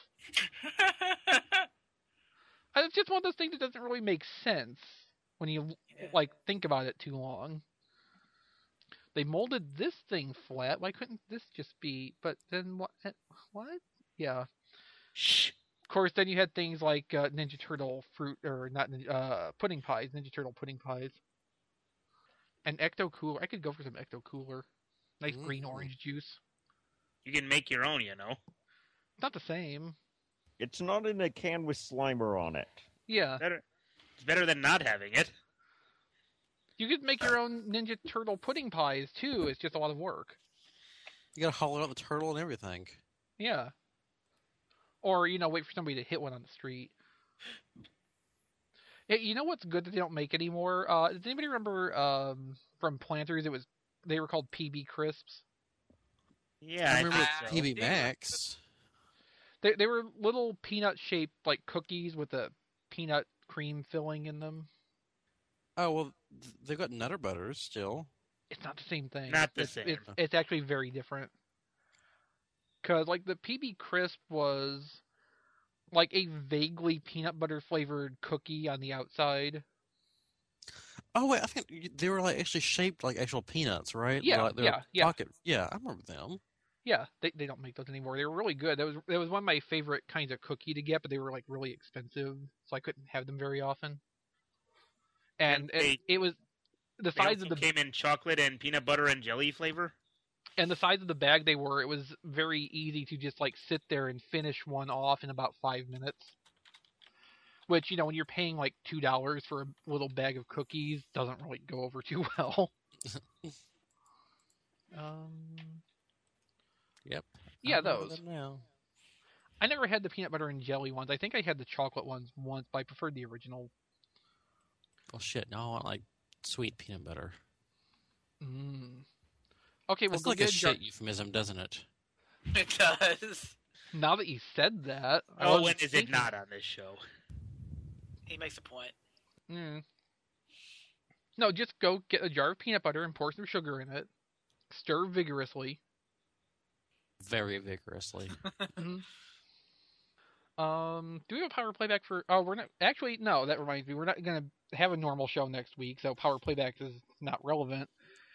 And it's just one of those things that doesn't really make sense when you, think about it too long. They molded this thing flat. Why couldn't this just be? But then what? What? Yeah. Shh. Of course, then you had things like Ninja Turtle fruit, or not pudding pies, Ninja Turtle pudding pies. And Ecto Cooler. I could go for some Ecto Cooler. Nice green orange juice. You can make your own, Not the same. It's not in a can with Slimer on it. Yeah. It's better than not having it. You could make your own Ninja Turtle pudding pies, too. It's just a lot of work. You gotta hollow out the turtle and everything. Yeah. Or, wait for somebody to hit one on the street. Hey, you know what's good that they don't make anymore? Does anybody remember from Planters, they were called PB Crisps? Yeah, I remember so. PB Max. They were little peanut-shaped, cookies with a peanut cream filling in them. Oh, well, they've got Nutter Butters still. It's not the same thing. Not the same. It's actually very different. Because, the PB Crisp was, a vaguely peanut butter flavored cookie on the outside. Oh, wait, I think they were, actually shaped like actual peanuts, right? Yeah, yeah. Pocket. Yeah, I remember them. Yeah, they don't make those anymore. They were really good. That was one of my favorite kinds of cookie to get, but they were, really expensive, so I couldn't have them very often. And it was the size of the came in chocolate and peanut butter and jelly flavor. And the size of the bag it was very easy to just sit there and finish one off in about 5 minutes. Which, when you're paying $2 for a little bag of cookies, doesn't really go over too well. Yep. Yeah, those. Now. I never had the peanut butter and jelly ones. I think I had the chocolate ones once, but I preferred the original. Well, shit. Now I want sweet peanut butter. Okay, well, that's like a shit euphemism, doesn't it? It does. Now that you said that, when is it not on this show? He makes a point. No, just go get a jar of peanut butter and pour some sugar in it. Stir vigorously. Very vigorously. Do we have a power playback for... Oh, we're not... Actually, no, that reminds me. We're not going to have a normal show next week, so power playback is not relevant.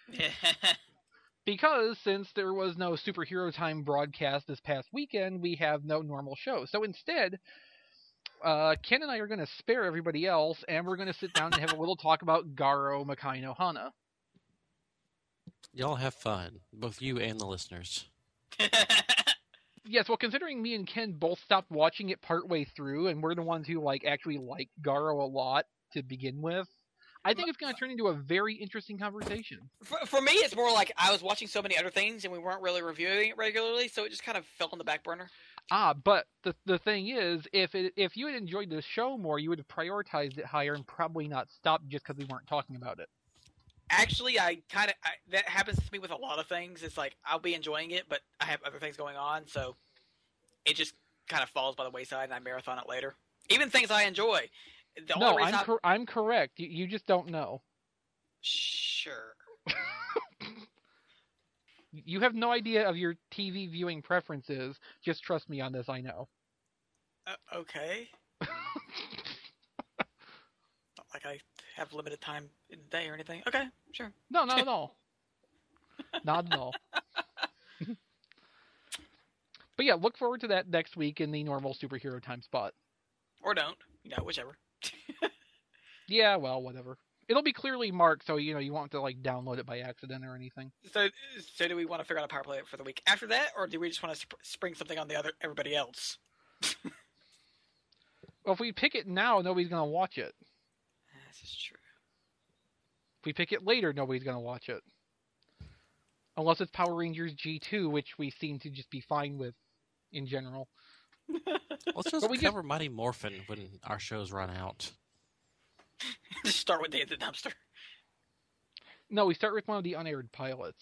Because since there was no Superhero Time broadcast this past weekend, we have no normal show. So instead, Ken and I are going to spare everybody else, and we're going to sit down and have a little talk about Garo Makai no Hana. Y'all have fun, both you and the listeners. Yes, well, considering me and Ken both stopped watching it partway through, and we're the ones who actually like Garo a lot to begin with, I think it's going to turn into a very interesting conversation. For me, it's more like I was watching so many other things, and we weren't really reviewing it regularly, so it just kind of fell on the back burner. But the thing is, if you had enjoyed the show more, you would have prioritized it higher and probably not stopped just because we weren't talking about it. Actually, that happens to me with a lot of things. It's like I'll be enjoying it, but I have other things going on, so it just kind of falls by the wayside, and I marathon it later. Even things I enjoy. I'm correct. You just don't know. Sure. You have no idea of your TV viewing preferences. Just trust me on this. I know. Okay. Not like I have limited time in the day or anything. Okay, sure. No, not at all. Not at all. But yeah, look forward to that next week in the normal superhero time spot. Or don't. Whichever. Yeah, well, whatever. It'll be clearly marked, so you won't have to download it by accident or anything. So do we want to figure out a power play for the week after that, or do we just want to spring something on everybody else? Well, if we pick it now, nobody's gonna watch it. This is true. If we pick it later, nobody's gonna watch it. Unless it's Power Rangers G2, which we seem to just be fine with in general. Let's just cover Mighty Morphin when our shows run out. Just start with Day of the Dumpster. No, we start with one of the unaired pilots.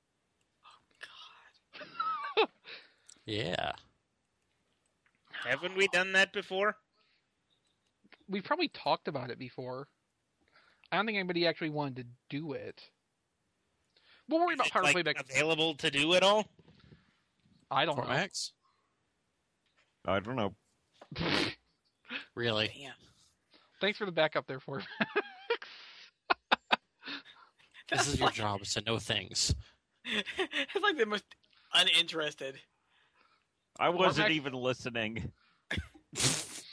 Oh, God. Yeah. Haven't we done that before? We've probably talked about it before. I don't think anybody actually wanted to do it. We'll worry about Power Playback. Available to do it all? I don't know. Max? I don't know. Really? Damn. Thanks for the backup there, for This is your job, is to know things. It's like the most uninterested. I wasn't even listening. Damn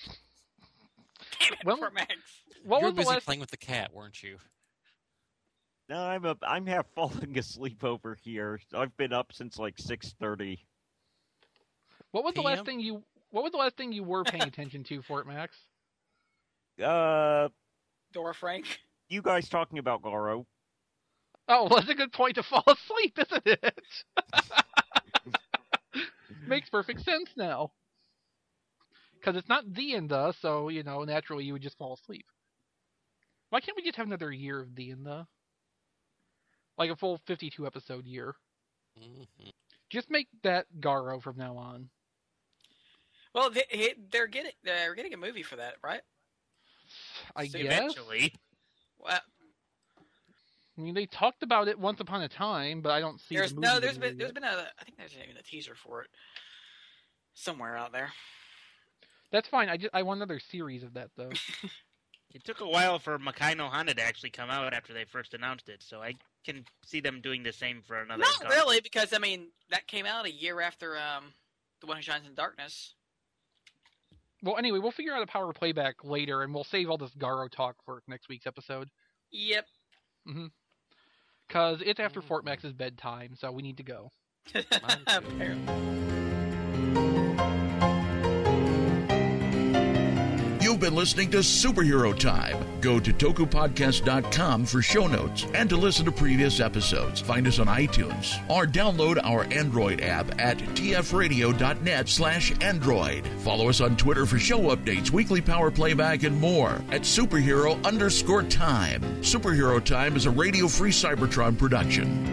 it, poor Max. You were busy playing with the cat, weren't you? No, I'm half falling asleep over here. I've been up since like 6:30. What was the last thing you were paying attention to, Fort Max? Dora Frank. You guys talking about Garo? Oh, well, that's a good point to fall asleep, isn't it? Makes perfect sense now. Because it's not the Inda, so, naturally you would just fall asleep. Why can't we just have another year of the Inda? Like a full 52-episode year. Mm-hmm. Just make that Garo from now on. Well, they're getting a movie for that, right? I guess. Eventually. Well, I mean, they talked about it once upon a time, but I don't see. There's been I think there's even a teaser for it somewhere out there. That's fine. I want another series of that though. It took a while for Makai no Hana to actually come out after they first announced it, so I can see them doing the same for another. Not really, because that came out a year after The One Who Shines in Darkness. Well, anyway, we'll figure out a power playback later, and we'll save all this Garo talk for next week's episode. Yep. Mm-hmm. Because it's after Fort Max's bedtime, so we need to go. Apparently. You've been listening to Superhero Time. Go to tokupodcast.com for show notes and to listen to previous episodes. Find us on iTunes or download our Android app at tfradio.net/Android. Follow us on Twitter for show updates, weekly power playback, and more at superhero_time. Superhero Time is a Radio Free Cybertron production.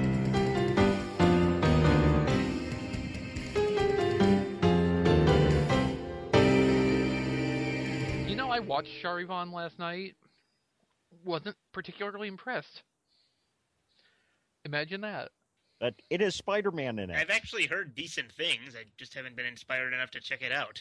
I watched Charivan last night. Wasn't particularly impressed. Imagine that. But it is Spider-Man in it. I've actually heard decent things. I just haven't been inspired enough to check it out.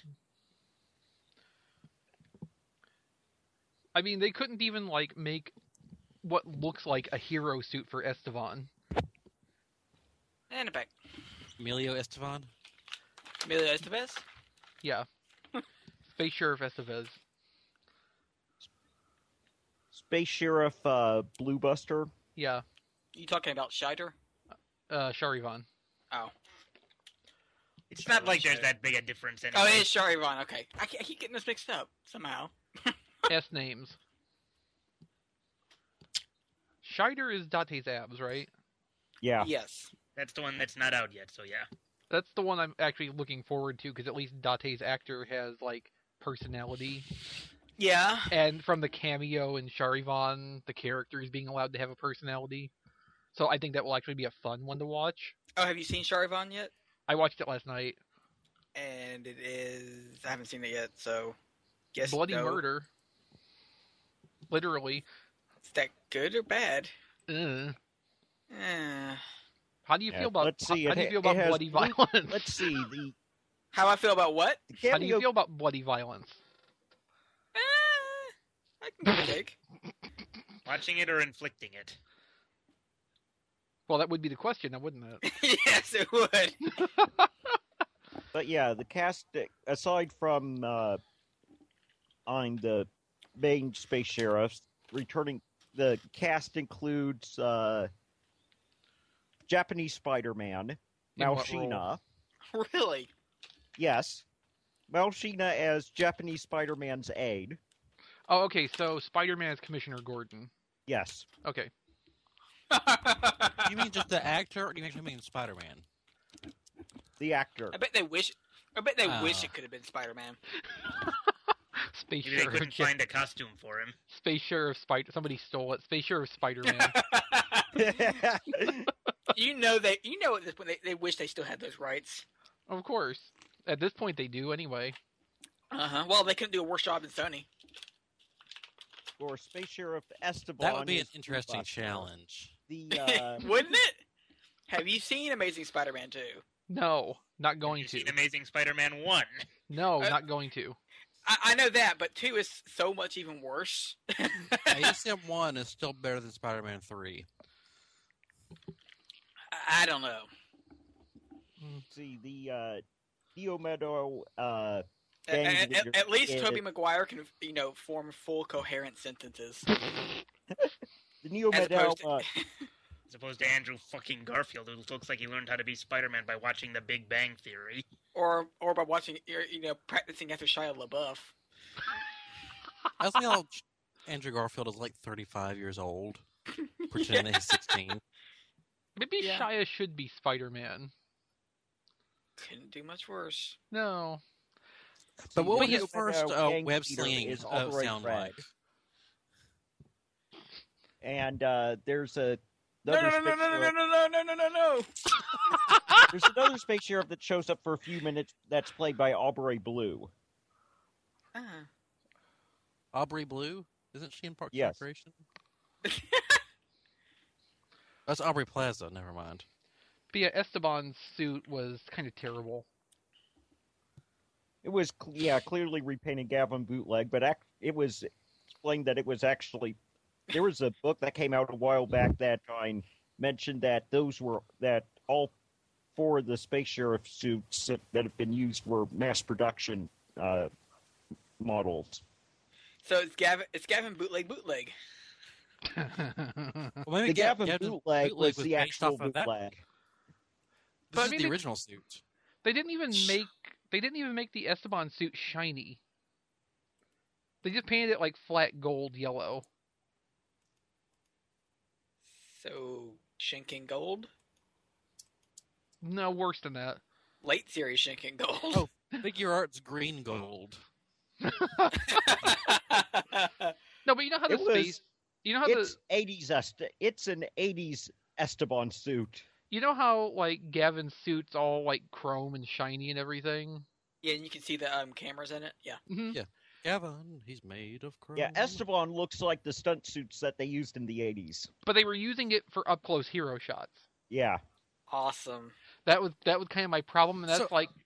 I mean, they couldn't even make what looks like a hero suit for Estevan. And a back. Emilio Estevez? Emilio Estevez? Yeah. Space Sheriff Estevez. Space Sheriff Blue Buster? Yeah. You talking about Scheider? Charivan. Oh. It's not like there's that big a difference anyway. Oh, it is Charivan, okay. I keep getting this mixed up, somehow. S names. Scheider is Date's abs, right? Yeah. Yes. That's the one that's not out yet, so yeah. That's the one I'm actually looking forward to, because at least Date's actor has, personality. Yeah. And from the cameo in Charivan, the characters being allowed to have a personality. So I think that will actually be a fun one to watch. Oh, have you seen Charivan yet? I watched it last night. And it is... I haven't seen it yet, so... Guess Bloody no. murder. Literally. Is that good or bad? Eh. Eh. How do you feel about let's see, how do you feel about bloody violence? Let's see the. How I feel about what? How do you feel about bloody violence? I can give a take. Watching it or inflicting it? Well, that would be the question, now, wouldn't it? Yes, it would. But yeah, the cast, aside from on the main space sheriffs, returning, the cast includes Japanese Spider-Man, In what Malshina. Really? Yes. Malshina as Japanese Spider-Man's aide. Oh, okay, so Spider-Man is Commissioner Gordon. Yes. Okay. You mean just the actor, or do you actually mean Spider-Man? The actor. I bet they wish it could have been Spider-Man. Space Maybe they Sheriff. couldn't find a costume for him. Space Sheriff Spider. Somebody stole it. Space Sheriff Spider-Man. You know at this point they wish they still had those rights. Of course. At this point, they do anyway. Well, they couldn't do a worse job than Sony. Or Space Sheriff Esteban. That would be an is interesting Buster. challenge. The Wouldn't it? Have you seen Amazing Spider-Man 2? No, not going Have to. you seen Amazing Spider-Man 1? No, not going to. I know that, but 2 is so much even worse. ASM 1 is still better than Spider-Man 3. I don't know. See, the Neo Meadow At least Tobey Maguire can, form full coherent sentences. the Neo As Meadow opposed to- As opposed to Andrew fucking Garfield, who looks like he learned how to be Spider-Man by watching The Big Bang Theory. or by watching, practicing after Shia LaBeouf. I think how Andrew Garfield is like 35 years old, pretending that he's 16. Maybe Shia should be Spider-Man. Couldn't do much worse. No. But what would Neo his first Meadow web Gang slinging Eater is Albright sound Crag. like? And there's a No. There's another space sheriff that shows up for a few minutes that's played by Aubrey Blue. Aubrey Blue? Isn't she in Parks and Yes. Recreation? That's Aubrey Plaza, never mind. But yeah, Esteban's suit was kind of terrible. It was, clearly repainted Gavin bootleg, but it was explained that it was actually... There was a book that came out a while back that mentioned that that all 4 of the space sheriff suits that have been used were mass production models. So it's Gavin bootleg. Well, maybe The Gavin Gavin's bootleg was the based actual off of that. bootleg. But This I mean, is the original suit. They didn't even make the Esteban suit shiny. They just painted it like flat gold yellow. So Shinken Gold, No, worse than that. late series Shinken Gold. Oh, Figure Arts green gold. No, but you know how the It was- space. You know how It's 80s. It's an 80s Esteban suit. You know how like Gavin's suit's all like chrome and shiny and everything. Yeah, and you can see the cameras in it. Yeah. Mm-hmm. Yeah. Gavin, he's made of chrome. Yeah, Esteban looks like the stunt suits that they used in the 80s. But they were using it for up close hero shots. Yeah. Awesome. That was kind of my problem, and that's So- like.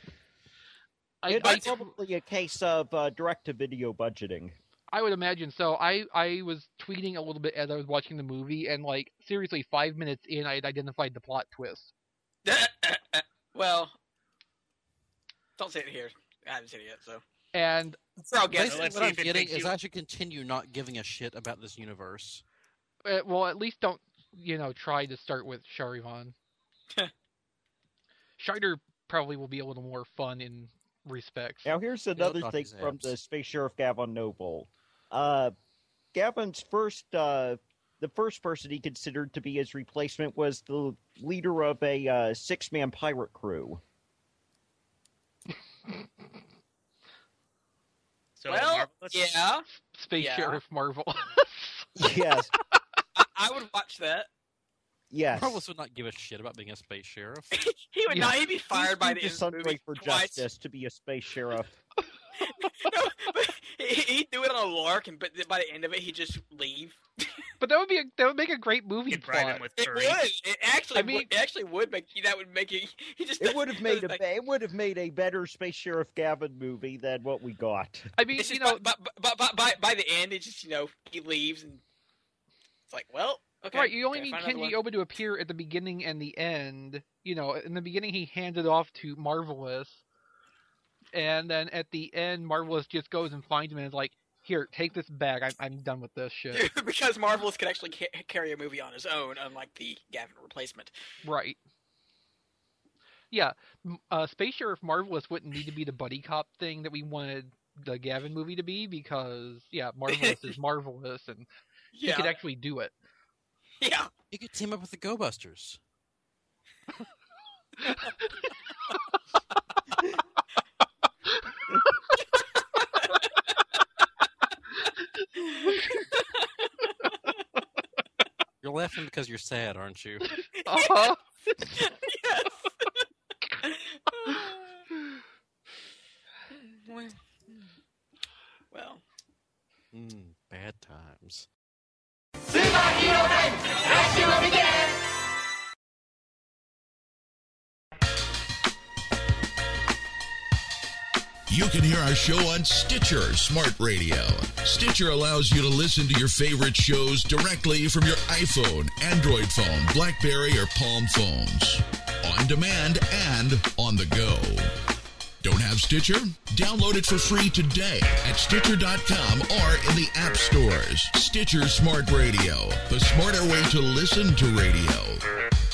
It's probably a case of direct-to-video budgeting. I would imagine so. I was tweeting a little bit as I was watching the movie, and like seriously, 5 minutes in, I had identified the plot twist. Well, don't say it here. I haven't seen it yet, so. And So I'll guess. Basically, let's what see I'm if it getting takes is you- I should continue not giving a shit about this universe. well, at least don't try to start with Charivan. Scheider probably will be a little more fun in respects. Now, here's another talk thing his from abs. the Space Sheriff Gavin Noble. Gavin's the first person he considered to be his replacement was the leader of a 6-man pirate crew. So well, Marvelous? yeah. Space Sheriff Marvelous. Yes. I would watch that. Yes. Marvelous would not give a shit about being a space sheriff. He would not. He'd be fired by the end of the Sunday movie for twice. justice to be a space sheriff. No, but he'd do it on a lark, but by the end of it, he'd just leave. But that would make a great movie You'd bribe plot. him with It curry. would. It actually, I mean- it actually would make that would make it. He just. It would have made like, it would have made a better Space Sheriff Gavin movie than what we got. I mean, It's you just, know, by the end, it just he leaves and it's like, well, okay. right? You only okay, need find another Kenji one. Oba to appear at the beginning and the end. You know, in the beginning he handed off to Marvelous, and then at the end, Marvelous just goes and finds him and is like, "Here, take this bag. I'm done with this shit." Because Marvelous could actually carry a movie on his own, unlike the Gavin replacement. Right. Yeah, Space Sheriff Marvelous wouldn't need to be the buddy cop thing that we wanted the Gavin movie to be because, yeah, Marvelous is Marvelous and he could actually do it. Yeah. You could team up with the Go Busters. You're laughing because you're sad, aren't you? Uh-huh. Yes. Well. Bad times. You can hear our show on Stitcher Smart Radio. Stitcher allows you to listen to your favorite shows directly from your iPhone, Android phone, BlackBerry, or Palm phones. On demand and on the go. Don't have Stitcher? Download it for free today at Stitcher.com or in the app stores. Stitcher Smart Radio, the smarter way to listen to radio.